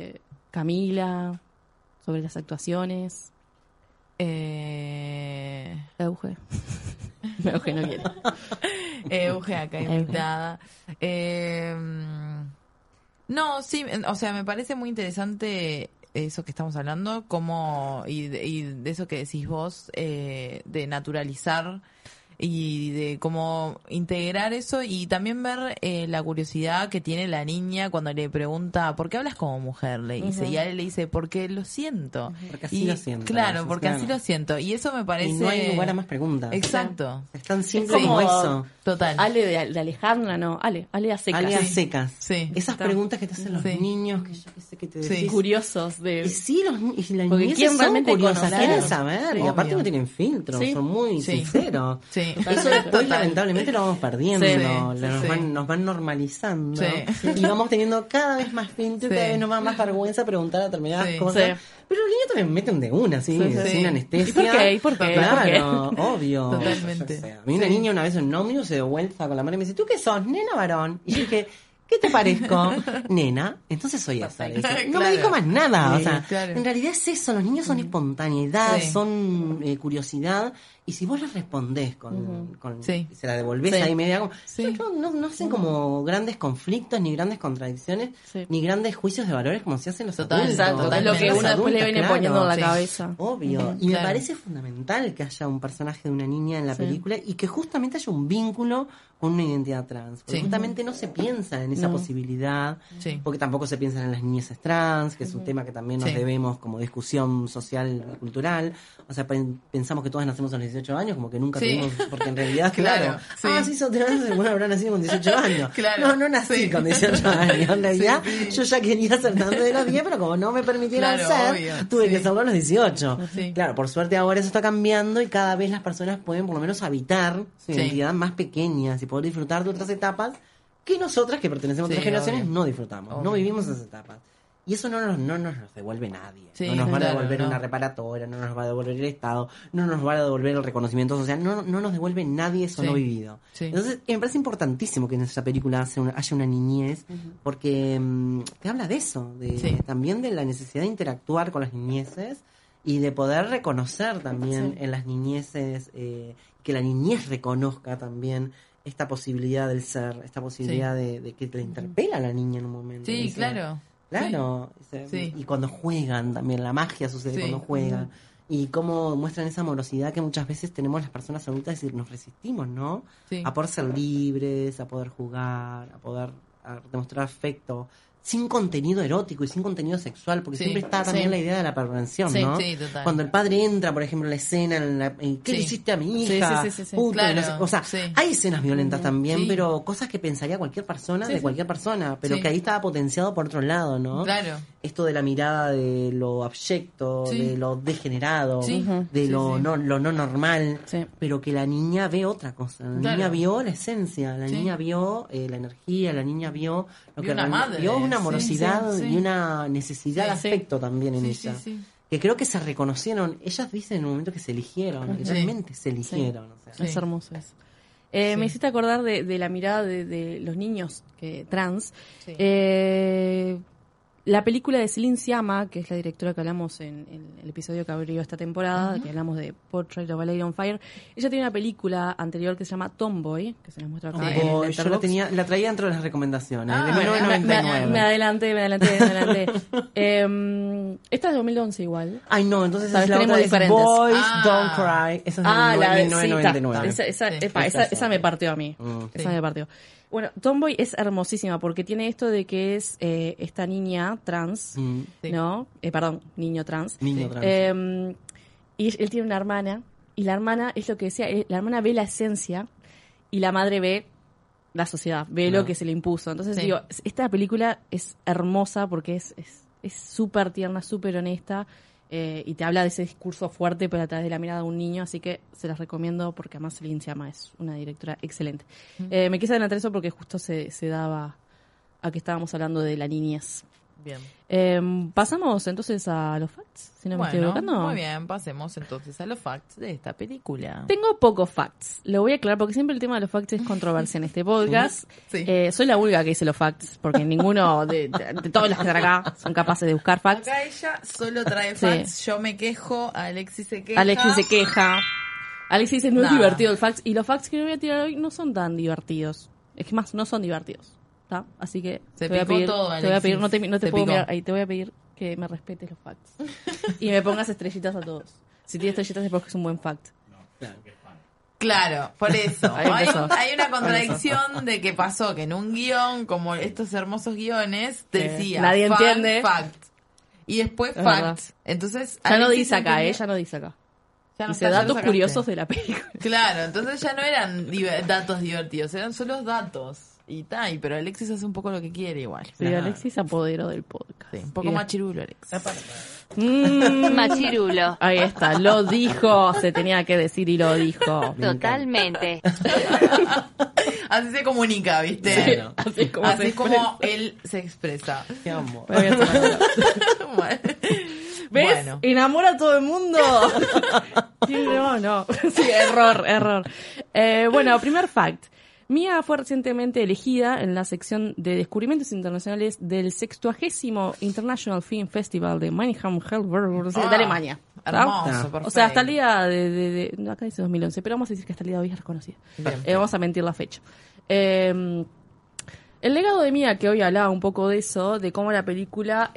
Camila, sobre las actuaciones? Euge. Euge no quiere. Euge acá invitada. No, sí, o sea, me parece muy interesante eso que estamos hablando, como y de eso que decís vos, de naturalizar y de cómo integrar eso, y también ver la curiosidad que tiene la niña cuando le pregunta ¿por qué hablas como mujer? Le dice, y a él le dice porque lo siento. Porque así Y, lo siento. Claro, Eso, porque claro. así lo siento, y eso me parece Y no hay lugar a más preguntas. Exacto. Es tan simple Es como como- eso. Total. Ale de Alejandra, no. Ale a secas. Ale a secas. Sí. Esas Está. preguntas que te hacen los Sí. niños, que yo qué sé que te Sí. decís. Curiosos Y de... sí, y las Porque niñas quieren son realmente curiosas, conocer. quieren saber. Sí, y aparte obvio. no tienen filtros, Sí. son muy Sí. sinceros. Sí. Eso después lamentablemente lo vamos perdiendo. Sí, Nos van normalizando. Sí. Y vamos teniendo cada vez más filtro, Sí. cada vez nos da más vergüenza preguntar determinadas Sí. cosas. Sí. Pero los niños también meten de una, ¿sí? Sí, sí. Sin anestesia. ¿Y por qué? ¿Y por qué? Claro, obvio. Totalmente. Yo qué sé. A mí una niña una vez en un ómnibus se dio vuelta con la madre y me dice, ¿tú qué sos? ¿Nena o varón? Y yo dije, ¿qué te parezco? Nena, entonces soy esa. Le dije. No me Claro. dijo más nada. O Sí, sea, claro. en realidad es eso. Los niños son espontaneidad, Sí. son curiosidad. Y si vos les respondés con Sí. se la devolvés Sí. ahí media, como, Sí. no hacen como grandes conflictos, ni grandes contradicciones, Sí. ni grandes juicios de valores como se hacen los Total, adultos. exacto, Es lo que Los uno después le adultos, viene claro. poniendo en la Sí. cabeza. Obvio. Y me Claro. parece fundamental que haya un personaje de una niña en la Sí. película y que justamente haya un vínculo con una identidad trans. Porque Sí. justamente no se piensa en esa No. posibilidad, Sí. porque tampoco se piensa en las niñas trans, que es un tema que también nos Sí. debemos como discusión social y cultural. O sea, pensamos que todas nacemos a los 18 años, como que nunca Sí. tuvimos, porque en realidad, Claro, claro, sí. sí sos trans, seguro habrá nacido con 18 años. Claro, No nací sí. con 18 años. En realidad, Sí. yo ya quería ser trans de los 10, pero como no me permitieron Claro, ser, obvio, tuve sí. que serlo a los 18. Sí. Claro, por suerte ahora eso está cambiando y cada vez las personas pueden por lo menos habitar su Sí. identidad más pequeñas y poder disfrutar de otras etapas que nosotras, que pertenecemos a otras Sí, generaciones, obvio. no disfrutamos, no Obvio. vivimos esas etapas. Y eso no nos devuelve nadie. Sí, no nos va a claro, devolver no. una reparatoria, no nos va a devolver el Estado, no nos va a devolver el reconocimiento social, no nos devuelve nadie eso Sí. no vivido. Sí. Entonces, me parece importantísimo que en esa película haya una niñez, porque te habla de eso, Sí. también de la necesidad de interactuar con las niñeces y de poder reconocer también en las niñeces, que la niñez reconozca también esta posibilidad del ser, esta posibilidad de que te interpela a la niña en un momento. Sí, Dice, claro. Claro, Sí. y cuando juegan también, la magia sucede Sí. cuando juegan. Y cómo muestran esa amorosidad que muchas veces tenemos las personas adultas y nos resistimos, ¿no? Sí. A poder ser libres, a poder jugar, a demostrar afecto, sin contenido erótico y sin contenido sexual, porque Sí. siempre está también Sí. la idea de la perversión, Sí, ¿no? sí, total. Cuando el padre entra, por ejemplo, en la escena, ¿qué Sí. le hiciste a mi Sí, hija? sí, sí, sí, sí. Puto, Claro, y no sé, o sea, sí. hay escenas violentas también, Sí. pero cosas que pensaría cualquier persona Sí, de sí. cualquier persona, pero Sí. que ahí estaba potenciado por otro lado, ¿no? Claro. Esto de la mirada de lo abyecto, Sí. de lo degenerado, Sí. de Sí, lo sí. no normal, Sí. pero que la niña ve otra cosa. La Claro. niña vio la esencia, la Sí. niña vio la energía, la niña vio lo Vio que una madre. vio una Sí, amorosidad sí, sí. y una necesidad de Sí. afecto también en Sí, ella. sí, sí. Que creo que se reconocieron, ellas dicen en un momento que se eligieron, y Sí. realmente se eligieron. O sea. Sí. Es hermoso eso. Sí. Me hiciste acordar de la mirada de los niños trans. Sí. La película de Celine Sciamma, que es la directora que hablamos en el episodio que abrió esta temporada, que hablamos de Portrait of a Lady on Fire, ella tiene una película anterior que se llama Tomboy, que se nos muestra acá en Yo Letterboxd. la traía dentro de las recomendaciones, Ah, de bueno, 1999. Me adelanté. Esta es de 2011 igual. Ay, no, entonces Sabes, es la tenemos otra, es diferentes. Boys Ah. Don't Cry. Esa es de La de 1999. sí, esa Sí. esa me partió a mí. Sí. Esa me partió. Bueno, Tomboy es hermosísima porque tiene esto de que es esta niña trans, Mm, Sí. ¿no? Perdón, niño trans. niño Sí. trans. Y él tiene una hermana, y la hermana, es lo que decía, la hermana ve la esencia y la madre ve la sociedad, ve Claro. lo que se le impuso. Entonces Sí. digo, esta película es hermosa porque es súper tierna, súper honesta, y te habla de ese discurso fuerte pero a través de la mirada de un niño, así que se las recomiendo porque además Celine Sciamma es una directora excelente. Me quise adelantar eso porque justo se daba a que estábamos hablando de la niñez. Bien. Pasamos entonces a los facts, si no me estoy Bueno, equivocando. muy bien, pasemos entonces a los facts de esta película. Tengo pocos facts, lo voy a aclarar porque siempre el tema de los facts es controversia en este podcast. Sí. Soy la única que dice los facts porque ninguno de todos los que están acá son capaces de buscar facts. Acá ella solo trae Sí. facts, yo me quejo, Alexis se queja. Alexis se queja. Alexis dice no es Nada. divertido el facts y los facts que voy a tirar hoy no son tan divertidos. Es que más no son divertidos. ¿Tá? Así que Se te voy a picó pedir, todo, te voy a pedir, Alexis. no te Se puedo picó. mirar ahí, te voy a pedir que me respetes los facts y me pongas estrellitas a todos. Si tienes estrellitas es porque es un buen fact. Claro, por eso. Ahí empezó. Hay una contradicción de que pasó que en un guión, como estos hermosos guiones, decía nadie fact, entiende. fact. Y después Es fact. verdad. Entonces, Ya no Alexis dice acá, entendió- ya no dice acá. ya no Dice está, ya lo datos sacaste. curiosos de la película. Claro, entonces ya no eran datos divertidos, eran solo datos. Y tal, pero Alexis hace un poco lo que quiere igual. Sí, Alexis se apoderó del podcast. Sí, un poco Y- más chirulo, Alex. Machirulo. Ahí está, lo dijo, se tenía que decir y lo dijo. Totalmente. Así se comunica, ¿viste? Claro. Así es como Así se es como él se expresa. Qué amor. expresa. Bueno. ¿Ves? Bueno. Enamora a todo el mundo. Sí, no. Sí, error. Bueno, primer fact. Mia fue recientemente elegida en la sección de descubrimientos internacionales del 60º International Film Festival de Mannheim, Heidelberg, de Alemania. ¿tá? Hermoso, perfecto. O sea, hasta el día no, acá dice 2011, pero vamos a decir que hasta el día de hoy es reconocida. Bien. Vamos a mentir la fecha. El legado de Mia, que hoy hablaba un poco de eso, de cómo la película...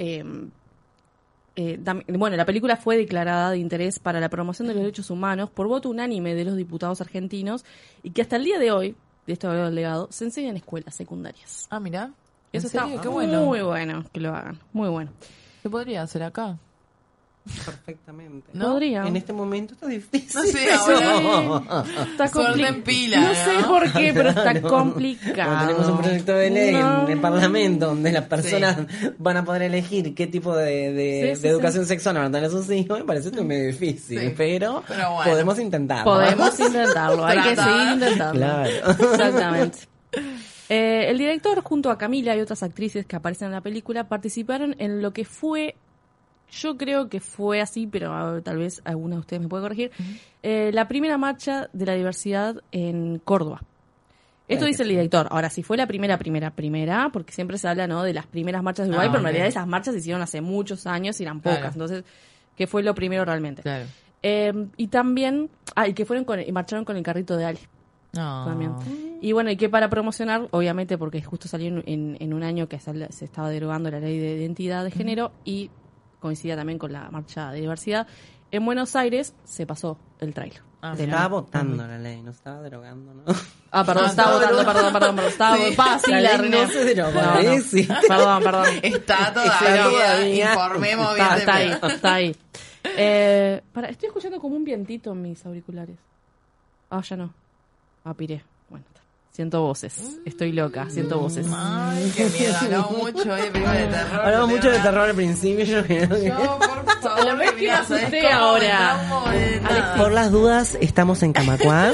bueno, la película fue declarada de interés para la promoción de los derechos humanos por voto unánime de los diputados argentinos y que hasta el día de hoy, de esto hablaba del legado, se enseña en escuelas secundarias. Ah, mira. Eso ¿En serio? está Qué bueno. muy bueno que lo hagan, muy bueno. ¿Qué podría hacer acá? Perfectamente. ¿No? Podría. En este momento está difícil. No sé, ahora. Está Suerte en pila, No sé ¿no? por qué, pero está Claro. complicado. Como tenemos un proyecto de ley No. en el Parlamento donde las personas van a poder elegir qué tipo de Sí, sí, educación sexual van a tener sus hijos, me parece que es medio difícil, Sí. pero Pero bueno. podemos intentarlo. Podemos intentarlo, hay que Tratar. seguir intentando. Claro. Exactamente. El director, junto a Camila y otras actrices que aparecen en la película, participaron en lo que fue, yo creo que fue así, pero tal vez alguna de ustedes me puede corregir, la primera marcha de la diversidad en Córdoba. Esto dice el director. Ahora, si fue la primera, porque siempre se habla, ¿no?, de las primeras marchas de Uruguay, pero en realidad esas marchas se hicieron hace muchos años y eran pocas. Claro. Entonces, ¿qué fue lo primero realmente? Claro. Y también, y que y marcharon con el carrito de Ale. No. También. Y bueno, y que para promocionar, obviamente, porque justo salió en un año que se estaba derogando la ley de identidad de género y coincidía también con la marcha de diversidad, en Buenos Aires se pasó el tráiler. Se estaba votando la ley, no estaba derogando, ¿no? Perdón, estaba votando, perdón. Estaba sí, la ley no se derogó, sí. Perdón. Está todavía. Informemos bien. Está ahí. Estoy escuchando como un vientito en mis auriculares. Ya no. Piré. Bueno, siento voces. Estoy loca, siento voces. Ay, qué miedo. Hablamos mucho, película de terror. Hablamos mucho de terror al principio. Yo por favor. La verdad es que me asusté ahora. Por las dudas, estamos en Camacuá.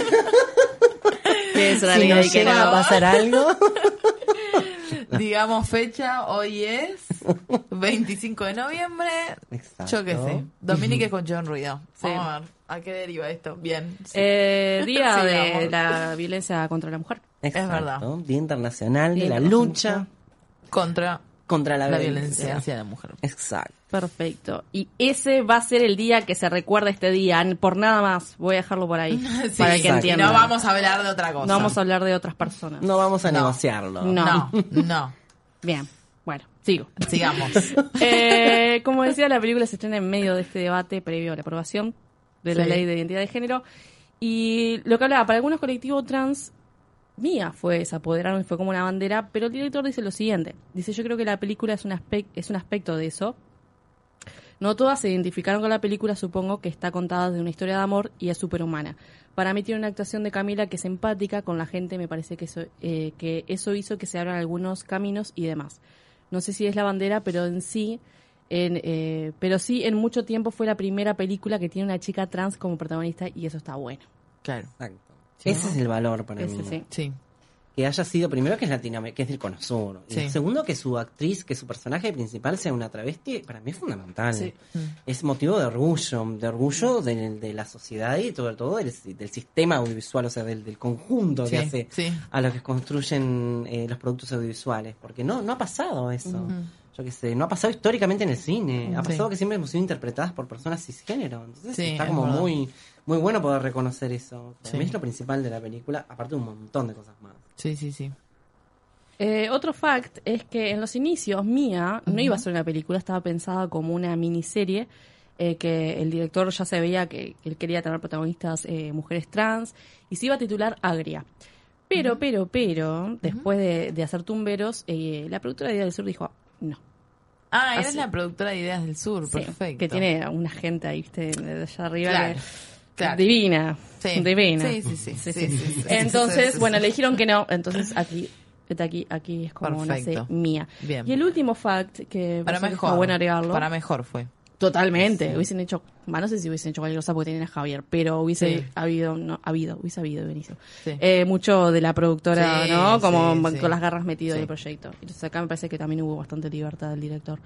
Si nos llega a pasar algo. Digamos fecha, hoy es 25 de noviembre. Exacto. Yo qué sé. Dominique con John Ruido. Sí. Vamos a ver a qué deriva esto. Bien. Sí. Día Sí, de amor. la violencia contra la mujer. Exacto. Es verdad. Día Internacional Día de la Internacional. lucha Contra la la violencia. violencia hacia la mujer. Exacto. Perfecto. Y ese va a ser el día que se recuerda este día. Por nada más. Voy a dejarlo por ahí. Sí, para que y entiendan. no vamos a hablar de otra cosa. No vamos a hablar de otras personas. No vamos a No. negociarlo. No. No. Bien. Bueno, sigo. Sigamos. Como decía, la película se estrena en medio de este debate previo a la aprobación de la Sí. ley de identidad de género. Y lo que hablaba, para algunos colectivos trans, Mía se apoderaron y fue como una bandera, pero el director dice lo siguiente. Dice, yo creo que la película es un aspecto de eso. No todas se identificaron con la película, supongo que está contada de una historia de amor y es superhumana. Para mí tiene una actuación de Camila que es empática con la gente, me parece que eso hizo que se abran algunos caminos y demás. No sé si es la bandera, pero sí en mucho tiempo fue la primera película que tiene una chica trans como protagonista y eso está bueno. Claro. Exacto. Ese es el valor para mí. Sí. Sí. Que haya sido, primero, que es Latinoamérica, que es del Cono Sur. Y Sí. segundo, que su actriz, que su personaje principal sea una travesti, para mí es fundamental. Sí. Es motivo de orgullo de la sociedad y sobre todo del sistema audiovisual, o sea, del conjunto que hace Sí. a los que construyen los productos audiovisuales. Porque no ha pasado eso. Yo qué sé, no ha pasado históricamente en el cine. Ha pasado que siempre hemos sido interpretadas por personas cisgénero. Entonces Sí, está es como verdad. muy bueno poder reconocer eso. Para Sí. mí es lo principal de la película, aparte de un montón de cosas más. Sí. Otro fact es que en los inicios Mía no iba a ser una película, estaba pensada como una miniserie que el director ya se veía que él quería tener protagonistas mujeres trans y se iba a titular Agria. Pero, después de hacer tumberos, la productora de Ideas del Sur dijo, no. Eres Así. la productora de Ideas del Sur, Sí, perfecto. que tiene una gente ahí, viste, de allá arriba. Claro, que- claro. Divina. Sí. Divina. Sí. Entonces, Sí. bueno, le dijeron que no. Entonces, aquí es como Perfecto. nace Mía. Bien. Y el último fact, que Para parece que mejor. está bueno agregarlo. Para mejor fue. Totalmente. Hubiesen hecho, no sé si hubiesen hecho cualquier cosa porque tienen a Javier, pero hubiese Sí. habido, Benicio. Sí. Mucho de la productora, Sí, ¿no? Como sí. con las garras metido Sí. en el proyecto. Entonces acá me parece que también hubo bastante libertad del director.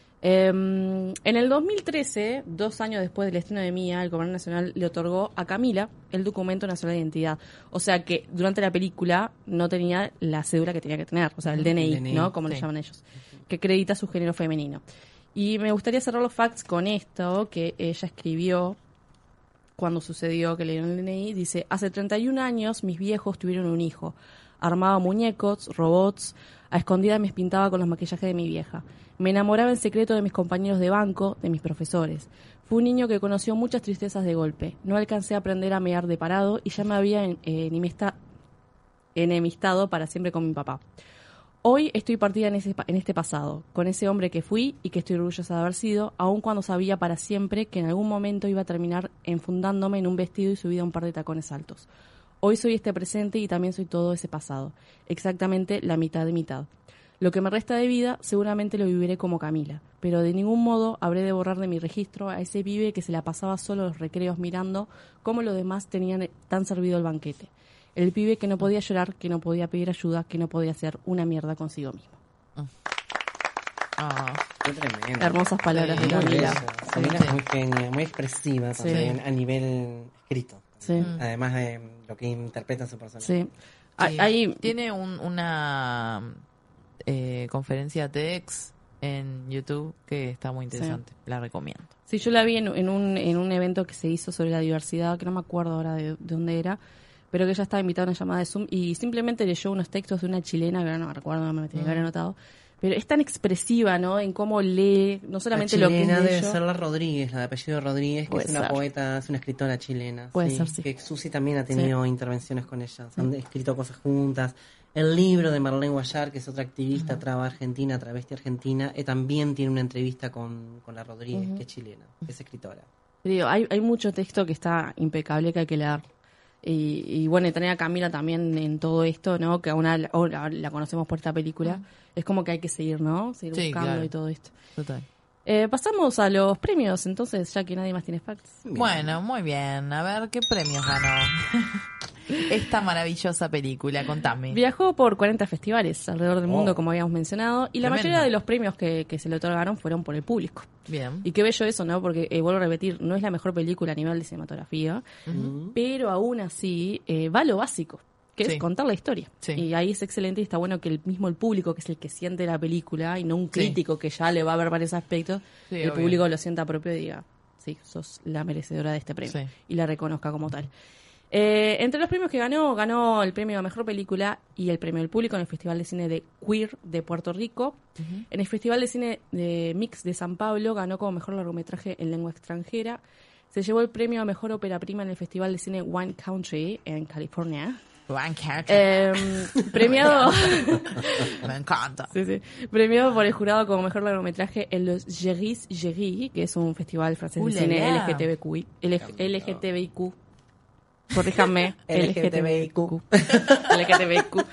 En el 2013, 2 años después del estreno de Mía, el Gobierno Nacional le otorgó a Camila el documento nacional de identidad. O sea que durante la película no tenía la cédula que tenía que tener, o sea, el DNI, ¿no? Como sí. le llaman ellos, que acredita su género femenino. Y me gustaría cerrar los facts con esto que ella escribió cuando sucedió que le dieron el DNI. Dice, hace 31 años mis viejos tuvieron un hijo. Armaba muñecos, robots, a escondidas me pintaba con los maquillajes de mi vieja. Me enamoraba en secreto de mis compañeros de banco, de mis profesores. Fue un niño que conoció muchas tristezas de golpe. No alcancé a aprender a mear de parado y ya me había enemistado para siempre con mi papá. Hoy estoy partida en este pasado, con ese hombre que fui y que estoy orgullosa de haber sido, aun cuando sabía para siempre que en algún momento iba a terminar enfundándome en un vestido y subida a un par de tacones altos. Hoy soy este presente y también soy todo ese pasado, exactamente la mitad de mitad. Lo que me resta de vida seguramente lo viviré como Camila, pero de ningún modo habré de borrar de mi registro a ese pibe que se la pasaba solo los recreos mirando cómo los demás tenían tan servido el banquete. El pibe que no podía llorar, que no podía pedir ayuda, que no podía hacer una mierda consigo mismo. Qué tremendo. Hermosas palabras de Camila. Camila es muy genia, muy expresiva también a nivel escrito. Sí. Además de lo que interpreta su personaje. Sí. Sí. Ahí, Tiene una conferencia TEDx en YouTube que está muy interesante. La recomiendo. sí, yo la vi en un evento que se hizo sobre la diversidad, que no me acuerdo ahora de dónde era, pero que ella estaba invitada a una llamada de Zoom y simplemente leyó unos textos de una chilena, que ahora no me recuerdo, no me tenía que haber anotado, pero es tan expresiva, ¿no? En cómo lee, no solamente la lo que es chilena de debe ello. ser la Rodríguez, la de apellido Rodríguez, que Puede es una ser. poeta, es una escritora chilena. Puede ser, sí. Que Susi también ha tenido intervenciones con ella. Han escrito cosas juntas. El libro de Marlene Guayar, que es otra activista traba argentina, travesti argentina, también tiene una entrevista con la Rodríguez, que es chilena, que es escritora. Digo, hay mucho texto que está impecable que hay que leer. Y bueno, y tener a Camila también en todo esto, ¿no? Que aún la conocemos por esta película. Es como que hay que seguir, ¿no? Seguir Sí, buscando claro. y todo esto. Total. Pasamos a los premios, entonces, ya que nadie más tiene facts. Bueno, muy bien. A ver, ¿qué premios ganó esta maravillosa película? Contame. Viajó por 40 festivales alrededor del mundo, como habíamos mencionado, y la Tremendo. mayoría de los premios que se le otorgaron fueron por el público. Bien. Y qué bello eso, ¿no? Porque, vuelvo a repetir, no es la mejor película a nivel de cinematografía, pero aún así va a lo básico, que Sí. es contar la historia. Sí. Y ahí es excelente y está bueno que el público, que es el que siente la película, y no un crítico que ya le va a ver varios aspectos, Sí, el obvio. público lo sienta propio y diga, sí, sos la merecedora de este premio. Sí. Y la reconozca como tal. Entre los premios que ganó el premio a Mejor Película y el premio del público en el Festival de Cine de Queer de Puerto Rico. En el Festival de Cine de Mix de San Pablo ganó como Mejor Largometraje en Lengua Extranjera. Se llevó el premio a Mejor Ópera Prima en el Festival de Cine Wine Country en California. Premiado Me encanta. sí. Premiado por el jurado como Mejor Largometraje en los Géris, que es un festival francés de cine Ulala. LGTBIQ. Corríjanme. LGTBIQ. LGTBIQ.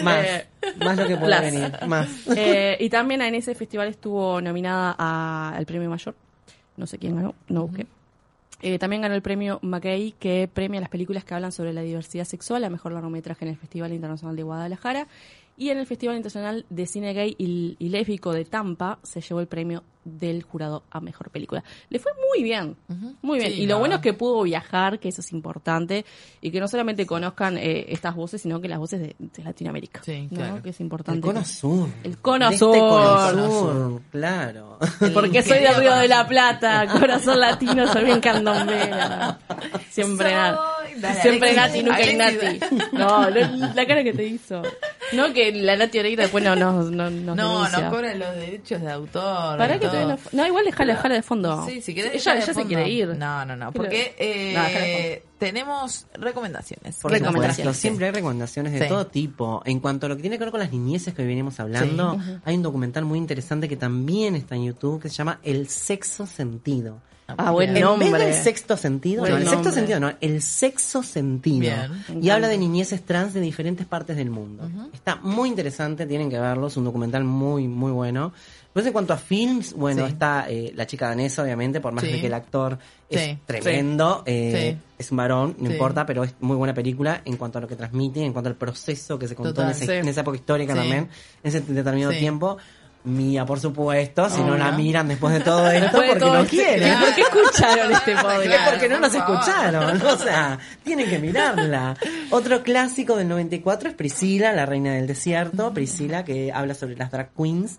Más lo que puede Plus. venir. Más. Y también en ese festival estuvo nominada al premio mayor. No sé quién ganó, no busqué. También ganó el premio Mackay, que premia las películas que hablan sobre la diversidad sexual, a mejor largometraje en el Festival Internacional de Guadalajara. Y en el Festival Internacional de Cine Gay y Lésbico de Tampa se llevó el premio del jurado a mejor película. Le fue muy bien, muy bien. Sí, y lo ¿no? bueno es que pudo viajar, que eso es importante, y que no solamente conozcan estas voces, sino que las voces de Latinoamérica. Sí, ¿no? claro. Que es importante. El Cono Sur. El Cono De este Sur. Cono Sur, claro. Porque soy del Río de la Plata, corazón latino, soy bien candombera. Siempre Dale, Nati, nunca Alexis. Ignati. No, la cara que te hizo. No, que la Nati Oreira después no No, denuncia. nos cobran los derechos de autor. ¿Para y que todo. todavía no? No, igual déjala de fondo. Sí, si querés. Ella dejar de se fondo. quiere ir. No, ¿Qué porque No, déjala de tenemos recomendaciones. Por Recomendaciones. supuesto, siempre hay recomendaciones de Sí. todo tipo. En cuanto a lo que tiene que ver con las niñeces que hoy venimos hablando, hay un documental muy interesante que también está en YouTube que se llama El Sexo Sentido. Ah, buen En vez nombre. del sexto sentido, Buen no, el sexto nombre. sentido no, el sexo sentido. Bien. Y habla de niñeces trans de diferentes partes del mundo. Está muy interesante, tienen que verlo, es un documental muy, muy bueno. Después en cuanto a films, bueno, Sí. está la chica danesa, obviamente, por más Sí. de que el actor es Sí. tremendo, Sí. es un varón, no Sí. importa, pero es muy buena película en cuanto a lo que transmite, en cuanto al proceso que se contó Total, en esa época histórica Sí. también, en ese determinado Sí. tiempo. Mía, por supuesto, si no la Obvio. miran después de todo esto, Después de porque todo no este- quieren. ¿Por qué escucharon este podcast? Claro, Porque no por nos favor. escucharon, o sea, tienen que mirarla. Otro clásico del 94 es Priscila, la reina del desierto. Priscila, que habla sobre las drag queens,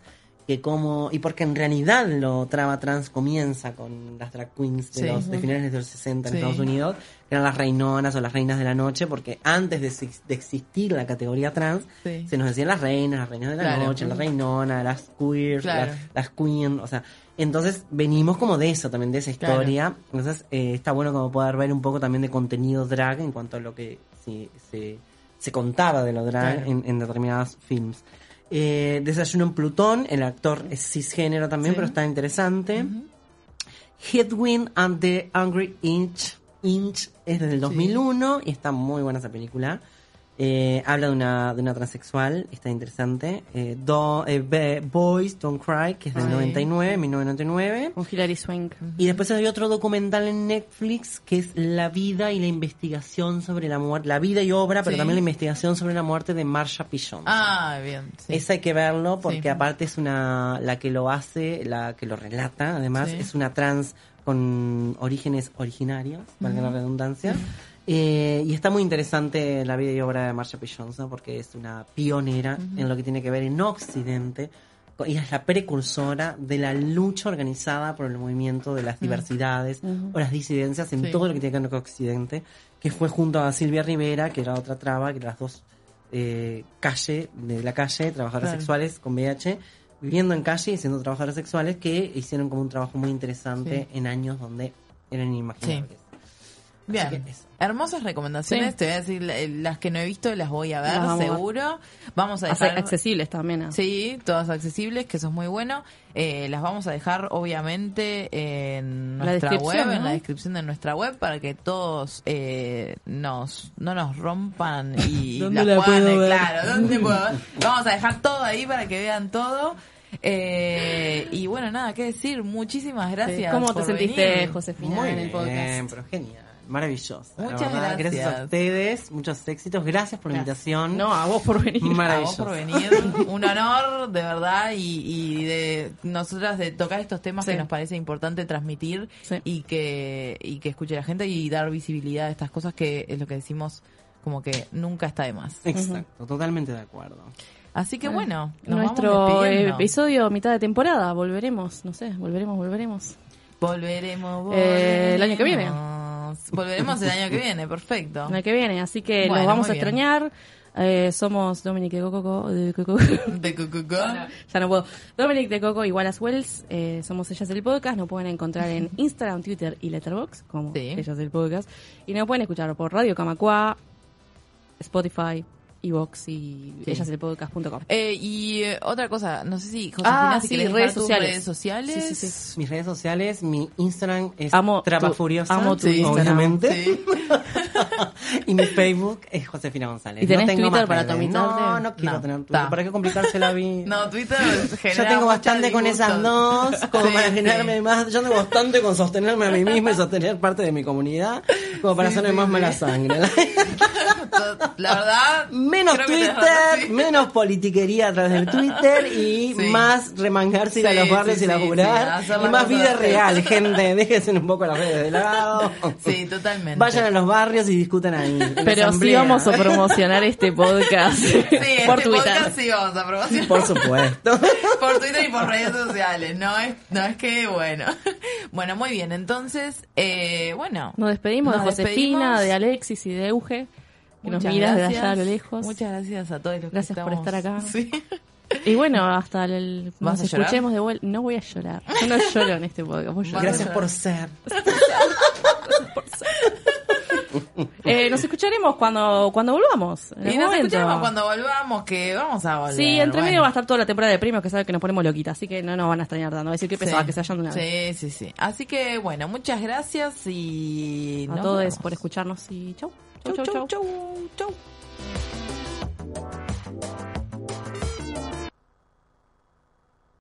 y porque en realidad lo trama trans comienza con las drag queens de, Sí. de finales de los 60 en Sí. Estados Unidos, que eran las reinonas o las reinas de la noche, porque antes de existir la categoría trans, Sí. se nos decían las reinas de la Claro. noche, las reinonas, las queers, Claro. las queen, o sea, entonces venimos como de eso también, de esa Claro. historia. Entonces está bueno como poder ver un poco también de contenido drag en cuanto a lo que se contaba de lo drag Claro. en determinados films. Desayuno en Plutón, el actor es cisgénero también, Sí. pero está interesante. Headwind and the Angry Inch es desde el 2001 y está muy buena esa película. Habla de una transexual, está interesante. Boys Don't Cry, que es del 1999. Con Hilary Swank. Y después hay otro documental en Netflix que es la vida y la investigación sobre la muerte, la vida y obra, pero también la investigación sobre la muerte de Marsha P. Johnson. Ah, bien. Sí. Esa hay que verlo porque aparte es la que lo hace, la que lo relata, además es una trans con orígenes originarios, valga la redundancia. Y está muy interesante la vida y obra de Marsha P. Johnson porque es una pionera en lo que tiene que ver en Occidente. Ella es la precursora de la lucha organizada por el movimiento de las diversidades o las disidencias en todo lo que tiene que ver con Occidente, que fue junto a Silvia Rivera, que era otra traba, que eran las dos trabajadoras sexuales con VIH, viviendo en calle y siendo trabajadoras sexuales, que hicieron como un trabajo muy interesante en años donde eran inimaginables. Bien, hermosas recomendaciones. Te voy a decir, las que no he visto las voy a ver, seguro. Vamos a dejar accesibles también. Sí, todas accesibles, que eso es muy bueno. Las vamos a dejar obviamente en nuestra web, en la descripción de nuestra web, para que todos no nos rompan y ¿Dónde las la puedan puedo ver? claro, ¿dónde puedo ver? Vamos a dejar todo ahí para que vean todo. Y bueno, nada que decir. Muchísimas gracias. ¿Cómo te sentiste, venir. Josefina, Muy en el podcast? bien, pero genial. Maravilloso. Muchas gracias. Gracias a ustedes, muchos éxitos. Gracias por la invitación. No, a vos por venir. Maravilloso. A vos por venir. Un honor, de verdad, y de nosotras de tocar estos temas que nos parece importante transmitir y que escuche la gente y dar visibilidad a estas cosas, que es lo que decimos, como que nunca está de más. Exacto, totalmente de acuerdo. Así que bueno, nos nuestro vamos despidiendo. episodio mitad de temporada, volveremos. Volveremos. El año que viene. Volveremos el año que viene, perfecto. El año que viene, así que Bueno, los vamos a muy bien. extrañar. Somos Dominic de Coco. De Cucucó. Ya no puedo. Dominic de Coco y Wallace Wells. Somos Ellas del Podcast. Nos pueden encontrar en Instagram, Twitter y Letterboxd como Ellas del Podcast. Y nos pueden escuchar por Radio Camacua, Spotify, iVoox y ellasdelpodcast.com. Y otra cosa, no sé si Josefina, si querés redes tus sociales. redes sociales. Sí. Mis redes sociales, mi Instagram es Amo Trapafuriosa, amo tu Instagram. obviamente. Sí. Y mi Facebook es Josefina González. ¿Y tenés no tengo Twitter más para redes. tu amistad? No quiero No, tener Twitter. ¿Para qué complicarse la vida? No, Twitter genera Ya tengo mucha bastante con disgusto. esas dos, como Sí, para sí. generarme más. Yo tengo bastante con sostenerme a mí misma y sostener parte de mi comunidad, como para hacerme más mala sangre. La verdad, Menos creo que tenés Twitter, razón, sí. menos politiquería a través del Twitter y más remangarse, ir a los barrios y laburar. hacer Y las más cosas vida así. real, gente. Déjense un poco las redes de lado. Sí, totalmente. Vayan a los barrios y discutan ahí. en la Pero sí asamblea. vamos a promocionar este podcast Sí, por este Twitter. podcast sí vamos a promocionar. Por supuesto. Por Twitter y por redes sociales. No es que, bueno. Bueno, muy bien. Entonces, bueno. Nos despedimos Nos de Josefina, despedimos. de Alexis y de Euge, que nos Muchas miras gracias. desde allá a lo lejos. Muchas gracias a todos los Gracias que por estamos... estar acá. Sí. Y bueno, hasta el ¿Vas nos a llorar? escuchemos de vuelta. No voy a llorar. Yo no lloro en este podcast. Vos llorás. Gracias por ser. Nos escucharemos cuando volvamos. En Y algún nos momento. escuchamos cuando volvamos, que vamos a volver. Sí, entre medio bueno. va a estar toda la temporada de premios, que sabe que nos ponemos loquitas, así que no nos van a extrañar tanto. Va a decir que pesaba que se hayan de una vez. Sí. Así que, bueno, muchas gracias y A nos todos vemos. por escucharnos y chau. Chau.